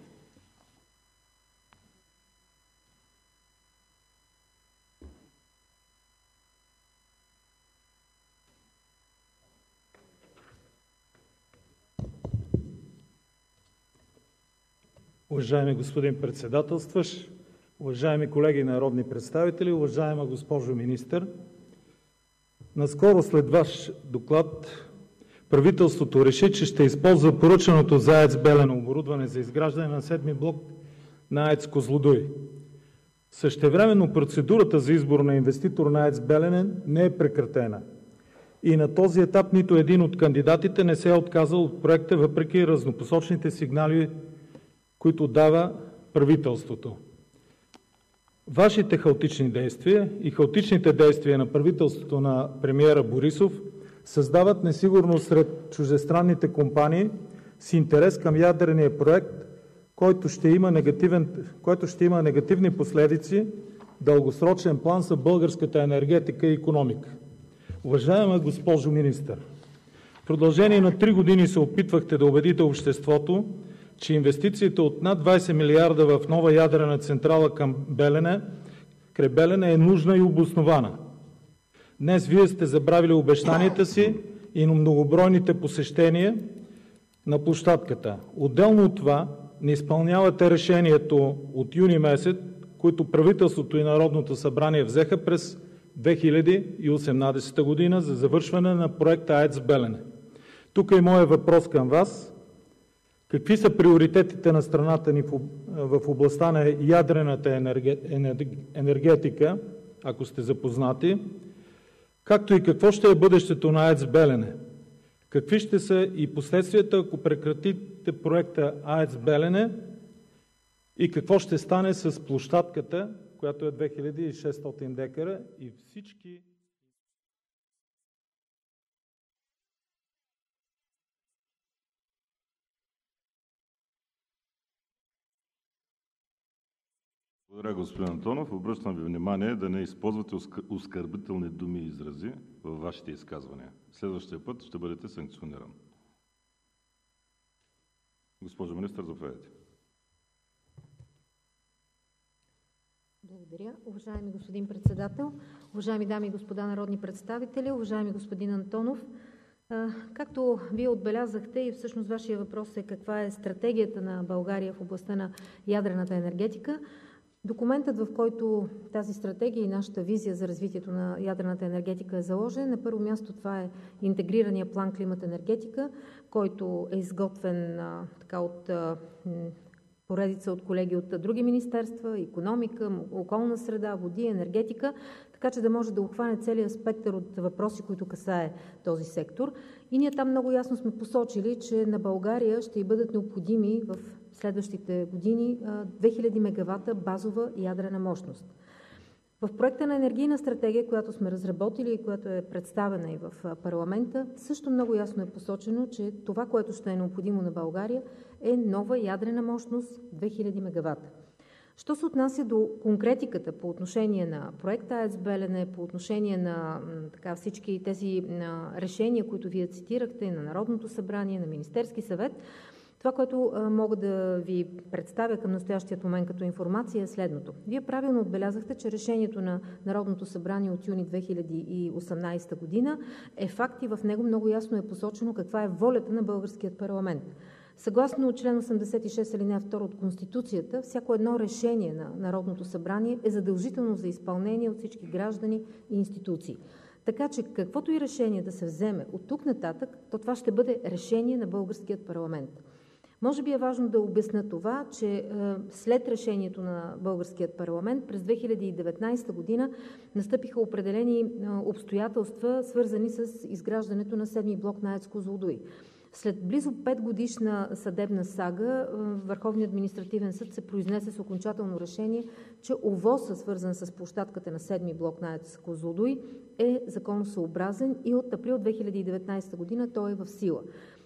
Уважаеми господин председателстващ, уважаеми колеги народни представители, уважаема госпожо министър! Наскоро след ваш доклад правителството реши, че ще използва поръчаното за АЕЦ „Белене“ оборудване за изграждане на седми блок на АЕЦ „Козлодуй“. Същевременно процедурата за избор на инвеститор на АЕЦ „Белене“ не е прекратена. И на този етап нито един от кандидатите не се е отказал от проекта, въпреки разнопосочните сигнали, които дава правителството. Вашите хаотични действия и хаотичните действия на правителството на премиера Борисов създават несигурност сред чуждестранните компании с интерес към ядрения проект, който ще има, негативен, който ще има негативни последици в дългосрочен план за българската енергетика и икономика. Уважаема госпожо министър, в продължение на три години се опитвахте да убедите обществото, че инвестициите от над двадесет милиарда в нова ядрена централа към Белене, край Белене е нужна и обоснована. Днес Вие сте забравили обещанията си и на многобройните посещения на площадката. Отделно от това не изпълнявате решението от юни месец, които правителството и Народното събрание взеха през две хиляди и осемнадесета година за завършване на проекта АЕЦ „Белене“. Тук е моят въпрос към Вас. Какви са приоритетите на страната ни в областта на ядрената енергетика, ако сте запознати, както и какво ще е бъдещето на АЕЦ „Белене“? Какви ще са и последствията, ако прекратите проекта АЕЦ „Белене“, и какво ще стане с площадката, която е две хиляди и шестстотин декара и всички... Благодаря, господин Антонов. Обръщам ви внимание да не използвате оскърбителни думи и изрази във вашите изказвания. Следващия път ще бъдете санкциониран. Госпожо министър, заповядайте. Благодаря. Уважаеми господин Председател, уважаеми дами и господа народни представители, уважаеми господин Антонов! Както Вие отбелязахте и всъщност Вашия въпрос е каква е стратегията на България в областта на ядрената енергетика, документът, в който тази стратегия и нашата визия за развитието на ядрената енергетика е заложен, на първо място това е интегрирания план климат-енергетика, който е изготвен а, така от а, поредица от колеги от други министерства – икономика, околна среда, води, енергетика, така че да може да обхване целият спектър от въпроси, които касае този сектор. И ние там много ясно сме посочили, че на България ще й бъдат необходими в следващите години две хиляди мегавата базова ядрена мощност. В проекта на енергийна стратегия, която сме разработили и която е представена и в парламента, също много ясно е посочено, че това, което ще е необходимо на България, е нова ядрена мощност две хиляди мегавата. Що се отнася до конкретиката по отношение на проекта АЕЦ „Белене“, по отношение на така, всички тези на решения, които Вие цитирахте, на Народното събрание, на Министерски съвет, това, което а, мога да ви представя към настоящия момент като информация е следното. Вие правилно отбелязахте, че решението на Народното събрание от юни две хиляди и осемнадесета година е факт и в него много ясно е посочено каква е волята на българският парламент. Съгласно член осемдесет и шест алинея втора от Конституцията, всяко едно решение на Народното събрание е задължително за изпълнение от всички граждани и институции. Така че каквото и решение да се вземе от тук нататък, то това ще бъде решение на българският парламент. Може би е важно да обясня това, че е, след решението на българският парламент през две хиляди и деветнадесета година настъпиха определени е, обстоятелства, свързани с изграждането на седми блок на АЕЦ „Козлодуй“. След близо петгодишна съдебна сага Върховният административен съд се произнесе с окончателно решение, че ОВОС-а, свързан с площадката на седми блок на АЕЦ „Козлодуй“, е законосъобразен и от април две хиляди и деветнадесета година той е в сила.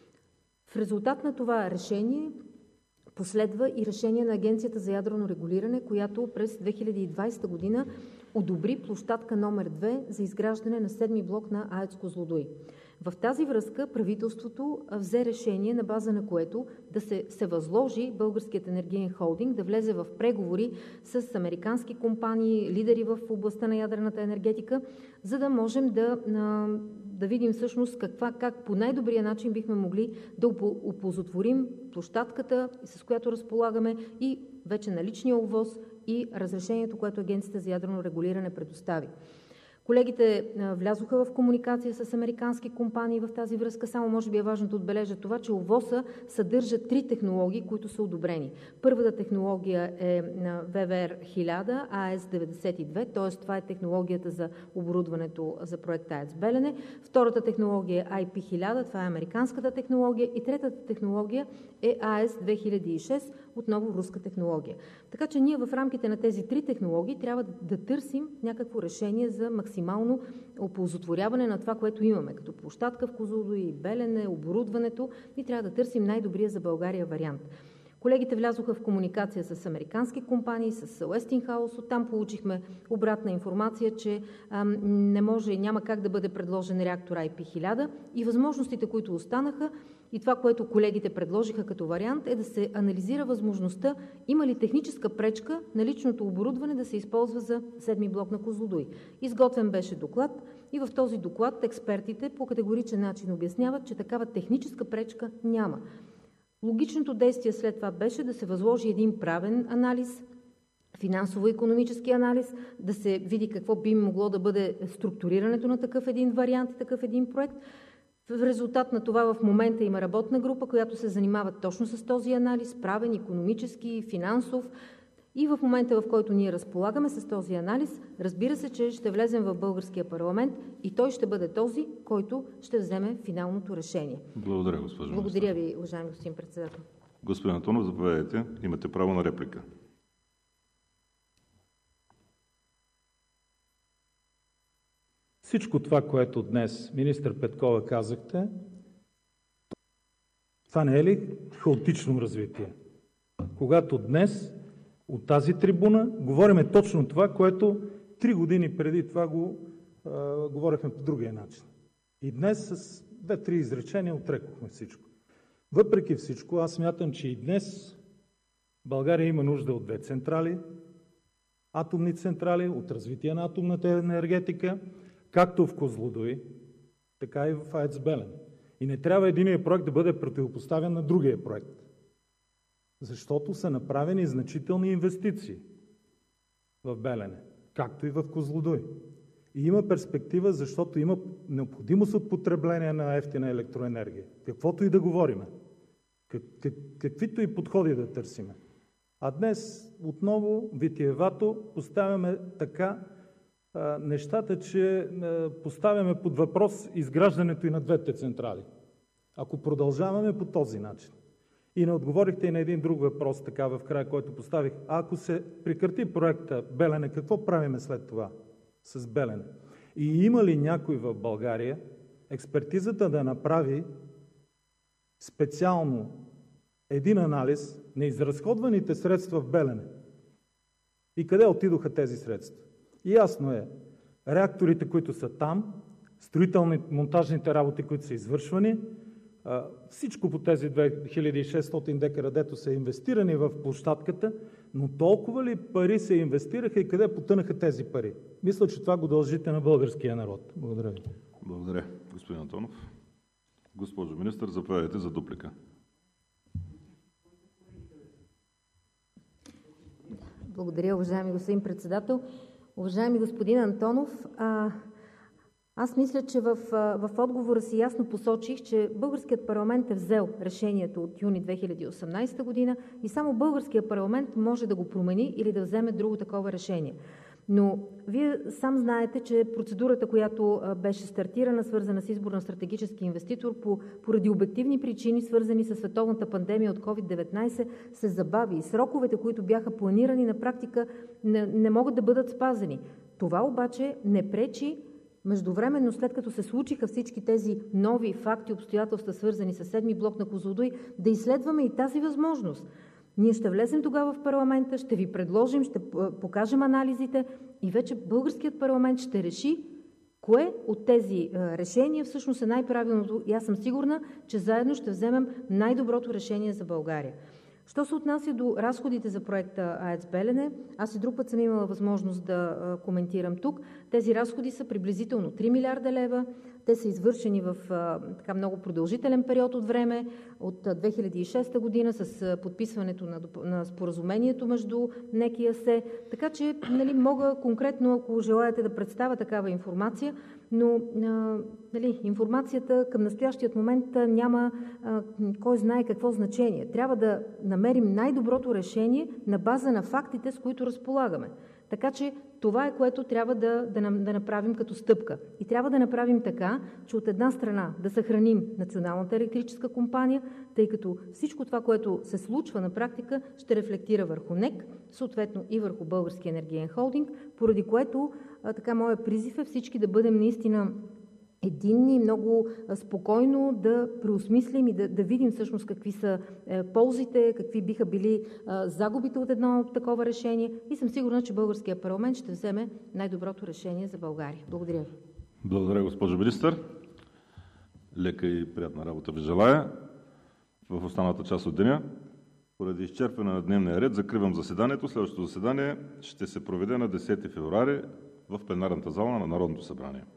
В резултат на това решение последва и решение на Агенцията за ядрено регулиране, която през две хиляди и двадесета година одобри площадка номер две за изграждане на седми блок на АЕЦ „Козлодуй“. В тази връзка правителството взе решение, на база на което да се, се възложи Българският енергиен холдинг да влезе в преговори с американски компании, лидери в областта на ядрената енергетика, за да можем да, да видим всъщност каква, как по най-добрия начин бихме могли да оползотворим площадката, с която разполагаме, и вече наличния ОВОС и разрешението, което Агенцията за ядрено регулиране предостави. Колегите влязоха в комуникация с американски компании в тази връзка. Само може би е важно да отбележа това, че ОВОС-а съдържа три технологии, които са одобрени. Първата технология е В В Р хиляда, А Е С деветдесет и две, т.е. това е технологията за оборудването за проекта АЕЦ „Белене. Втората технология е Ай Пи хиляда, това е американската технология. И третата технология е А Е С две хиляди и шест, отново руска технология. Така че ние в рамките на тези три технологии трябва да, да търсим някакво решение за максимално оползотворяване на това, което имаме, като площадка в Козлодуй, Белене, оборудването, и трябва да търсим най-добрия за България вариант. Колегите влязоха в комуникация с американски компании, с Уестингхаус. Оттам получихме обратна информация, че ам, не може и няма как да бъде предложен реактор Ай Пи хиляда и възможностите, които останаха, И това, което колегите предложиха като вариант, е да се анализира възможността има ли техническа пречка наличното оборудване да се използва за седми блок на Козлодуй. Изготвен беше доклад и в този доклад експертите по категоричен начин обясняват, че такава техническа пречка няма. Логичното действие след това беше да се възложи един правен анализ, финансово-икономически анализ, да се види какво би могло да бъде структурирането на такъв един вариант и такъв един проект. В резултат на това в момента има работна група, която се занимава точно с този анализ, правен, икономически, финансов. И в момента, в който ние разполагаме с този анализ, разбира се, че ще влезем в българския парламент и той ще бъде този, който ще вземе финалното решение. Благодаря, госпожо Благодаря ви, уважаеми господин председател. Господин Антонов, заповядайте. Имате право на реплика. Всичко това, което днес министър Петкова казахте, това не е ли хаотично развитие? Когато днес от тази трибуна говорим точно това, което три години преди това го а, говорихме по другия начин. И днес с две-три изречения отрекохме всичко. Въпреки всичко, аз смятам, че и днес България има нужда от две централи, атомни централи, от развитие на атомната енергетика, както в Козлодуй, така и в АЕЦ Белене. И не трябва единият проект да бъде противопоставен на другия проект, защото са направени значителни инвестиции в Белене, както и в Козлодуй. И има перспектива, защото има необходимост от потребление на ефтина електроенергия. Каквото и да говорим, как, как, каквито и подходи да търсиме. А днес отново витиевато поставяме така а, нещата, че а, поставяме под въпрос изграждането и на двете централи. Ако продължаваме по този начин. И не отговорихте и на един друг въпрос, така в края, който поставих. А ако се прекрати проекта Белене, какво правиме след това с Белене? И има ли някой в България експертизата да направи специално един анализ на изразходваните средства в Белене? И къде отидоха тези средства? И ясно е, реакторите, които са там, строително-монтажните работи, които са извършвани, всичко по тези две хиляди и шестстотин декара, дето са инвестирани в площадката, но толкова ли пари се инвестираха и къде потънаха тези пари? Мисля, че това го дължите на българския народ. Благодаря ви. Благодаря, господин Антонов. Госпожо министър, заповядайте за дуплика. Благодаря, уважаеми господин председател. Уважаеми господин Антонов, а... Аз мисля, че в, в отговора си ясно посочих, че българският парламент е взел решението от юни две хиляди и осемнадесета година и само българският парламент може да го промени или да вземе друго такова решение. Но вие сам знаете, че процедурата, която беше стартирана, свързана с избор на стратегически инвеститор, по, поради обективни причини, свързани с световната пандемия от ковид деветнадесет, се забави и сроковете, които бяха планирани, на практика не, не могат да бъдат спазени. Това обаче не пречи междувременно, след като се случиха всички тези нови факти и обстоятелства, свързани с седми блок на Козлодуй, да изследваме и тази възможност. Ние ще влезем тогава в парламента, ще ви предложим, ще покажем анализите и вече българският парламент ще реши кое от тези решения всъщност е най-правилното. И аз съм сигурна, че заедно ще вземем най-доброто решение за България. Що се отнася до разходите за проекта АЕЦ Белене, аз и друг път съм имала възможност да коментирам тук. Тези разходи са приблизително три милиарда лева. Те са извършени в така много продължителен период от време, от две хиляди и шеста година с подписването на, на споразумението между НЕК и АСЕ. Така че нали, мога конкретно, ако желаете, да представя такава информация, но а, нали, информацията към настоящият момент няма а, кой знае какво значение. Трябва да намерим най-доброто решение на база на фактите, с които разполагаме. Така че това е, което трябва да, да, да направим като стъпка. И трябва да направим така, че от една страна да съхраним Националната електрическа компания, тъй като всичко това, което се случва на практика, ще рефлектира върху НЕК, съответно и върху Българския енергиен холдинг, поради което а, така моя призив е всички да бъдем наистина единни и много спокойно да преосмислим и да, да видим всъщност какви са е, ползите, какви биха били е, загубите от едно такова решение и съм сигурна, че българския парламент ще вземе най-доброто решение за България. Благодаря ви. Благодаря, госпожо министър. Лека и приятна работа ви желая. в останалата част от деня. Поради изчерпване на дневния ред закривам заседанието. Следващото заседание ще се проведе на десети февруари в пленарната зала на Народното събрание.